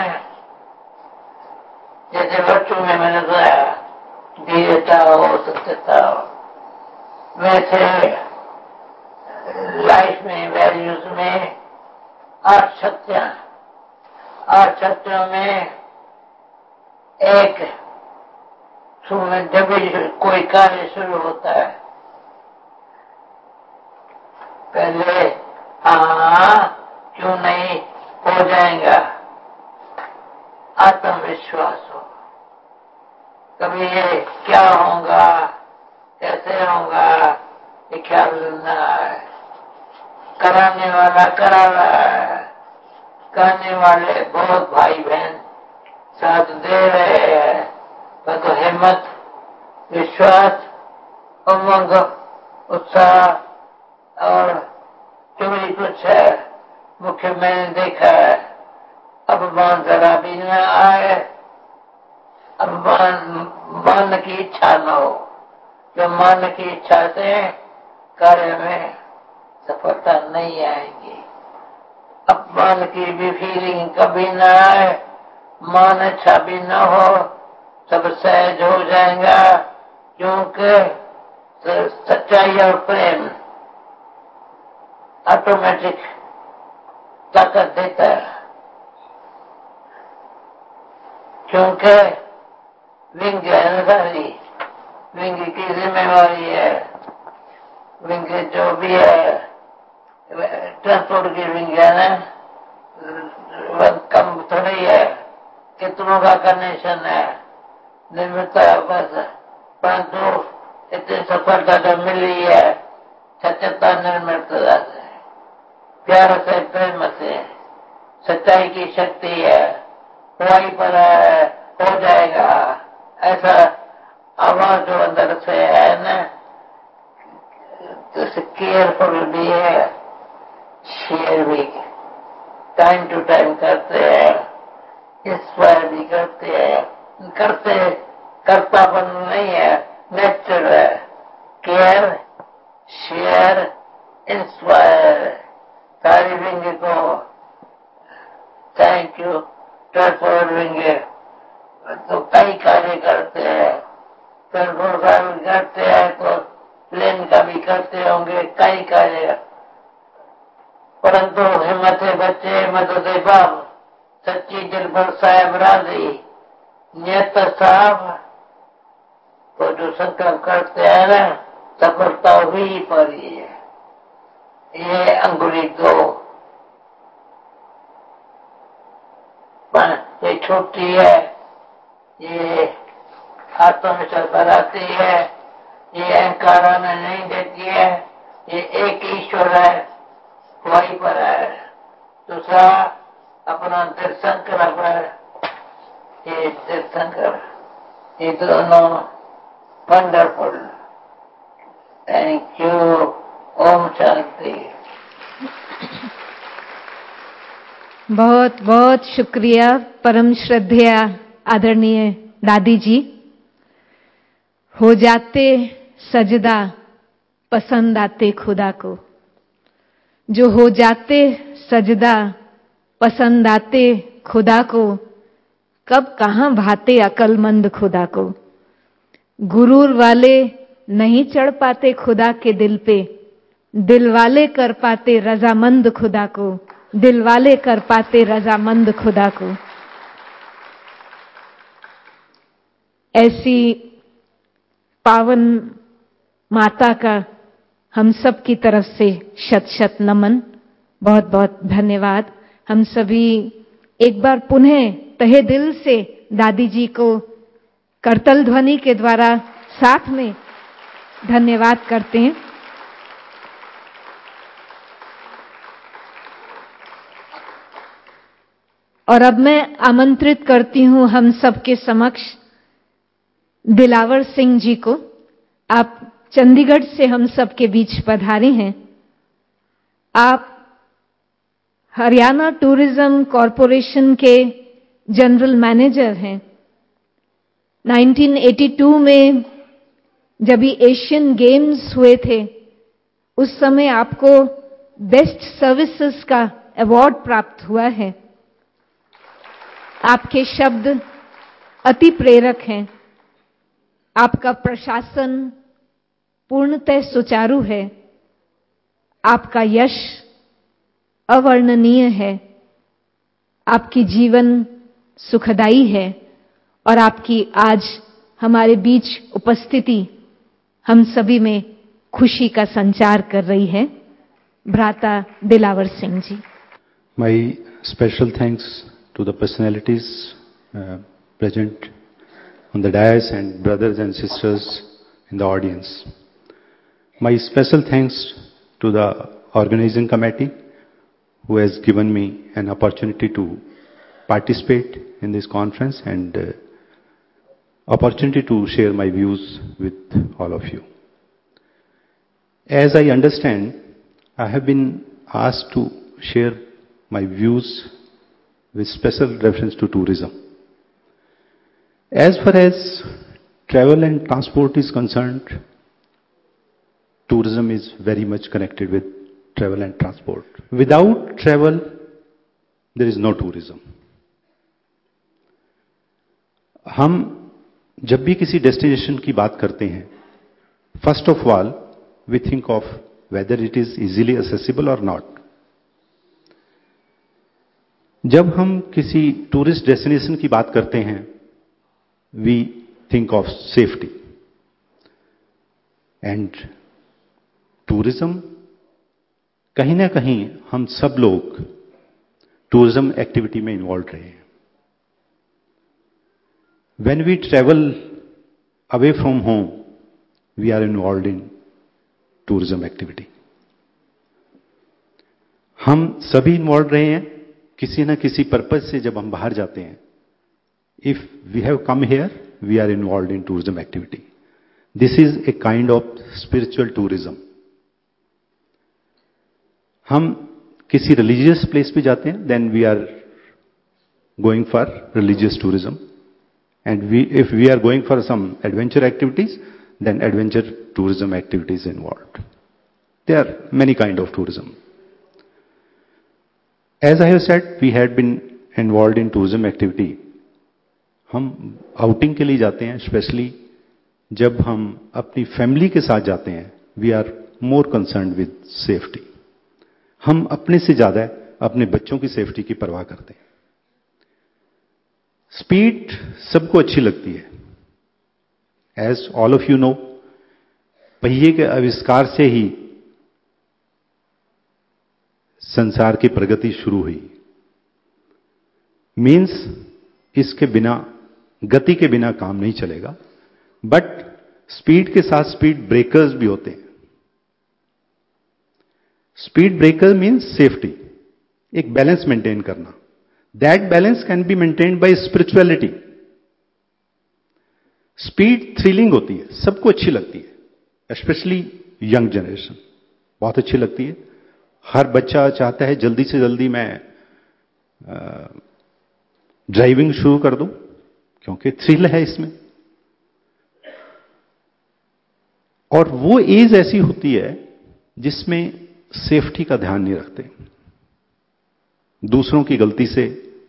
जैसे बच्चों में मैंने बताया धीरता हो, सत्यता हो, वैसे लाइफ में, वैल्यूज में आठ शक्तियां, आठ शक्तियों में एक जब भी कोई कार्य शुरू होता है पहले हाँ क्यों नहीं हो जाएगा, आत्मविश्वास हो। कभी ये क्या होगा, कैसे होगा, ये ख्याल ना है। कराने वाला करा रहा है, करने वाले बहुत भाई बहन साथ दे रहे हैं। तो हिम्मत, विश्वास, उमंग, उत्साह और जो भी कुछ है, मुख्य मैंने देखा है। अपमान जरा भी न आए, अपमान मान की इच्छा न हो। जो मान की इच्छा से कार्य में सफलता नहीं आएगी। अपमान की भी फीलिंग कभी न आए, मान इच्छा भी न हो, सब सहज हो जाएगा। क्योंकि सच्चाई और प्रेम ऑटोमेटिक ताकत देता है। क्योंकि विंग है ना सारी, विंग की जिम्मेवारी है। विंग जो भी है, ट्रांसपोर्ट की विंग है ना, कम थोड़ी है, कितनों का कनेक्शन है, निर्मिता बस। परंतु इतनी सफलता जो मिली है सत्यता, निर्मिता से, प्यार से, प्रेम से, सच्चाई की शक्ति है। वहीं पर है, हो जाएगा ऐसा आवाज जो अंदर से है न, तो केयरफुल भी है, शेयर भी टाइम टू टाइम करते हैं, इंस्पायर भी करते हैं। करते कर्तापन नहीं है, नेचर है। केयर, शेयर, इंस्पायर, सारी विंग को थैंक यू ट्रांसपोर्ट विंग तो कई कार्य करते हैं। ट्रांसपोर्ट का भी करते हैं तो प्लेन का भी करते होंगे, कई कार्य। परंतु हिम्मत बच्चे, मदद बाप, सच्ची दिल पर साहब राजी, नियत साहब तो जो संकल्प करते हैं ना, सफलता हुई पर ही है। ये अंगुली दो, ये छोटी है, ये आत्मविश्वास बढ़ाती है, ये अहंकार आने नहीं देती है। ये एक ईश्वर है, दूसरा अपना तीर्थंकर पर, ये तीर्थंकर, ये दोनों wonderful. Thank you. Om Shanti. बहुत बहुत शुक्रिया परम श्रद्धेय आदरणीय दादी जी। हो जाते सजदा पसंद आते खुदा को, जो हो जाते सजदा पसंद आते खुदा को, कब कहां भाते अकलमंद खुदा को। गुरूर वाले नहीं चढ़ पाते खुदा के दिल पे, दिल वाले कर पाते रजामंद खुदा को, दिल वाले कर पाते रजामंद खुदा को। ऐसी पावन माता का हम सब की तरफ से शत शत नमन, बहुत बहुत धन्यवाद। हम सभी एक बार पुनः तहे दिल से दादी जी को करतल ध्वनि के द्वारा साथ में धन्यवाद करते हैं। और अब मैं आमंत्रित करती हूं हम सबके समक्ष दिलावर सिंह जी को। आप चंडीगढ़ से हम सबके बीच पधारे हैं। आप हरियाणा टूरिज्म कॉरपोरेशन के जनरल मैनेजर हैं। उन्नीस सौ बयासी में जब भी एशियन गेम्स हुए थे, उस समय आपको बेस्ट सर्विसेज का अवार्ड प्राप्त हुआ है। आपके शब्द अति प्रेरक हैं। आपका प्रशासन पूर्णतः सुचारू है। आपका यश अवर्णनीय है। आपकी जीवन सुखदायी है और आपकी आज हमारे बीच उपस्थिति हम सभी में खुशी का संचार कर रही है। भ्राता दिलावर सिंह जी। My special thanks to the personalities uh, present on the dais and brothers and sisters in the audience. My special thanks to the organizing committee who has given me an opportunity to participate in this conference and uh, opportunity to share my views with all of you. As I understand, I have been asked to share my views with special reference to tourism. As far as travel and transport is concerned, tourism is very much connected with travel and transport. Without travel, there is no tourism. हम जब भी किसी destination की बात करते हैं, first of all we think of whether it is easily accessible और not. जब हम किसी टूरिस्ट डेस्टिनेशन की बात करते हैं, we think of safety and tourism. कहीं ना कहीं हम सब लोग टूरिज्म एक्टिविटी में इन्वॉल्व रहे हैं। When we travel away from home, we are involved in tourism activity. हम सभी इन्वॉल्व रहे हैं किसी न किसी पर्पज से। जब हम बाहर जाते हैं, if we have come here, we are involved in tourism activity. This is a kind of spiritual tourism. हम किसी religious place पे जाते हैं, then we are going for religious tourism. And we, if we are going for some adventure activities, then adventure tourism activities involved. There are many kind of tourism. As I have said, we had been involved in tourism activity. हम outing के लिए जाते हैं, especially जब हम अपनी family के साथ जाते हैं, we are more concerned with safety. हम अपने से ज्यादा अपने बच्चों की सेफ्टी की परवाह करते हैं। स्पीड सबको अच्छी लगती है। As all of you know, पहिए के आविष्कार से ही संसार की प्रगति शुरू हुई। मीन्स इसके बिना, गति के बिना काम नहीं चलेगा। बट स्पीड के साथ स्पीड ब्रेकर्स भी होते हैं। Speed breaker means safety. एक बैलेंस मेंटेन करना, that balance can be maintained by spirituality. Speed thrilling होती है, सबको अच्छी लगती है, स्पेशली यंग जनरेशन बहुत अच्छी लगती है। हर बच्चा चाहता है जल्दी से जल्दी मैं ड्राइविंग शुरू कर दूं, क्योंकि थ्रिल है इसमें। और वो एज ऐसी होती है जिसमें सेफ्टी का ध्यान नहीं रखते। दूसरों की गलती से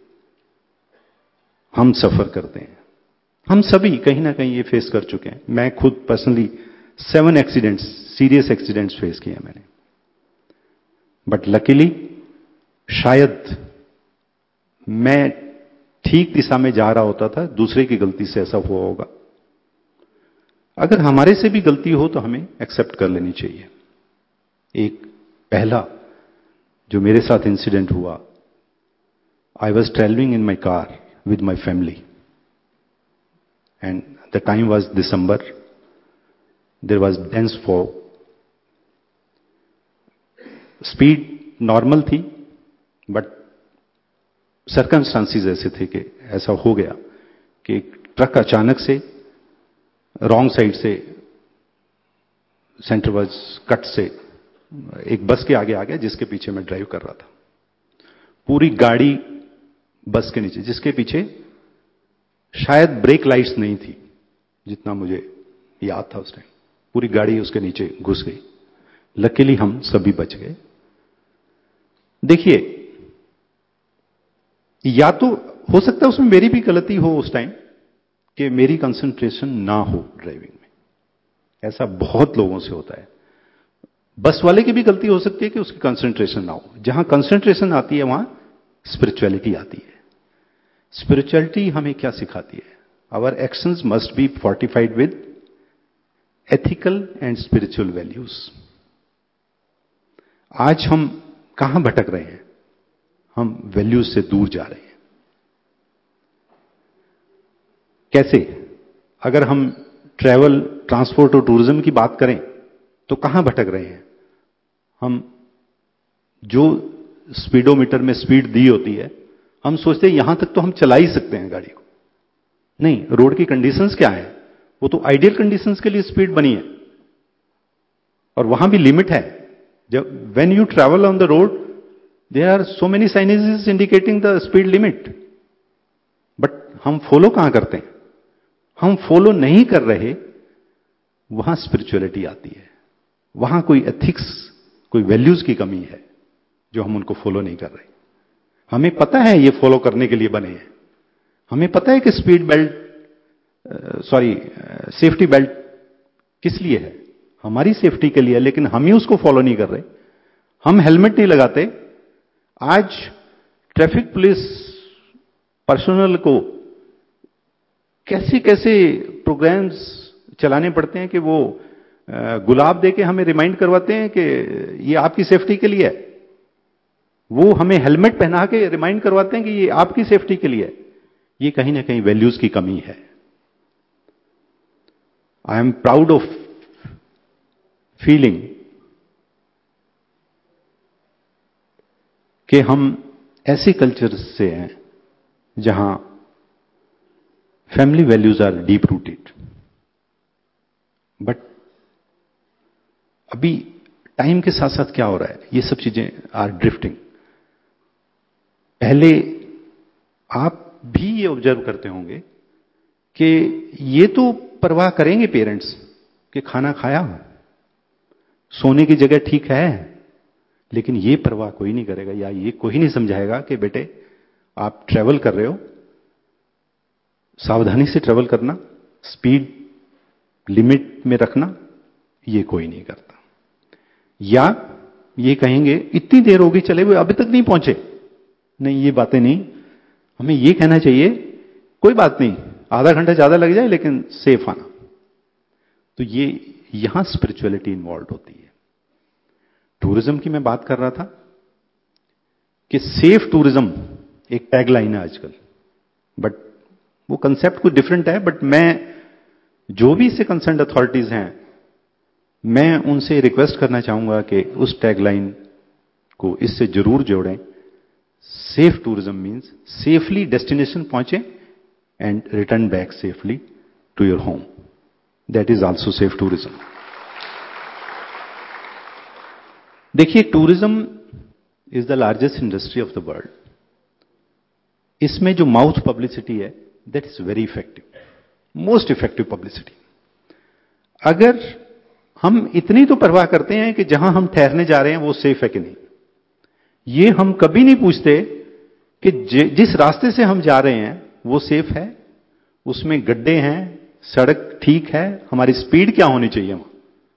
हम सफर करते हैं। हम सभी कहीं ना कहीं ये फेस कर चुके हैं। मैं खुद personally seven accidents, serious accidents face किए मैंने, बट लकीली शायद मैं ठीक दिशा में जा रहा होता था, दूसरे की गलती से ऐसा हुआ होगा। अगर हमारे से भी गलती हो तो हमें एक्सेप्ट कर लेनी चाहिए। एक पहला जो मेरे साथ इंसिडेंट हुआ, I was travelling in my car with my family and the time was December, there was dense fog, speed normal थी, बट सर्कमस्टांसिस ऐसे थे कि ऐसा हो गया कि एक ट्रक अचानक से रॉन्ग साइड से, सेंटर वॉज कट से एक बस के आगे आ गया, जिसके पीछे मैं ड्राइव कर रहा था। पूरी गाड़ी बस के नीचे, जिसके पीछे शायद ब्रेक लाइट्स नहीं थी, जितना मुझे याद था उस टाइम, पूरी गाड़ी उसके नीचे घुस गई। लकीली हम सभी बच गए। देखिए, या तो हो सकता है उसमें मेरी भी गलती हो उस टाइम कि मेरी कंसंट्रेशन ना हो ड्राइविंग में। ऐसा बहुत लोगों से होता है। बस वाले की भी गलती हो सकती है कि उसकी कंसंट्रेशन ना हो। जहां कंसंट्रेशन आती है वहां स्पिरिचुअलिटी आती है। स्पिरिचुअलिटी हमें क्या सिखाती है? Our actions must be fortified with ethical and spiritual values. आज हम कहां भटक रहे हैं? हम वैल्यूज से दूर जा रहे हैं। कैसे? अगर हम ट्रैवल, ट्रांसपोर्ट और टूरिज्म की बात करें तो कहां भटक रहे हैं? हम जो स्पीडोमीटर में स्पीड दी होती है, हम सोचते हैं यहां तक तो हम चला ही सकते हैं गाड़ी को। नहीं, रोड की कंडीशंस क्या है? वो तो आइडियल कंडीशंस के लिए स्पीड बनी है, और वहां भी लिमिट है। जब when you travel on the road, there are so many signages indicating the speed limit, but हम फॉलो कहां करते हैं? हम फॉलो नहीं कर रहे, वहां स्पिरिचुअलिटी आती है। वहां कोई एथिक्स, कोई वैल्यूज की कमी है जो हम उनको फॉलो नहीं कर रहे। हमें पता है ये फॉलो करने के लिए बने हैं। हमें पता है कि speed belt, sorry safety belt किस लिए है? हमारी सेफ्टी के लिए है, लेकिन हम ही उसको फॉलो नहीं कर रहे। हम हेलमेट नहीं लगाते। आज ट्रैफिक पुलिस पर्सनल को कैसे कैसे प्रोग्राम्स चलाने पड़ते हैं कि वो गुलाब देके हमें रिमाइंड करवाते हैं कि ये आपकी सेफ्टी के लिए है। वो हमें हेलमेट पहना के रिमाइंड करवाते हैं कि ये आपकी सेफ्टी के लिए है। ये कहीं ना कहीं वैल्यूज की कमी है। I am proud of feeling कि हम ऐसे कल्चर से हैं जहां family values are deep rooted. But अभी टाइम के साथ साथ क्या हो रहा है? ये सब चीजें आर ड्रिफ्टिंग। पहले आप भी ये ऑब्जर्व करते होंगे कि ये तो परवाह करेंगे पेरेंट्स कि खाना खाया, सोने की जगह ठीक है, लेकिन ये परवाह कोई नहीं करेगा, या ये कोई नहीं समझाएगा कि बेटे आप ट्रैवल कर रहे हो, सावधानी से ट्रैवल करना, स्पीड लिमिट में रखना। ये कोई नहीं करता। या ये कहेंगे इतनी देर होगी चले हुए, अभी तक नहीं पहुंचे। नहीं, ये बातें नहीं। हमें ये कहना चाहिए कोई बात नहीं, आधा घंटा ज्यादा लग जाए लेकिन सेफ आना। तो ये यहां स्पिरिचुअलिटी इन्वॉल्व होती है। टूरिज्म की मैं बात कर रहा था कि सेफ टूरिज्म एक टैगलाइन है आजकल, बट वो कंसेप्ट कुछ डिफरेंट है। बट मैं जो भी इससे कंसर्न्ड अथॉरिटीज हैं, मैं उनसे रिक्वेस्ट करना चाहूंगा कि उस टैगलाइन को इससे जरूर जोड़ें safe tourism means safely destination पहुंचे and return back safely to your home. That is also safe tourism. देखिए, tourism is the largest industry of the world. इसमें जो माउथ पब्लिसिटी है, that is very effective, most effective publicity. अगर हम इतनी तो परवाह करते हैं कि जहां हम ठहरने जा रहे हैं वो सेफ है कि नहीं, ये हम कभी नहीं पूछते कि जिस रास्ते से हम जा रहे हैं वो सेफ है, उसमें गड्ढे हैं, सड़क ठीक है, हमारी स्पीड क्या होनी चाहिए वहां.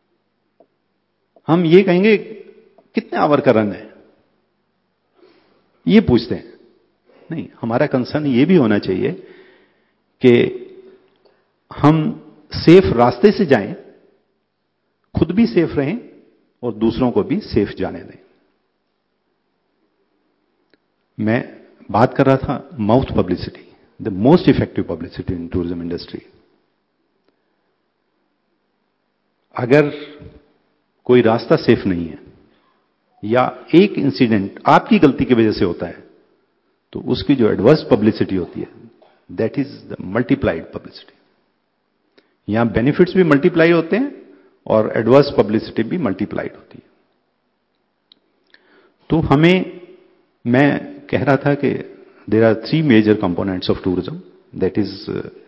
हम ये कहेंगे कितने आवर का रन है, ये पूछते हैं. नहीं, हमारा कंसर्न ये भी होना चाहिए कि हम सेफ रास्ते से जाएं, खुद भी सेफ रहें और दूसरों को भी सेफ जाने दें. मैं बात कर रहा था mouth publicity, the most effective publicity in tourism industry. अगर कोई रास्ता सेफ नहीं है या एक इंसिडेंट आपकी गलती की वजह से होता है, तो उसकी जो एडवर्स पब्लिसिटी होती है, that is the multiplied publicity. यहां बेनिफिट्स भी मल्टीप्लाई होते हैं और एडवर्स पब्लिसिटी भी मल्टीप्लाइड होती है. तो हमें, मैं कह रहा था कि there are three major components of tourism, that is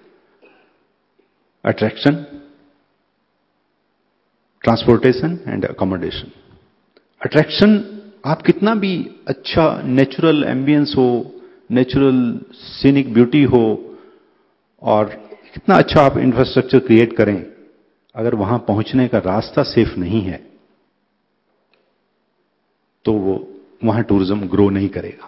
attraction, transportation and accommodation. Attraction, आप कितना भी अच्छा नेचुरल एम्बियंस हो, नेचुरल सीनिक ब्यूटी हो और कितना अच्छा आप इंफ्रास्ट्रक्चर क्रिएट करें, अगर वहां पहुंचने का रास्ता सेफ नहीं है तो वो वहां टूरिज्म ग्रो नहीं करेगा.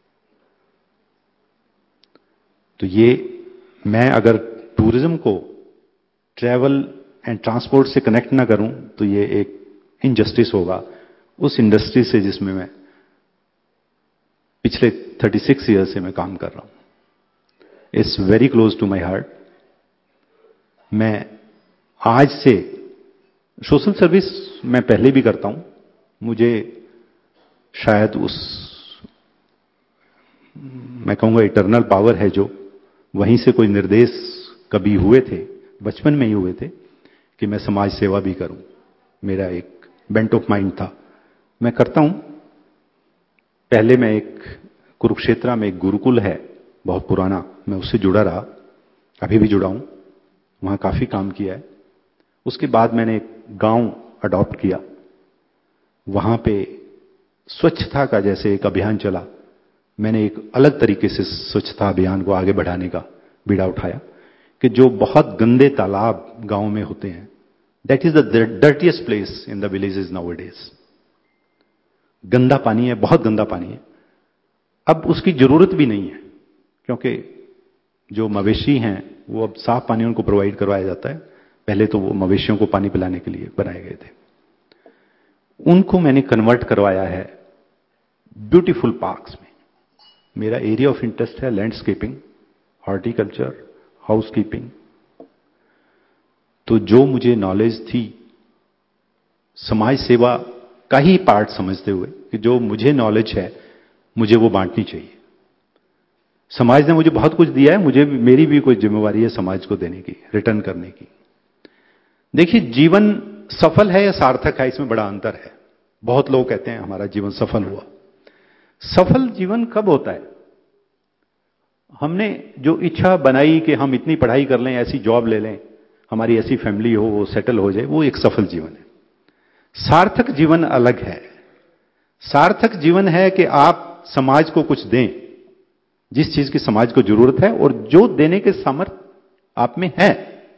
तो ये, मैं अगर टूरिज्म को ट्रैवल एंड ट्रांसपोर्ट से कनेक्ट ना करूं तो ये एक इनजस्टिस होगा उस इंडस्ट्री से जिसमें मैं पिछले छत्तीस ईयर से मैं काम कर रहा हूं. It's very close to my heart. मैं आज से सोशल सर्विस मैं पहले भी करता हूं. मुझे शायद उस, मैं कहूंगा इटर्नल पावर है जो वहीं से कोई निर्देश कभी हुए थे, बचपन में ही हुए थे कि मैं समाज सेवा भी करूं. मेरा एक बेंट ऑफ माइंड था, मैं करता हूं. पहले मैं एक कुरुक्षेत्र में एक गुरुकुल है बहुत पुराना, मैं उससे जुड़ा रहा, अभी भी जुड़ा हूं, वहां काफी काम किया है. उसके बाद मैंने एक गांव अडॉप्ट किया, वहां पे स्वच्छता का जैसे एक अभियान चला, मैंने एक अलग तरीके से स्वच्छता अभियान को आगे बढ़ाने का बीड़ा उठाया कि जो बहुत गंदे तालाब गांव में होते हैं, that is the dirtiest place in the villages nowadays. गंदा पानी है, बहुत गंदा पानी है. अब उसकी जरूरत भी नहीं है क्योंकि जो मवेशी हैं वो अब साफ पानी उनको प्रोवाइड करवाया जाता है. पहले तो वो मवेशियों को पानी पिलाने के लिए बनाए गए थे. उनको मैंने कन्वर्ट करवाया है ब्यूटीफुल पार्क्स में. मेरा एरिया ऑफ इंटरेस्ट है लैंडस्केपिंग, हॉर्टिकल्चर, हाउसकीपिंग. तो जो मुझे नॉलेज थी समाज सेवा का ही पार्ट समझते हुए कि जो मुझे नॉलेज है मुझे वो बांटनी चाहिए. समाज ने मुझे बहुत कुछ दिया है, मुझे भी, मेरी भी कोई जिम्मेवारी है समाज को देने की, रिटर्न करने की. देखिए, जीवन सफल है या सार्थक है, इसमें बड़ा अंतर है. बहुत लोग कहते हैं हमारा जीवन सफल हुआ. सफल जीवन कब होता है? हमने जो इच्छा बनाई कि हम इतनी पढ़ाई कर लें, ऐसी जॉब ले लें, हमारी ऐसी फैमिली हो, वो सेटल हो जाए, वो एक सफल जीवन है. सार्थक जीवन अलग है. सार्थक जीवन है कि आप समाज को कुछ दें, जिस चीज की समाज को जरूरत है और जो देने के सामर्थ्य आप में है.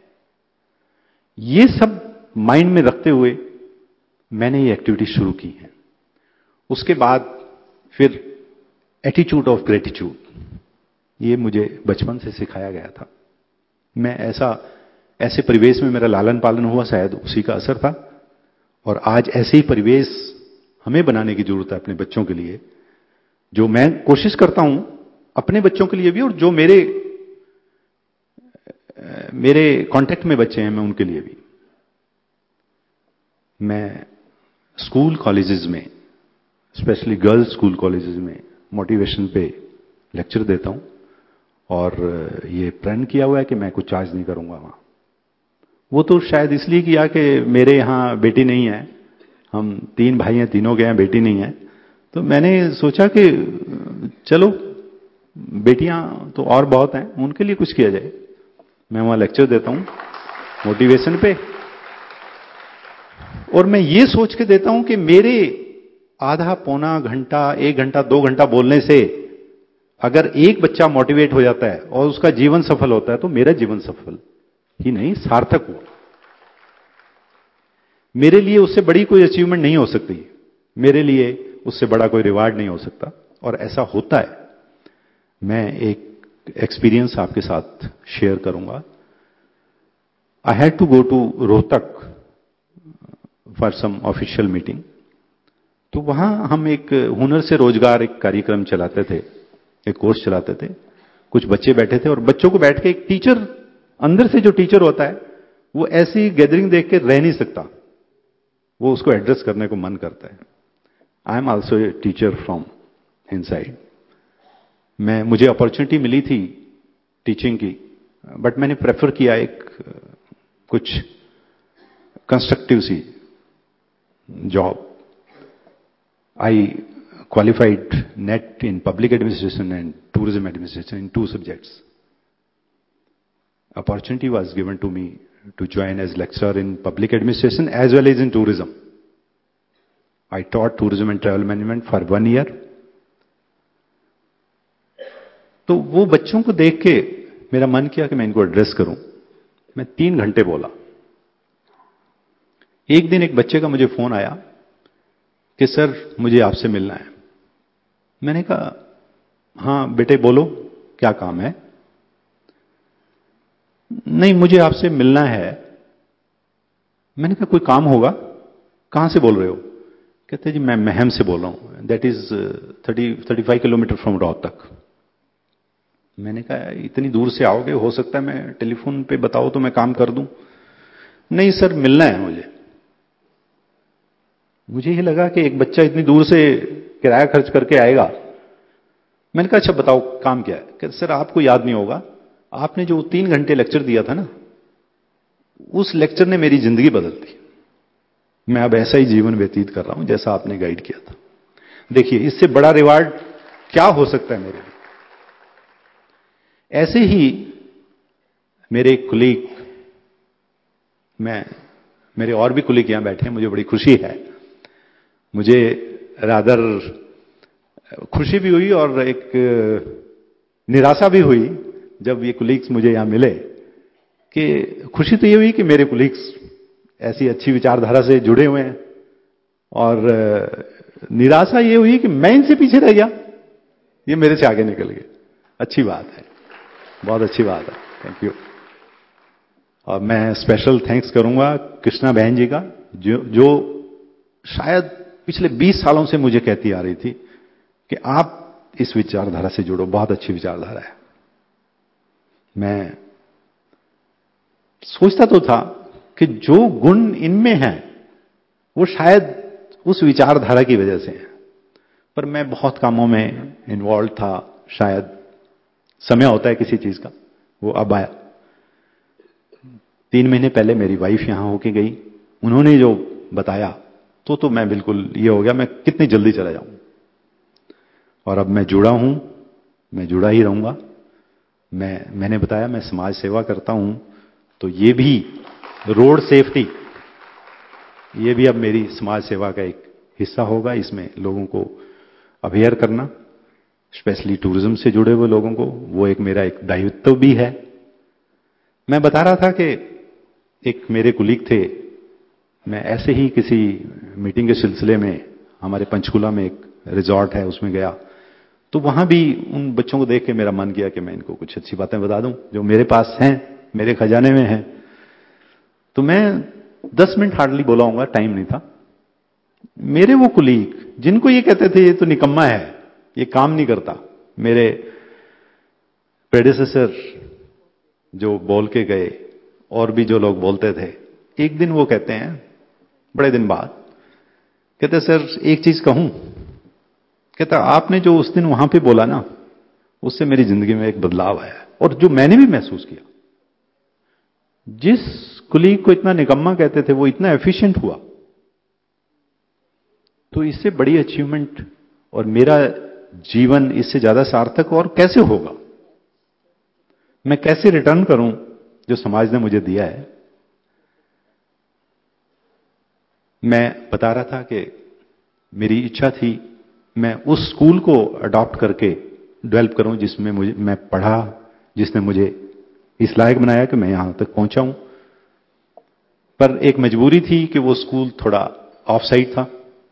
ये सब माइंड में रखते हुए मैंने ये एक्टिविटी शुरू की है. उसके बाद फिर एटीट्यूड ऑफ ग्रेटिट्यूड, ये मुझे बचपन से सिखाया गया था. मैं ऐसा ऐसे परिवेश में मेरा लालन पालन हुआ, शायद उसी का असर था. और आज ऐसे ही परिवेश हमें बनाने की जरूरत है अपने बच्चों के लिए, जो मैं कोशिश करता हूं अपने बच्चों के लिए भी और जो मेरे मेरे कांटेक्ट में बच्चे हैं मैं उनके लिए भी. मैं स्कूल कॉलेजेस में, स्पेशली गर्ल्स स्कूल कॉलेजेस में मोटिवेशन पे लेक्चर देता हूं और ये प्रण किया हुआ है कि मैं कुछ चार्ज नहीं करूंगा वहां। वो तो शायद इसलिए किया कि मेरे यहां बेटी नहीं है, हम तीन भाई हैं, तीनों के यहाँ बेटी नहीं है, तो मैंने सोचा कि चलो बेटियां तो और बहुत हैं, उनके लिए कुछ किया जाए। मैं वहां लेक्चर देता हूं मोटिवेशन पे, और मैं ये सोच के देता हूं कि मेरे आधा पौना घंटा, एक घंटा, दो घंटा बोलने से अगर एक बच्चा मोटिवेट हो जाता है और उसका जीवन सफल होता है तो मेरा जीवन सफल ही नहीं, सार्थक हुआ। मेरे लिए उससे बड़ी कोई अचीवमेंट नहीं हो सकती, मेरे लिए उससे बड़ा कोई रिवार्ड नहीं हो सकता, और ऐसा होता है। मैं एक एक्सपीरियंस आपके साथ शेयर करूंगा। I had to go to Rohtak for some official meeting. तो वहां हम एक हुनर से रोजगार एक कार्यक्रम चलाते थे, एक कोर्स चलाते थे। कुछ बच्चे बैठे थे और बच्चों को बैठ के एक टीचर, अंदर से जो टीचर होता है वो ऐसी गैदरिंग देख के रह नहीं सकता, वो उसको एड्रेस करने को मन करता है। I am also a teacher from inside. मैं मुझे अपॉर्चुनिटी मिली थी टीचिंग की, बट मैंने प्रेफर किया एक कुछ कंस्ट्रक्टिव सी job. I qualified net in public administration and tourism administration in two subjects. Opportunity was given to me to join as lecturer in public administration as well as in tourism. I taught tourism and travel management for one year. तो वो बच्चों को देख के मेरा मन किया कि मैं इनको एड्रेस करूं। मैं तीन घंटे बोला। एक दिन एक बच्चे का मुझे फोन आया कि सर मुझे आपसे मिलना है। मैंने कहा हां बेटे बोलो, क्या काम है? नहीं, मुझे आपसे मिलना है। मैंने कहा कोई काम होगा, कहां से बोल रहे हो? कहते जी मैं महम से बोल रहा हूं, that is thirty thirty five kilometre from Rohtak. मैंने कहा इतनी दूर से आओगे, हो सकता है मैं टेलीफोन पे बताओ तो मैं काम कर दूं। नहीं सर मिलना है मुझे। मुझे ही लगा कि एक बच्चा इतनी दूर से किराया खर्च करके आएगा। मैंने कहा अच्छा बताओ काम क्या है? कहते सर आपको याद नहीं होगा, आपने जो तीन घंटे लेक्चर दिया था ना, उस लेक्चर ने मेरी जिंदगी बदल दी। मैं अब ऐसा ही जीवन व्यतीत कर रहा हूं जैसा आपने गाइड किया था। देखिए इससे बड़ा रिवार्ड क्या हो सकता है मेरे लिए। ऐसे ही मेरे एक कुलीग, मैं मेरे और भी कुलीग यहां बैठे हैं, मुझे बड़ी खुशी है। मुझे रादर खुशी भी हुई और एक निराशा भी हुई जब ये कुलीग्स मुझे यहां मिले। कि खुशी तो ये हुई कि मेरे कुलीग्स ऐसी अच्छी विचारधारा से जुड़े हुए हैं, और निराशा ये हुई कि मैं इनसे पीछे रह गया, ये मेरे से आगे निकल गए। अच्छी बात है, बहुत अच्छी बात है, थैंक यू। और मैं स्पेशल थैंक्स करूंगा कृष्णा बहन जी का, जो जो शायद पिछले बीस सालों से मुझे कहती आ रही थी कि आप इस विचारधारा से जुड़ो, बहुत अच्छी विचारधारा है। मैं सोचता तो था कि जो गुण इनमें हैं वो शायद उस विचारधारा की वजह से है, पर मैं बहुत कामों में इन्वॉल्व था, शायद समय होता है किसी चीज का, वो अब आया। तीन महीने पहले मेरी वाइफ यहां होके गई, उन्होंने जो बताया तो तो मैं बिल्कुल ये हो गया, मैं कितनी जल्दी चला जाऊं। और अब मैं जुड़ा हूं, मैं जुड़ा ही रहूंगा। मैं मैंने बताया मैं समाज सेवा करता हूं, तो ये भी रोड सेफ्टी, ये भी अब मेरी समाज सेवा का एक हिस्सा होगा। इसमें लोगों को अवेयर करना, स्पेशली टूरिज्म से जुड़े हुए लोगों को, वो एक मेरा एक दायित्व भी है। मैं बता रहा था कि एक मेरे कुलीग थे, मैं ऐसे ही किसी मीटिंग के सिलसिले में हमारे पंचकुला में एक रिजॉर्ट है उसमें गया, तो वहां भी उन बच्चों को देख के मेरा मन किया कि मैं इनको कुछ अच्छी बातें बता दूं जो मेरे पास हैं, मेरे खजाने में हैं। तो मैं दस मिनट हार्डली बोला हूंगा, टाइम नहीं था। मेरे वो कुलीग जिनको ये कहते थे ये तो निकम्मा है, ये काम नहीं करता, मेरे प्रेडिसेसर जो बोल के गए और भी जो लोग बोलते थे, एक दिन वो कहते हैं बड़े दिन बाद, कहते सर एक चीज कहूं, कहता आपने जो उस दिन वहां पे बोला ना, उससे मेरी जिंदगी में एक बदलाव आया और जो मैंने भी महसूस किया। जिस कुलीग को इतना निकम्मा कहते थे वो इतना एफिशिएंट हुआ, तो इससे बड़ी अचीवमेंट और मेरा जीवन इससे ज्यादा सार्थक और कैसे होगा? मैं कैसे रिटर्न करूं जो समाज ने मुझे दिया है? मैं बता रहा था कि मेरी इच्छा थी मैं उस स्कूल को अडॉप्ट करके डेवलप करूं जिसमें मुझे मैं पढ़ा, जिसने मुझे इस लायक बनाया कि मैं यहां तक पहुंचा हूं। पर एक मजबूरी थी कि वो स्कूल थोड़ा ऑफ साइड था।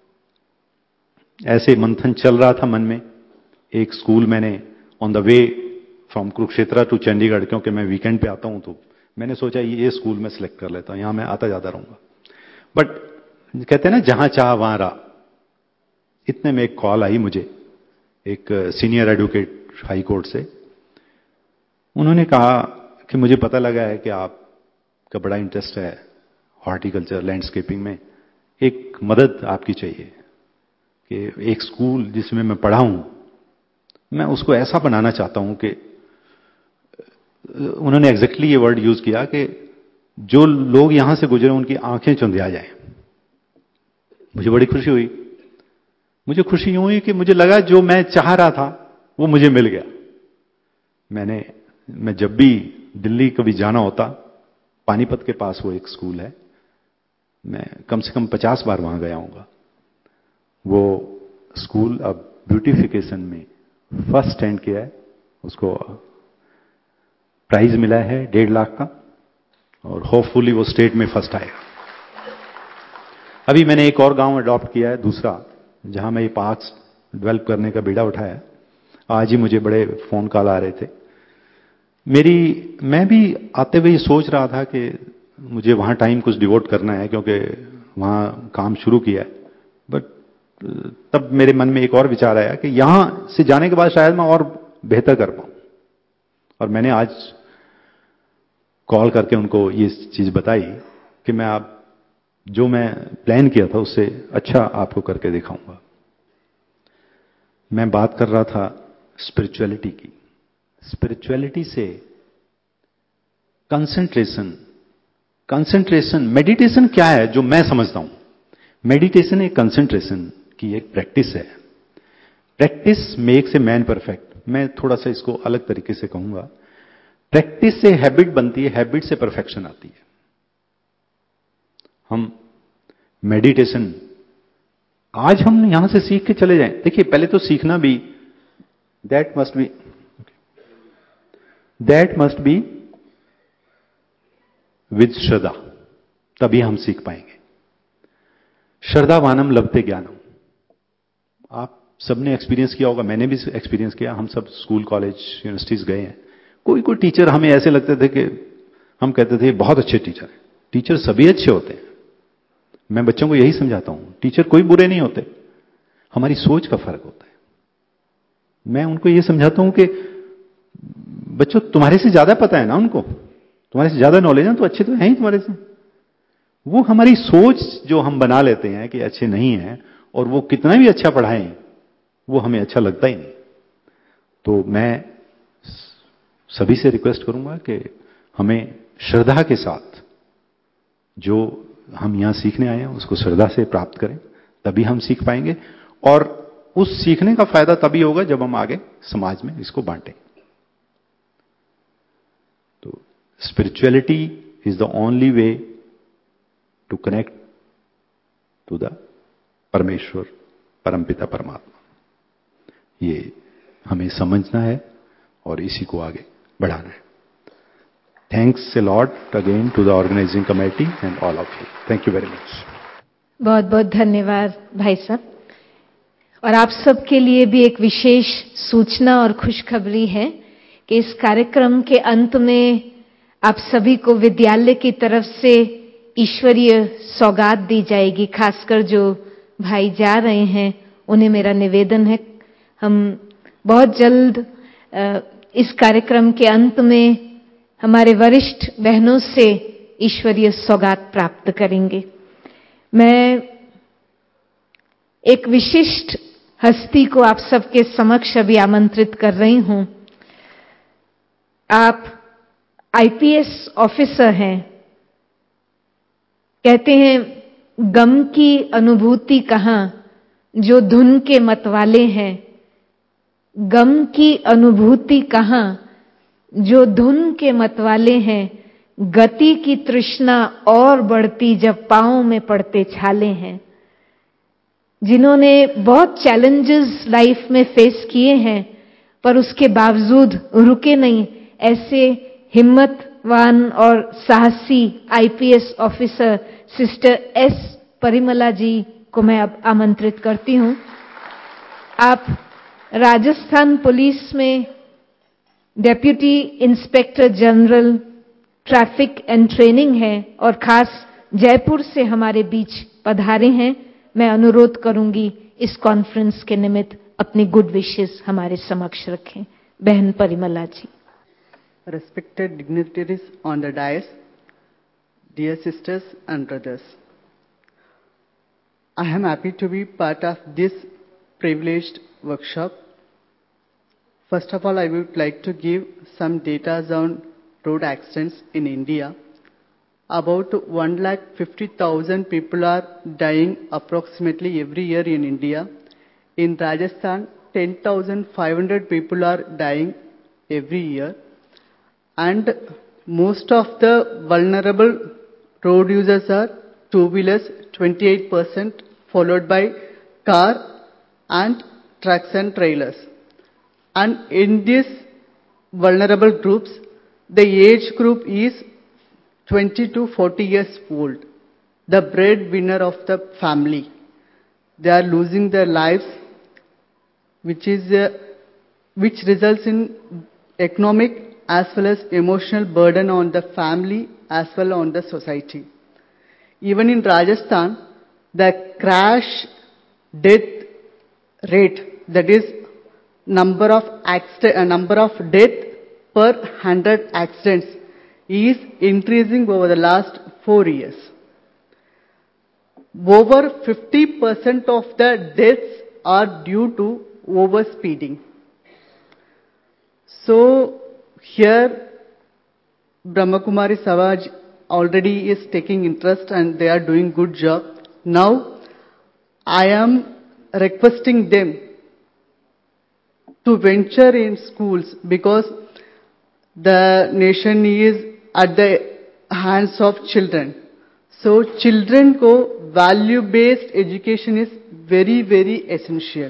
ऐसे मंथन चल रहा था मन में। एक स्कूल मैंने on the way from Kurukshetra to Chandigarh, क्योंकि मैं वीकेंड पे आता हूं, तो मैंने सोचा ये स्कूल मैं सिलेक्ट कर लेता हूं, यहां मैं आता जाता रहूंगा। बट कहते हैं ना जहां चाह वहां रहा। इतने में एक कॉल आई मुझे एक सीनियर एडवोकेट हाई कोर्ट से। उन्होंने कहा कि मुझे पता लगा है कि आपका बड़ा इंटरेस्ट है हॉर्टिकल्चर, लैंडस्केपिंग में, एक मदद आपकी चाहिए कि एक स्कूल जिसमें मैं पढ़ा हूं, मैं उसको ऐसा बनाना चाहता हूं कि, उन्होंने एग्जैक्टली ये वर्ड यूज किया कि जो लोग यहां से गुजरे उनकी आंखें चुंधिया जाए। मुझे बड़ी खुशी हुई। मुझे खुशी यूं हुई कि मुझे लगा जो मैं चाह रहा था वो मुझे मिल गया। मैंने मैं जब भी दिल्ली कभी जाना होता, पानीपत के पास वो एक स्कूल है, मैं कम से कम पचास बार वहां गया हूंगा। वो स्कूल अब ब्यूटिफिकेशन में फर्स्ट स्टैंड किया है, उसको प्राइज मिला है डेढ़ लाख का और होपफुली वो स्टेट में फर्स्ट आएगा। अभी मैंने एक और गांव अडॉप्ट किया है दूसरा, जहां मैं ये पार्क्स डेवलप करने का बीड़ा उठाया। आज ही मुझे बड़े फोन कॉल आ रहे थे। मेरी मैं भी आते हुए सोच रहा था कि मुझे वहां टाइम कुछ डिवोट करना है, क्योंकि वहां काम शुरू किया है। बट तब मेरे मन में एक और विचार आया कि यहां से जाने के बाद शायद मैं और बेहतर कर पाऊं। और मैंने आज कॉल करके उनको ये चीज बताई कि मैं आप जो मैं प्लान किया था उससे अच्छा आपको करके दिखाऊंगा। मैं बात कर रहा था स्पिरिचुअलिटी की। स्पिरिचुअलिटी से कंसंट्रेशन, कंसंट्रेशन, मेडिटेशन क्या है जो मैं समझता हूं? मेडिटेशन एक कंसंट्रेशन की एक प्रैक्टिस है। Practice makes a man perfect. मैं थोड़ा सा इसको अलग तरीके से कहूंगा। प्रैक्टिस से हैबिट बनती है, हैबिट से परफेक्शन आती है। हम मेडिटेशन आज हम यहां से सीख के चले जाएं। देखिए पहले तो सीखना भी that must be that must be with श्रद्धा, तभी हम सीख पाएंगे। श्रद्धावानम लभते ज्ञानम। आप सबने एक्सपीरियंस किया होगा, मैंने भी एक्सपीरियंस किया। हम सब स्कूल, कॉलेज, यूनिवर्सिटीज गए हैं। कोई कोई टीचर हमें ऐसे लगते थे कि हम कहते थे बहुत अच्छे टीचर हैं। टीचर सभी अच्छे होते हैं। मैं बच्चों को यही समझाता हूं, टीचर कोई बुरे नहीं होते, हमारी सोच का फर्क होता है। मैं उनको यह समझाता हूं कि बच्चों तुम्हारे से ज्यादा पता है ना, उनको तुम्हारे से ज्यादा नॉलेज है, तो अच्छे तो हैं ही तुम्हारे से। वो हमारी सोच जो हम बना लेते हैं कि अच्छे नहीं है, और वो कितना भी अच्छा पढ़ाएं वो हमें अच्छा लगता ही नहीं। तो मैं सभी से रिक्वेस्ट करूंगा कि हमें श्रद्धा के साथ जो हम यहां सीखने आए हैं उसको श्रद्धा से प्राप्त करें, तभी हम सीख पाएंगे। और उस सीखने का फायदा तभी होगा जब हम आगे समाज में इसको बांटें। तो spirituality is the only way to connect to the Parmeshwar, Parampita परमात्मा। ये हमें समझना है और इसी को आगे बढ़ाना है। Thanks a lot again to the organising committee and all of you. Thank you very much. बहुत बहुत धन्यवाद भाई साहब। और आप सबके लिए भी एक विशेष सूचना और खुशखबरी है कि इस कार्यक्रम के अंत में आप सभी को विद्यालय की तरफ से ईश्वरीय सौगात दी जाएगी। खासकर जो भाई जा रहे हैं उन्हें मेरा निवेदन है, हम बहुत जल्द इस कार्यक्रम के अंत में हमारे वरिष्ठ बहनों से ईश्वरीय सौगात प्राप्त करेंगे। मैं एक विशिष्ट हस्ती को आप सबके समक्ष अभी आमंत्रित कर रही हूं। आप आईपीएस ऑफिसर हैं। कहते हैं गम की अनुभूति कहां जो धुन के मतवाले हैं, गम की अनुभूति कहां जो धुन के मतवाले हैं, गति की तृष्णा और बढ़ती जब पांव में पड़ते छाले हैं। जिन्होंने बहुत चैलेंजेस लाइफ में फेस किए हैं पर उसके बावजूद रुके नहीं, ऐसे हिम्मतवान और साहसी IPS officer sister S Parimala ji को मैं अब आमंत्रित करती हूं। आप राजस्थान पुलिस में deputy inspector general traffic and training है और खास जयपुर से हमारे बीच पधारे हैं। मैं अनुरोध करूंगी इस कॉन्फ्रेंस के निमित्त अपनी गुड विशेस हमारे समक्ष रखें। बहन परिमला जी। Respected dignitaries on the dais, dear sisters and brothers, I am happy to be part of this privileged workshop. First of all, I would like to give some data on road accidents in India. About one lakh fifty thousand people are dying approximately every year in India. In Rajasthan, ten thousand five hundred people are dying every year. And most of the vulnerable road users are two-wheelers, twenty-eight percent, followed by car and trucks and trailers. And in these vulnerable groups, the age group is twenty to forty years old, the breadwinner of the family. They are losing their lives, which is uh, which results in economic as well as emotional burden on the family as well on the society. Even in Rajasthan, the crash death rate, that is number of accident, uh, number of death per one hundred accidents, is increasing over the last four years. Over fifty percent of the deaths are due to overspeeding. So here Brahmakumari Savaj already is taking interest and they are doing good job. Now I am requesting them to venture in schools because the nation is at the hands of children. So children ko value based education is very very essential.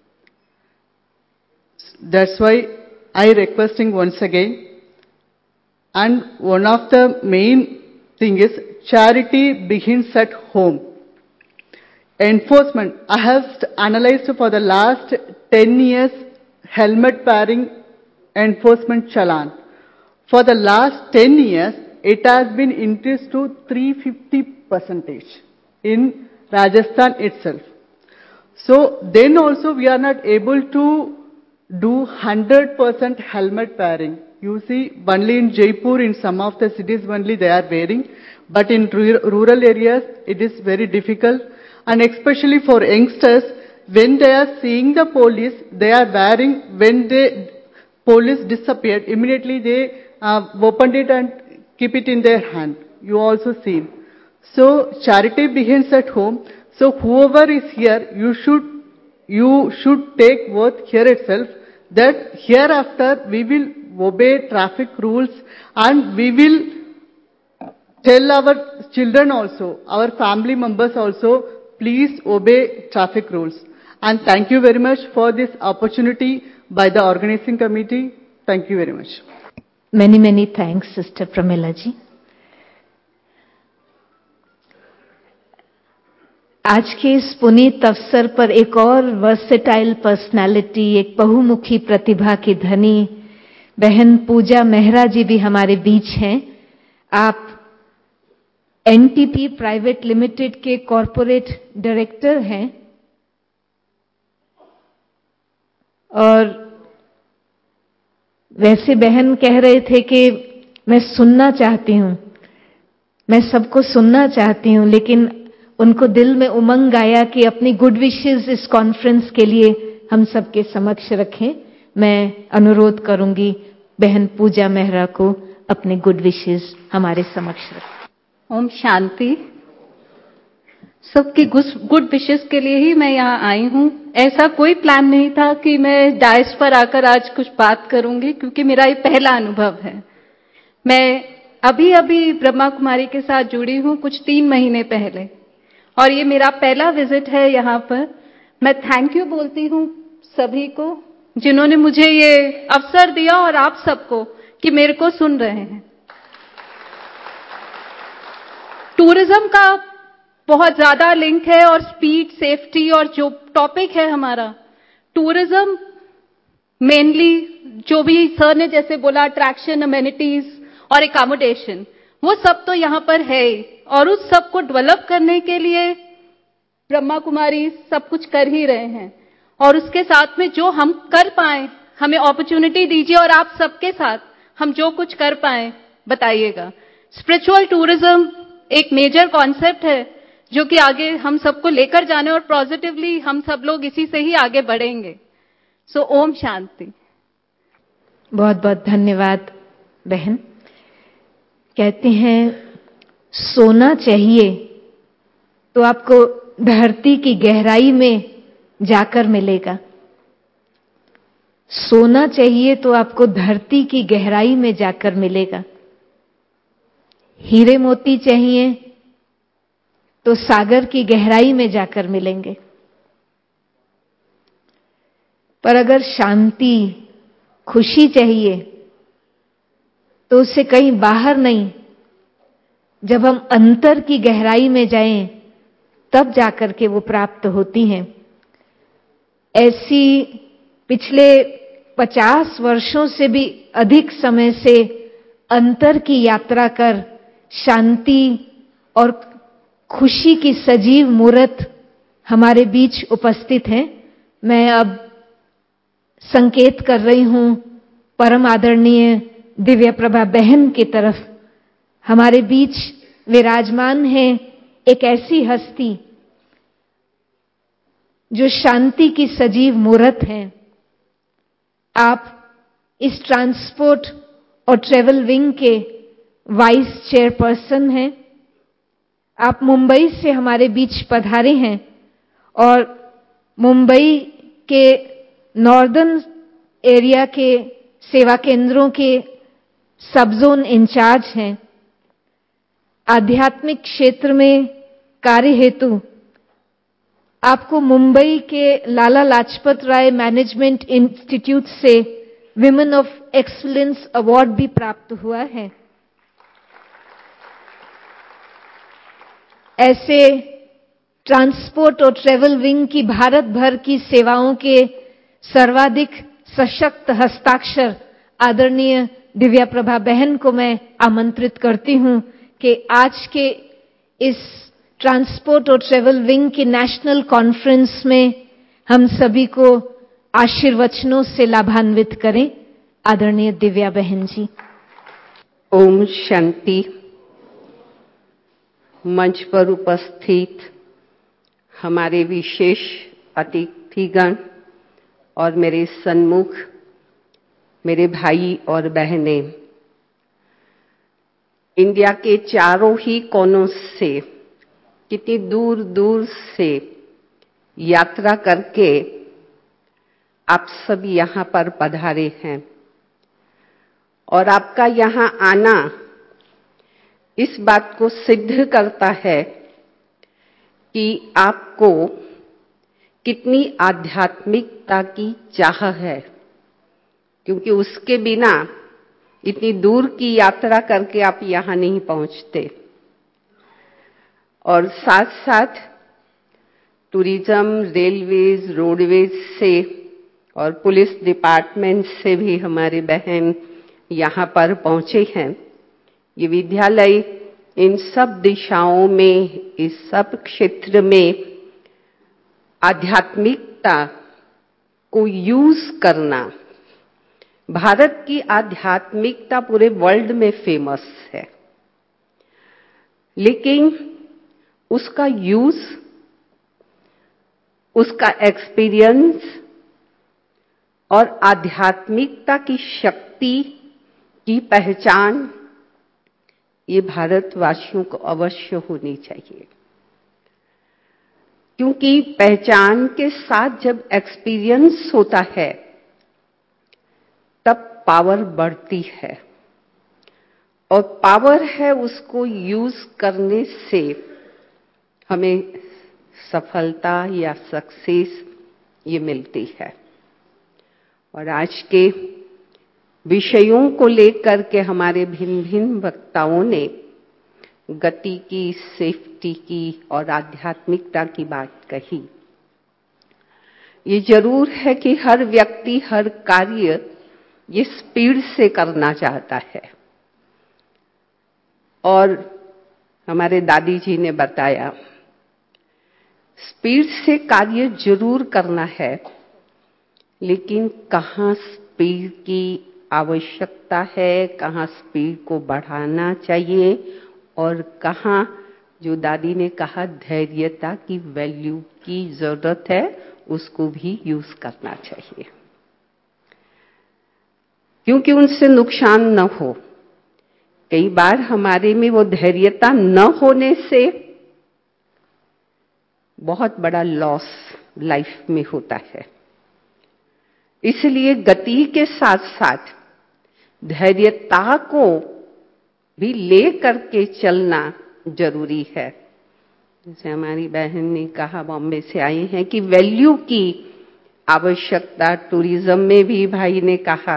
That's why I requesting once again, and one of the main thing is charity begins at home. Enforcement, I have analyzed for the last ten years helmet wearing enforcement challan. For the last ten years, it has been increased to three hundred fifty percentage in Rajasthan itself. So then also we are not able to do one hundred percent helmet wearing. You see, only in Jaipur, in some of the cities only they are wearing, but in rural areas it is very difficult. And especially for youngsters, when they are seeing the police, they are wearing, when the police disappeared, immediately they uh, opened it and keep it in their hand. You also see. So charity begins at home. So whoever is here, you should, you should take worth here itself, that hereafter we will obey traffic rules and we will tell our children also, our family members also, please obey traffic rules. And thank you very much for this opportunity by the organizing committee. Thank you very much. Many, many thanks, Sister Pramila ji. आज के इस पुनीत अवसर पर एक और versatile personality, एक बहुमुखी प्रतिभा की धनी बहन पूजा मेहरा जी भी हमारे बीच हैं। आप एनटीपी प्राइवेट लिमिटेड के कॉरपोरेट डायरेक्टर हैं और वैसे बहन कह रहे थे कि मैं सुनना चाहती हूं, मैं सबको सुनना चाहती हूं, लेकिन उनको दिल में उमंग आया कि अपनी गुड विशेस इस कॉन्फ्रेंस के लिए हम सबके समक्ष रखें। मैं अनुरोध करूंगी बहन पूजा मेहरा को अपने गुड विशेस हमारे समक्ष रखें। ओम शांति। सबकी गुड विशेस के लिए ही मैं यहाँ आई हूँ। ऐसा कोई प्लान नहीं था कि मैं डायस पर आकर आज कुछ बात करूंगी, क्योंकि मेरा ये पहला अनुभव है। मैं अभी अभी ब्रह्मा कुमारी के साथ जुड़ी हूँ कुछ तीन महीने पहले, और ये मेरा पहला विजिट है यहाँ पर। मैं थैंक यू बोलती हूँ सभी को जिन्होंने मुझे ये अवसर दिया, और आप सबको कि मेरे को सुन रहे हैं। टूरिज्म का बहुत ज्यादा लिंक है, और स्पीड, सेफ्टी, और जो टॉपिक है हमारा टूरिज्म, मेनली जो भी सर ने जैसे बोला अट्रैक्शन, अमेनिटीज और एकोमोडेशन, वो सब तो यहाँ पर है ही। और उस सब को डेवलप करने के लिए ब्रह्मा कुमारी सब कुछ कर ही रहे हैं, और उसके साथ में जो हम कर पाए हमें अपॉर्चुनिटी दीजिए, और आप सबके साथ हम जो कुछ कर पाए बताइएगा। स्पिरिचुअल टूरिज्म एक मेजर कॉन्सेप्ट है जो कि आगे हम सबको लेकर जाने, और पॉजिटिवली हम सब लोग इसी से ही आगे बढ़ेंगे। सो so, ओम शांति। बहुत बहुत धन्यवाद बहन। कहते हैं सोना चाहिए तो आपको धरती की गहराई में जाकर मिलेगा। सोना चाहिए तो आपको धरती की गहराई में जाकर मिलेगा। हीरे मोती चाहिए तो सागर की गहराई में जाकर मिलेंगे। पर अगर शांति, खुशी चाहिए तो उससे कहीं बाहर नहीं, जब हम अंतर की गहराई में जाएं तब जाकर के वो प्राप्त होती हैं। ऐसी पिछले पचास वर्षों से भी अधिक समय से अंतर की यात्रा कर शांति और खुशी की सजीव मूर्त हमारे बीच उपस्थित है। मैं अब संकेत कर रही हूं परम आदरणीय दिव्य प्रभा बहन की तरफ। हमारे बीच विराजमान है एक ऐसी हस्ती जो शांति की सजीव मूर्त है। आप इस ट्रांसपोर्ट और ट्रेवल विंग के वाइस चेयरपर्सन हैं। आप मुंबई से हमारे बीच पधारे हैं, और मुंबई के नॉर्दर्न एरिया के सेवा केंद्रों के सब जोन इंचार्ज हैं। आध्यात्मिक क्षेत्र में कार्य हेतु आपको मुंबई के लाला लाजपत राय मैनेजमेंट इंस्टीट्यूट से विमेन ऑफ एक्सीलेंस अवार्ड भी प्राप्त हुआ है। ऐसे ट्रांसपोर्ट और ट्रेवल विंग की भारत भर की सेवाओं के सर्वाधिक सशक्त हस्ताक्षर आदरणीय दिव्या प्रभा बहन को मैं आमंत्रित करती हूं कि आज के इस ट्रांसपोर्ट और ट्रेवल विंग की नेशनल कॉन्फ्रेंस में हम सभी को आशीर्वचनों से लाभान्वित करें। आदरणीय दिव्या बहन जी। ओम शांति। मंच पर उपस्थित हमारे विशेष अतिथिगण और मेरे सन्मुख मेरे भाई और बहनें, इंडिया के चारों ही कोनों से कितनी दूर दूर से यात्रा करके आप सब यहाँ पर पधारे हैं, और आपका यहाँ आना इस बात को सिद्ध करता है कि आपको कितनी आध्यात्मिकता की चाह है, क्योंकि उसके बिना इतनी दूर की यात्रा करके आप यहाँ नहीं पहुँचते। और साथ साथ टूरिज्म, रेलवेज, रोडवेज से और पुलिस डिपार्टमेंट से भी हमारे बहन यहाँ पर पहुँचे हैं। ये विद्यालय इन सब दिशाओं में, इस सब क्षेत्र में आध्यात्मिकता को यूज करना, भारत की आध्यात्मिकता पूरे वर्ल्ड में फेमस है, लेकिन उसका यूज, उसका एक्सपीरियंस और आध्यात्मिकता की शक्ति की पहचान ये भारतवासियों को अवश्य होनी चाहिए। क्योंकि पहचान के साथ जब एक्सपीरियंस होता है तब पावर बढ़ती है, और पावर है उसको यूज करने से हमें सफलता या सक्सेस ये मिलती है। और आज के विषयों को लेकर के हमारे भिन्न भिन्न वक्ताओं ने गति की, सेफ्टी की और आध्यात्मिकता की बात कही। ये जरूर है कि हर व्यक्ति हर कार्य ये स्पीड से करना चाहता है, और हमारे दादी जी ने बताया स्पीड से कार्य जरूर करना है, लेकिन कहाँ स्पीड की आवश्यकता है, कहाँ स्पीड को बढ़ाना चाहिए, और कहाँ जो दादी ने कहा धैर्यता की वैल्यू की जरूरत है, उसको भी यूज करना चाहिए, क्योंकि उनसे नुकसान न हो। कई बार हमारे में वो धैर्यता न होने से बहुत बड़ा लॉस लाइफ में होता है। इसलिए गति के साथ साथ धैर्यता को भी ले करके चलना जरूरी है। जैसे हमारी बहन ने कहा, बॉम्बे से आई हैं, कि वैल्यू की आवश्यकता टूरिज्म में भी भाई ने कहा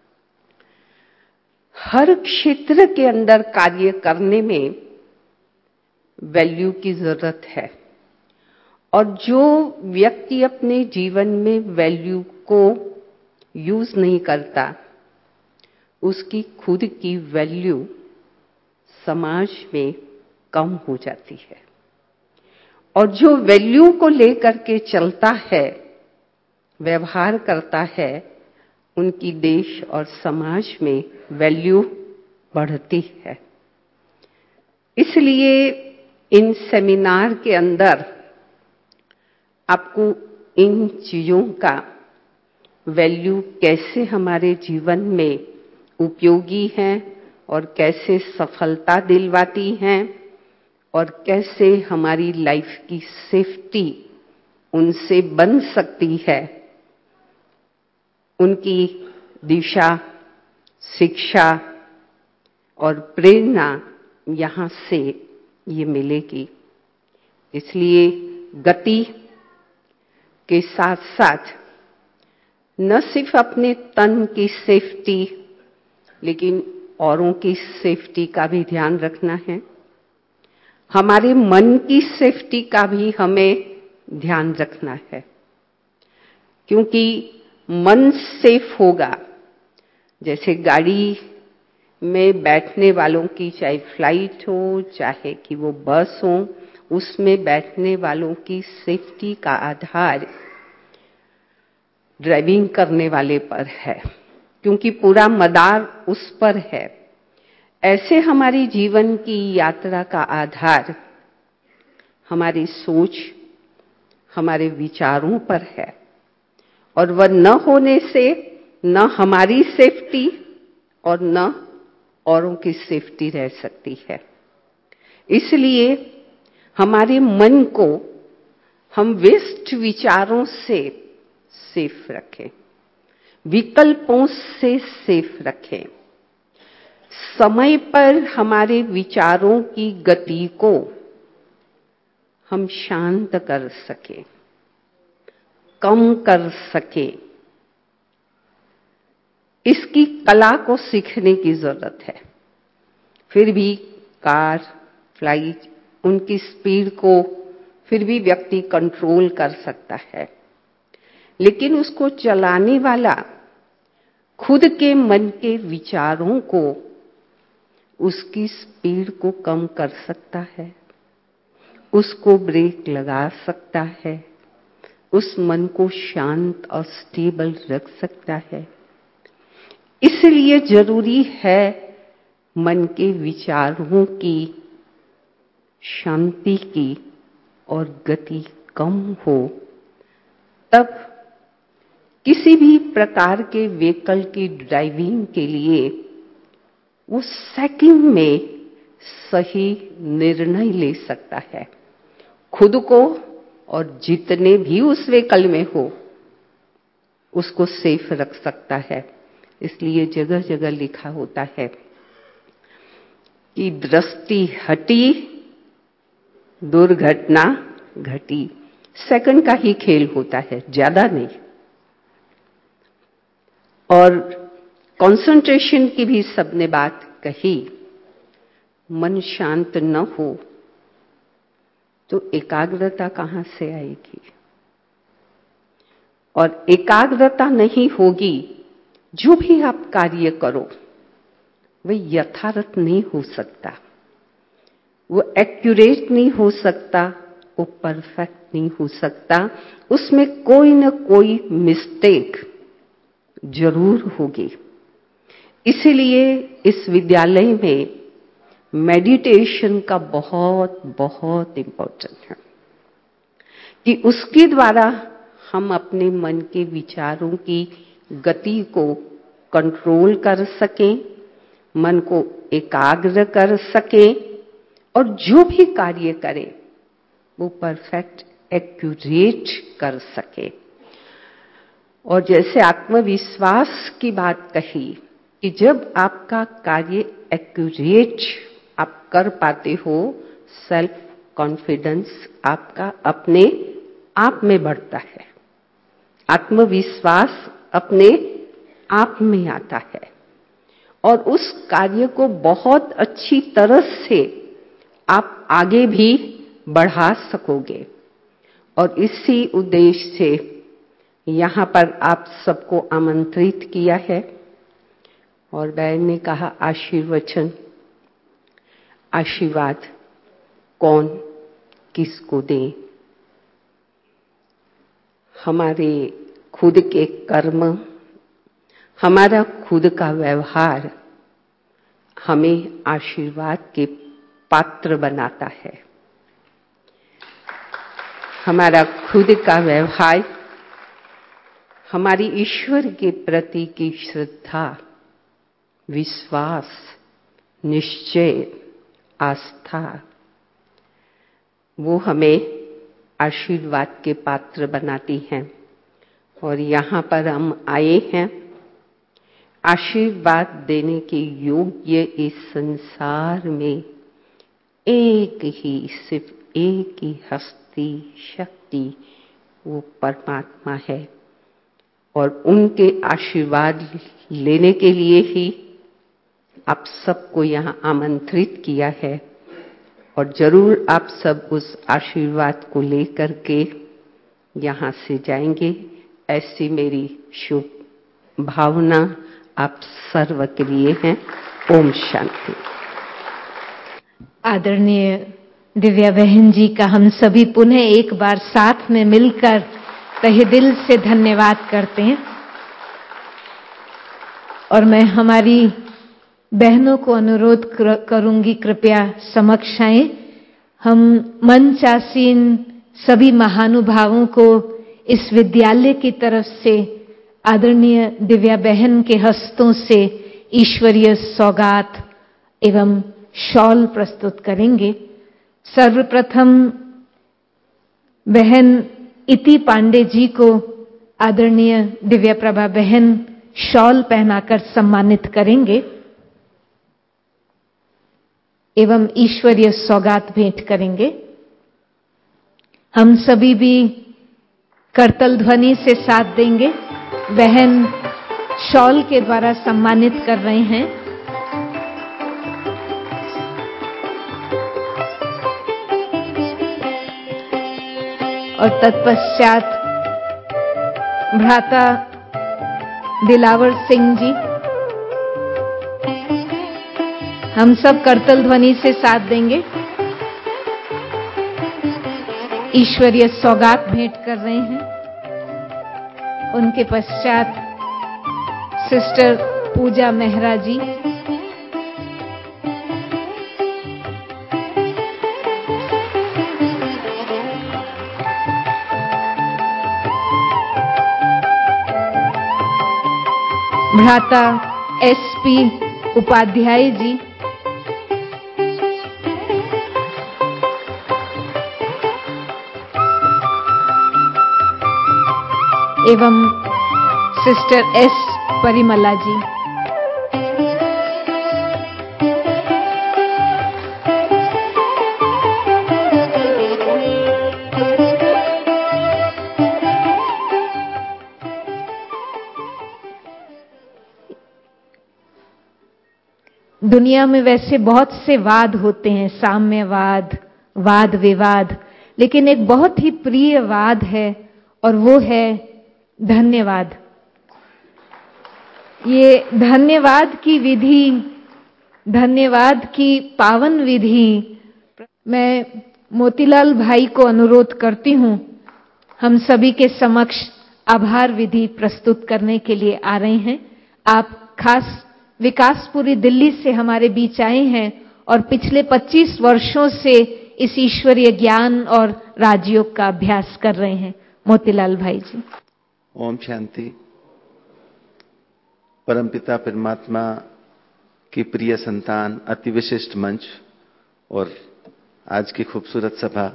हर क्षेत्र के अंदर कार्य करने में वैल्यू की जरूरत है, और जो व्यक्ति अपने जीवन में वैल्यू को यूज नहीं करता, उसकी खुद की वैल्यू समाज में कम हो जाती है। और जो वैल्यू को लेकर के चलता है, व्यवहार करता है, उनकी देश और समाज में वैल्यू बढ़ती है। इसलिए इन सेमिनार के अंदर आपको इन चीजों का वैल्यू कैसे हमारे जीवन में उपयोगी है और कैसे सफलता दिलवाती हैं और कैसे हमारी लाइफ की सेफ्टी उनसे बन सकती है, उनकी दिशा, शिक्षा और प्रेरणा यहाँ से ये मिलेगी। इसलिए गति के साथ साथ न सिर्फ अपने तन की सेफ्टी, लेकिन औरों की सेफ्टी का भी ध्यान रखना है। हमारे मन की सेफ्टी का भी हमें ध्यान रखना है, क्योंकि मन सेफ होगा, जैसे गाड़ी में बैठने वालों की चाहे फ्लाइट हो चाहे कि वो बस हो, उसमें बैठने वालों की सेफ्टी का आधार ड्राइविंग करने वाले पर है, क्योंकि पूरा मदार उस पर है। ऐसे हमारी जीवन की यात्रा का आधार हमारी सोच, हमारे विचारों पर है, और वह न होने से न हमारी सेफ्टी और न औरों की सेफ्टी रह सकती है। इसलिए हमारे मन को हम वेस्ट विचारों से सेफ रखें, विकल्पों से सेफ रखें, समय पर हमारे विचारों की गति को हम शांत कर सकें, कम कर सकें। इसकी कला को सीखने की जरूरत है। फिर भी कार, फ्लाइट, उनकी स्पीड को फिर भी व्यक्ति कंट्रोल कर सकता है, लेकिन उसको चलाने वाला खुद के मन के विचारों को, उसकी स्पीड को कम कर सकता है, उसको ब्रेक लगा सकता है, उस मन को शांत और स्टेबल रख सकता है। इसलिए जरूरी है मन के विचारों की शांति की और गति कम हो, तब किसी भी प्रकार के व्हीकल की ड्राइविंग के लिए वो सेकंड में सही निर्णय ले सकता है, खुद को और जितने भी उस व्हीकल में हो उसको सेफ रख सकता है। इसलिए जगह जगह लिखा होता है कि दृष्टि हटी दुर्घटना घटी। सेकंड का ही खेल होता है, ज्यादा नहीं। और कंसंट्रेशन की भी सबने बात कही। मन शांत न हो तो एकाग्रता कहां से आएगी? और एकाग्रता नहीं होगी, जो भी आप कार्य करो वह यथार्थ नहीं हो सकता, वो एक्यूरेट नहीं हो सकता, वो परफेक्ट नहीं हो सकता, उसमें कोई न कोई मिस्टेक जरूर होगी। इसीलिए इस विद्यालय में मेडिटेशन का बहुत बहुत इम्पोर्टेंट है कि उसके द्वारा हम अपने मन के विचारों की गति को कंट्रोल कर सकें, मन को एकाग्र कर सकें और जो भी कार्य करें वो परफेक्ट एक्यूरेट कर सके। और जैसे आत्मविश्वास की बात कही कि जब आपका कार्य एक्यूरेट आप कर पाते हो, सेल्फ कॉन्फिडेंस आपका अपने आप में बढ़ता है, आत्मविश्वास अपने आप में आता है और उस कार्य को बहुत अच्छी तरह से आप आगे भी बढ़ा सकोगे। और इसी उद्देश्य से यहाँ पर आप सबको आमंत्रित किया है। और बहन ने कहा आशीर्वचन, आशीर्वाद कौन किसको दे? हमारे खुद के कर्म, हमारा खुद का व्यवहार हमें आशीर्वाद के पात्र बनाता है। हमारा खुद का व्यवहार हमारी ईश्वर के प्रति की श्रद्धा, विश्वास, निश्चय, आस्था, वो हमें आशीर्वाद के पात्र बनाती हैं। और यहाँ पर हम आए हैं आशीर्वाद देने के योग्य इस संसार में एक ही, सिर्फ एक ही हस्ती शक्ति, वो परमात्मा है। और उनके आशीर्वाद लेने के लिए ही आप सबको यहाँ आमंत्रित किया है। और जरूर आप सब उस आशीर्वाद को लेकर के यहाँ से जाएंगे, ऐसी मेरी शुभ भावना आप सर्व के लिए है। ओम शांति। आदरणीय दिव्या बहन जी का हम सभी पुनः एक बार साथ में मिलकर तहे दिल से धन्यवाद करते हैं। और मैं हमारी बहनों को अनुरोध करूंगी, कृपया समक्ष आएं। हम मंच आसीन सभी महानुभावों को इस विद्यालय की तरफ से आदरणीय दिव्या बहन के हस्तों से ईश्वरीय सौगात एवं शॉल प्रस्तुत करेंगे। सर्वप्रथम बहन इति पांडे जी को आदरणीय दिव्या प्रभा बहन शॉल पहनाकर सम्मानित करेंगे एवं ईश्वरीय सौगात भेंट करेंगे। हम सभी भी करतल ध्वनि से साथ देंगे। बहन शॉल के द्वारा सम्मानित कर रहे हैं। और तत्पश्चात भ्राता दिलावर सिंह जी, हम सब करतल ध्वनि से साथ देंगे, ईश्वरीय सौगात भेंट कर रहे हैं। उनके पश्चात सिस्टर पूजा मेहरा जी, भ्राता एस पी उपाध्याय जी, एवं सिस्टर एस परिमला जी। दुनिया में वैसे बहुत से वाद होते हैं, साम्यवाद, वाद विवाद, लेकिन एक बहुत ही प्रिय वाद है और वो है धन्यवाद। ये धन्यवाद की विधि, धन्यवाद की पावन विधि, मैं मोतीलाल भाई को अनुरोध करती हूं, हम सभी के समक्ष आभार विधि प्रस्तुत करने के लिए आ रहे हैं। आप खास विकासपुरी दिल्ली से हमारे बीच आए हैं और पिछले पच्चीस वर्षों से इस ईश्वरीय ज्ञान और राजयोग का अभ्यास कर रहे हैं। मोतीलाल भाई जी। ओम शांति। परमपिता परमात्मा की प्रिय संतान, अति विशिष्ट मंच और आज की खूबसूरत सभा,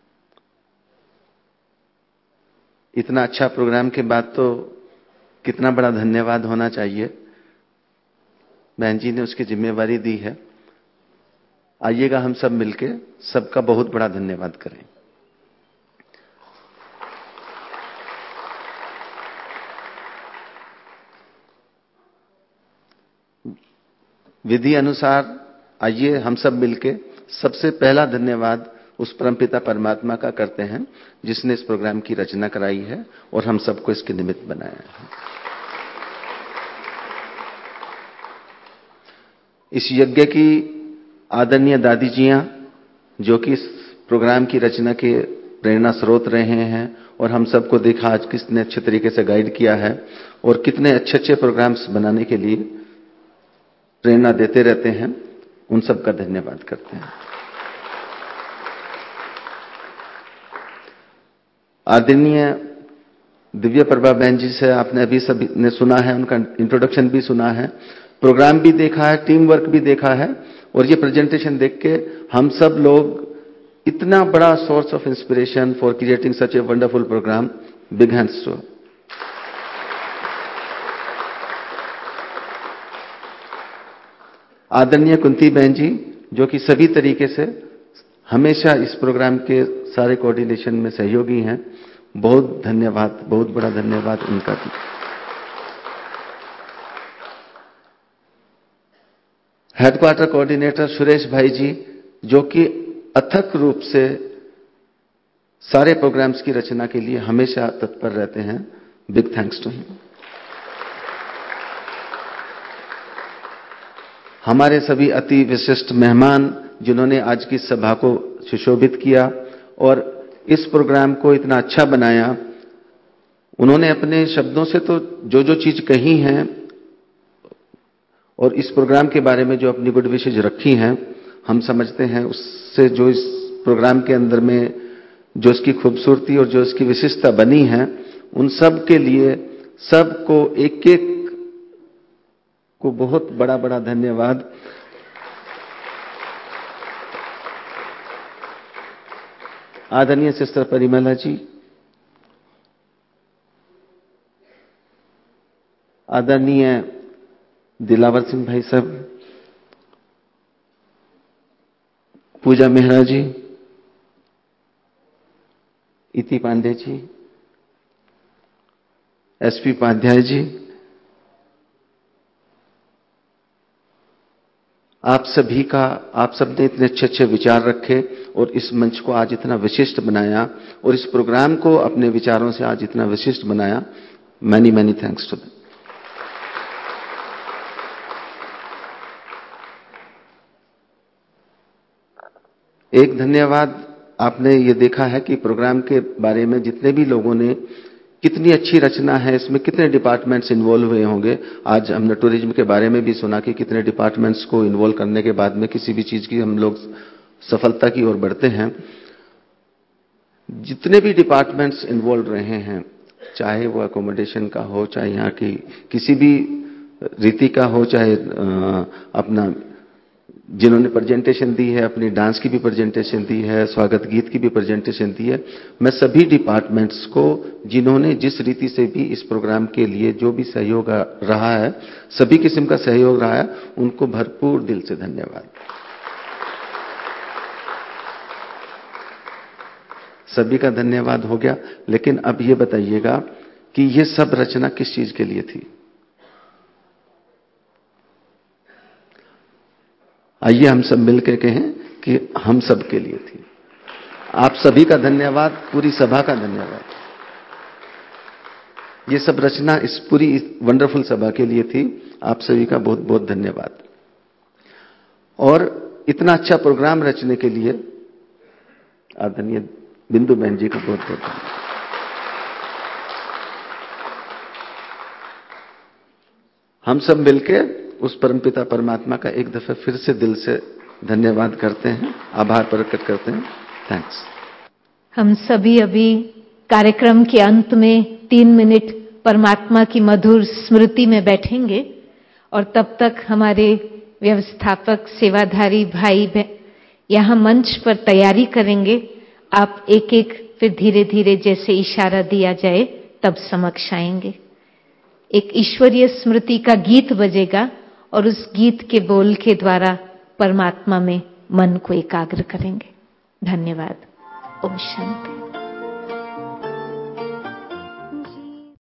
इतना अच्छा प्रोग्राम के बाद तो कितना बड़ा धन्यवाद होना चाहिए। बहन जी ने उसकी जिम्मेवारी दी है। आइएगा हम सब मिलके सबका बहुत बड़ा धन्यवाद करें। विधि अनुसार आइए हम सब मिलके सबसे पहला धन्यवाद उस परमपिता परमात्मा का करते हैं जिसने इस प्रोग्राम की रचना कराई है और हम सबको इसके निमित्त बनाया है। इस यज्ञ की आदरणीय दादी जियां, जो कि इस प्रोग्राम की रचना के प्रेरणा स्रोत रहे हैं और हम सबको देखा आज कितने अच्छे तरीके से गाइड किया है और कितने अच्छे अच्छे प्रोग्राम्स बनाने के लिए प्रेरणा देते रहते हैं, उन सब का धन्यवाद करते हैं। आदरणीय दिव्य प्रभा बहन जी से आपने अभी सभी ने सुना है, उनका इंट्रोडक्शन भी सुना है, प्रोग्राम भी देखा है, टीम वर्क भी देखा है और ये प्रेजेंटेशन देख के हम सब लोग इतना बड़ा source of inspiration for creating such a wonderful programme, big hands to. आदरणीय कुंती बहन जी, जो कि सभी तरीके से हमेशा इस प्रोग्राम के सारे कोऑर्डिनेशन में सहयोगी हैं, बहुत धन्यवाद, बहुत बड़ा धन्यवाद उनका भी। हेडक्वार्टर कोऑर्डिनेटर सुरेश भाई जी, जो कि अथक रूप से सारे प्रोग्राम्स की रचना के लिए हमेशा तत्पर रहते हैं, बिग थैंक्स टू हिम। हमारे सभी अति विशिष्ट मेहमान जिन्होंने आज की सभा को सुशोभित किया और इस प्रोग्राम को इतना अच्छा बनाया, उन्होंने अपने शब्दों से तो जो जो चीज कही हैं और इस प्रोग्राम के बारे में जो अपनी गुड विशेज रखी हैं, हम समझते हैं उससे जो इस प्रोग्राम के अंदर में जो इसकी खूबसूरती और जो इसकी विशिष्टता बनी है, उन सब के लिए सबको एक एक को बहुत बड़ा बड़ा धन्यवाद। आदरणीय सिस्टर परिमला जी, आदरणीय दिलावर सिंह भाई साहब, पूजा मेहरा जी, इति पांडे जी, एसपी उपाध्याय जी, आप सभी का, आप सबने इतने अच्छे अच्छे विचार रखे और इस मंच को आज इतना विशिष्ट बनाया और इस प्रोग्राम को अपने विचारों से आज इतना विशिष्ट बनाया। Many many thanks to them. एक धन्यवाद, आपने ये देखा है कि प्रोग्राम के बारे में जितने भी लोगों ने, कितनी अच्छी रचना है, इसमें कितने डिपार्टमेंट्स इन्वॉल्व हुए होंगे। आज हमने टूरिज्म के बारे में भी सुना कि कितने डिपार्टमेंट्स को इन्वॉल्व करने के बाद में किसी भी चीज की हम लोग सफलता की ओर बढ़ते हैं। जितने भी डिपार्टमेंट्स इन्वॉल्व रहे हैं, चाहे वो अकोमोडेशन का हो, चाहे यहाँ की किसी भी रीति का हो, चाहे अपना जिन्होंने प्रेजेंटेशन दी है, अपनी डांस की भी प्रेजेंटेशन दी है, स्वागत गीत की भी प्रेजेंटेशन दी है, मैं सभी डिपार्टमेंट्स को जिन्होंने जिस रीति से भी इस प्रोग्राम के लिए जो भी सहयोग रहा है, सभी किस्म का सहयोग रहा है, उनको भरपूर दिल से धन्यवाद। सभी का धन्यवाद हो गया। लेकिन अब ये बताइएगा कि ये सब रचना किस चीज के लिए थी? आइए हम सब मिलकर कहें कि हम सब के लिए थी। आप सभी का धन्यवाद, पूरी सभा का धन्यवाद। ये सब रचना इस पूरी वंडरफुल सभा के लिए थी। आप सभी का बहुत बहुत धन्यवाद। और इतना अच्छा प्रोग्राम रचने के लिए आदरणीय बिंदु बहन जी का बहुत बहुत धन्यवाद। हम सब मिलकर उस परमपिता परमात्मा का एक दफा फिर से दिल से धन्यवाद करते हैं, आभार प्रकट करते हैं। थैंक्स। हम सभी अभी कार्यक्रम के अंत में तीन मिनट परमात्मा की मधुर स्मृति में बैठेंगे और तब तक हमारे व्यवस्थापक सेवाधारी भाई यहाँ मंच पर तैयारी करेंगे। आप एक एक फिर धीरे धीरे जैसे इशारा दिया जाए तब समक्ष आएंगे। एक ईश्वरीय स्मृति का गीत बजेगा और उस गीत के बोल के द्वारा परमात्मा में मन को एकाग्र करेंगे। धन्यवाद। ओम शांति।